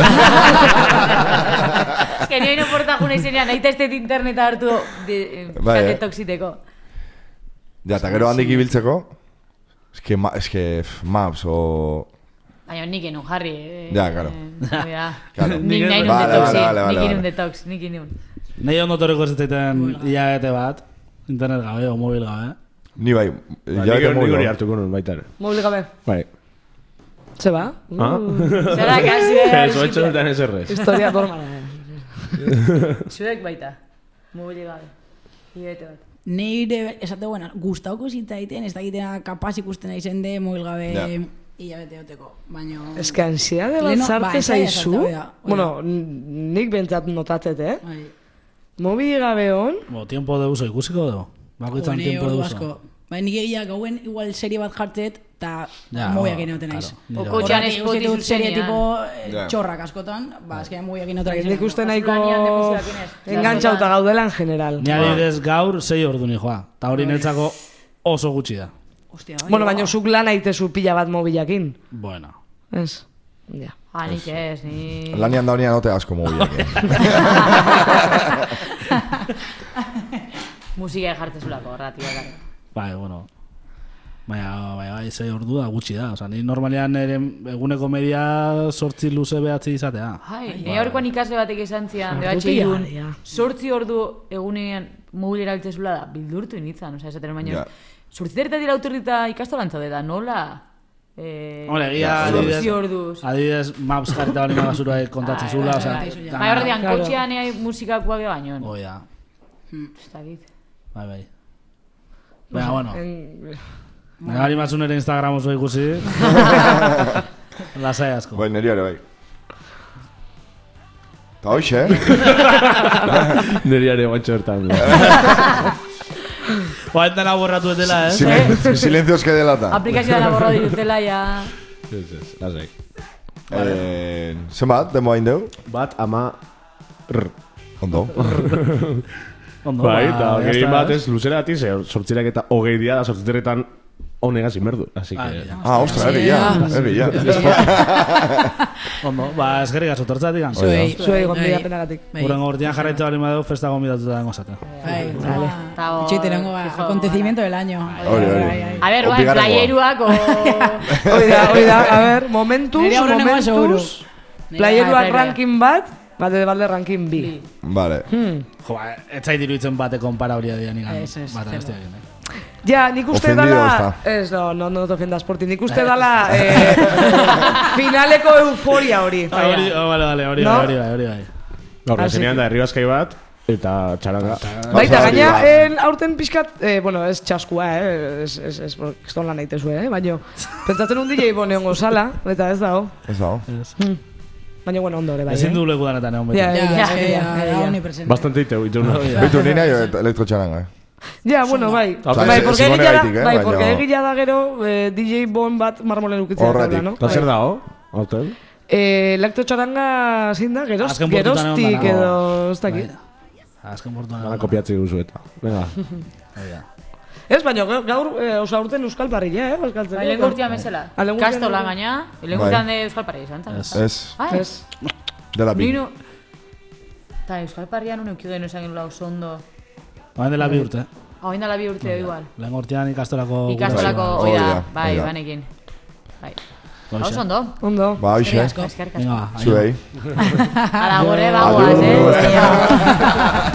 [SPEAKER 5] Ez que nioen oporta juna izenean, nahi testet interneta hartu detoxiteko.
[SPEAKER 3] Ja, eta gero handik ibiltzeko, eske, ma, eske maps o...
[SPEAKER 5] Baina nik enun jarri.
[SPEAKER 3] Ja, claro.
[SPEAKER 5] Nik nahi nun detoxi, nik inun detox, nik inun.
[SPEAKER 2] Nahi ondo torreko zetaiten hilabete bat, internet gabe o mobil gabe.
[SPEAKER 3] Ni bai, hilabete mobil
[SPEAKER 1] gabe. Nik hartuko nun baita ere.
[SPEAKER 4] Mobil gabe.
[SPEAKER 1] Bai.
[SPEAKER 4] Se va.
[SPEAKER 1] Ah.
[SPEAKER 5] Zera, kasi behar.
[SPEAKER 1] Eso hecho duten ez errez.
[SPEAKER 4] Historia normala.
[SPEAKER 5] Zuek baita. Mobile gabe. Hilabete bat.
[SPEAKER 7] Neire, esate buena, gustauko zitzaiten, ez dakitena kapaz ikusten aizen de mobil gabe hilabete hoteko. Baina...
[SPEAKER 4] Ez que ansiade bat zarte zaizu. Bueno, nik bentzat notatzet, eh? Mobil gabe hon.
[SPEAKER 2] Bo, tiempo de uso ikusiko do. Bakoitzan tiempo de uso.
[SPEAKER 7] Baina nik egia gauen igual serie bat jartzet, eta mobiak inoten naiz.
[SPEAKER 5] Okotxean espotizu
[SPEAKER 7] serie tipo txorrak askotan, ba, eskean mobiak inoten naiz.
[SPEAKER 4] Nik uste nahiko engantzauta gaudela en general.
[SPEAKER 2] Ni adibidez gaur sei ordu ni joa, eta hori netzako oso gutxi da.
[SPEAKER 4] Bueno, baina zuk lan aitezu pila bat mobilakin.
[SPEAKER 2] Bueno.
[SPEAKER 4] Ez. Ja.
[SPEAKER 5] Ah, nik ez, ni...
[SPEAKER 3] Lanian da hori anote asko mobilakin.
[SPEAKER 5] Musika jartzezulako, ratioa.
[SPEAKER 2] Bai, bueno. Baina, baina, bai, zei ordu da, gutxi da. Osa, ni normalean ere eguneko media sortzi luze behatzi izatea.
[SPEAKER 5] Hai, nire horkoan ikasle batek esan zian, debatxe irun, sortzi ordu egunean mobil erabiltzezula da, bildurtu initzan, oza, esaten baino, Zurtzitereta dira autorita ikastolantza da, nola? Eh,
[SPEAKER 2] Hombre, egia adibidez,
[SPEAKER 5] orduz.
[SPEAKER 2] adibidez maps jarrita bali basura kontatzen zula, osea.
[SPEAKER 5] Bai, horrean, kotxean musikakoak baino.
[SPEAKER 2] Oh, ja.
[SPEAKER 5] Ez dakit.
[SPEAKER 2] Bai, bai. Baina, bueno. Negari matzun ere Instagram oso ikusi. Lasai asko.
[SPEAKER 3] Bai, neri ere bai. Eta hoxe, eh?
[SPEAKER 1] Neri ere guantxo bertan.
[SPEAKER 2] Ba, entena borratu etela, eh?
[SPEAKER 3] Silen silencios que delata.
[SPEAKER 5] Aplikazioa dela borra dirutela, ja.
[SPEAKER 1] Ez, ez, lasai.
[SPEAKER 3] Eh, zenbat, demo hain deu?
[SPEAKER 1] Bat, ama... Rr.
[SPEAKER 3] Ondo.
[SPEAKER 2] Ondo,
[SPEAKER 1] Bai,
[SPEAKER 2] ba,
[SPEAKER 1] eta
[SPEAKER 2] ya
[SPEAKER 1] gehien
[SPEAKER 2] está,
[SPEAKER 1] bat
[SPEAKER 2] eh?
[SPEAKER 1] ez luzera ati, ze sortzirak eta hogei dia da sortziteretan honegaz inberdu. Así
[SPEAKER 2] Ah,
[SPEAKER 1] que...
[SPEAKER 2] ja.
[SPEAKER 3] Ah, ostra, eri ya, eri ya.
[SPEAKER 2] Ondo, ba, eskerrik asko tortzatik gan.
[SPEAKER 7] Zuei,
[SPEAKER 4] Zuei gonbida penagatik.
[SPEAKER 2] Uren gortian jarraitu bali madeu, festa gombidatuta dengo zaten.
[SPEAKER 7] Bai,
[SPEAKER 4] Vale.
[SPEAKER 5] Eta hor-
[SPEAKER 7] Itxoiterango
[SPEAKER 5] fijo,
[SPEAKER 7] acontecimiento del año.
[SPEAKER 3] Hori, hori.
[SPEAKER 7] Bai, bai.
[SPEAKER 5] A ver, bai,
[SPEAKER 3] Opigarrengoa.
[SPEAKER 5] playeruak o...
[SPEAKER 4] Hoi da, hoi da, a ver, momentuz,
[SPEAKER 7] Nire aurrenengoa seguro.
[SPEAKER 4] momentuz,
[SPEAKER 7] Bai,
[SPEAKER 4] playeruak
[SPEAKER 5] bai, bai.
[SPEAKER 4] ranking bat, bate balde ranking bi.
[SPEAKER 3] Vale.
[SPEAKER 2] Jo, ba, ez zait iruditzen bate konpara hori adian igan.
[SPEAKER 7] Ez, ez,
[SPEAKER 2] Bata
[SPEAKER 7] zero.
[SPEAKER 2] besteak, eh?
[SPEAKER 4] Ja, nik uste
[SPEAKER 3] Ofendido
[SPEAKER 4] dala...
[SPEAKER 3] está.
[SPEAKER 4] Ez, no, no, no te ofendas por ti. Nik uste dala eh, finaleko euforia hori.
[SPEAKER 2] Ah, hori, oh, vale, vale, hori
[SPEAKER 4] No?
[SPEAKER 2] bai, hori bai, hori bai.
[SPEAKER 1] Gaur,
[SPEAKER 4] Así
[SPEAKER 1] zenean
[SPEAKER 4] que-
[SPEAKER 1] da herribazkai bat, eta txaranga.
[SPEAKER 4] Baita,
[SPEAKER 3] Oso
[SPEAKER 4] gaina,
[SPEAKER 3] hori, ba.
[SPEAKER 4] en, aurten pixkat, eh, bueno, ez txaskua, eh, ez, ez, ez, kriston lan naitezu, eh, baina, pentsatzen un D J bon egon gozala, eta ez dago.
[SPEAKER 3] Ez dago.
[SPEAKER 4] Baina, bueno, ondo ere, bai,
[SPEAKER 2] Ezin
[SPEAKER 4] eh?
[SPEAKER 2] du leku danetan egon beti.
[SPEAKER 4] Ja,
[SPEAKER 7] Ja,
[SPEAKER 4] ja,
[SPEAKER 7] es que
[SPEAKER 4] ja,
[SPEAKER 7] ya,
[SPEAKER 4] ja,
[SPEAKER 7] da
[SPEAKER 4] ja.
[SPEAKER 7] omnipresente.
[SPEAKER 1] Bastante iteu, ituna.
[SPEAKER 3] Beitu, nina jo elektrotxaranga, eh?
[SPEAKER 4] Ja, bueno, bai.
[SPEAKER 3] Osa,
[SPEAKER 4] Bai,
[SPEAKER 3] ez-
[SPEAKER 4] porque
[SPEAKER 3] ez
[SPEAKER 4] egia da,
[SPEAKER 3] igonegaitik, eh,
[SPEAKER 4] bai,
[SPEAKER 3] baina-
[SPEAKER 4] porque egia da gero eh, D J bon bat marmolen ukitzen
[SPEAKER 3] Horretik.
[SPEAKER 4] no?
[SPEAKER 1] Eta zer dago, aurten?
[SPEAKER 4] Eh, lakto txaranga zein da, geroz,
[SPEAKER 2] Azken portutan egon
[SPEAKER 4] geroztik
[SPEAKER 2] dana.
[SPEAKER 4] edo, ez dakit.
[SPEAKER 2] Azken portuan.
[SPEAKER 1] Gana kopiatzi guzu eta. Venga.
[SPEAKER 4] Ez, baina gaur, gaur eh, osa urten euskal parrilla, eh, bazkaltzen.
[SPEAKER 5] Bai, lehen gurtian bezala.
[SPEAKER 4] Ah, lehen gurtian
[SPEAKER 5] Kastola
[SPEAKER 4] ere.
[SPEAKER 5] gaina, lehen
[SPEAKER 3] Bai.
[SPEAKER 5] gurtian de Euskal Parria izan. zan.
[SPEAKER 2] Ez.
[SPEAKER 3] Ez,
[SPEAKER 5] Ah,
[SPEAKER 4] Ez.
[SPEAKER 3] dela bi.
[SPEAKER 5] Nino... Eta Euskal Parrian un eukio geno esan genula oso ondo.
[SPEAKER 2] Baina dela bi urte.
[SPEAKER 5] Hau indala bi urte igual.
[SPEAKER 2] Lehen gortian ikastolako...
[SPEAKER 5] Ikastolako,
[SPEAKER 3] Hori
[SPEAKER 5] hoi
[SPEAKER 3] da,
[SPEAKER 5] da,
[SPEAKER 3] hori
[SPEAKER 5] bai,
[SPEAKER 3] da.
[SPEAKER 5] banekin. Bai.
[SPEAKER 2] Hoxe.
[SPEAKER 5] Oso ondo.
[SPEAKER 4] Ondo.
[SPEAKER 3] Ba, hoxe,
[SPEAKER 5] Eskerrik asko.
[SPEAKER 2] Venga, ba, aio.
[SPEAKER 3] zuei.
[SPEAKER 5] Ala, gore bagoaz,
[SPEAKER 3] Agur.
[SPEAKER 5] eh?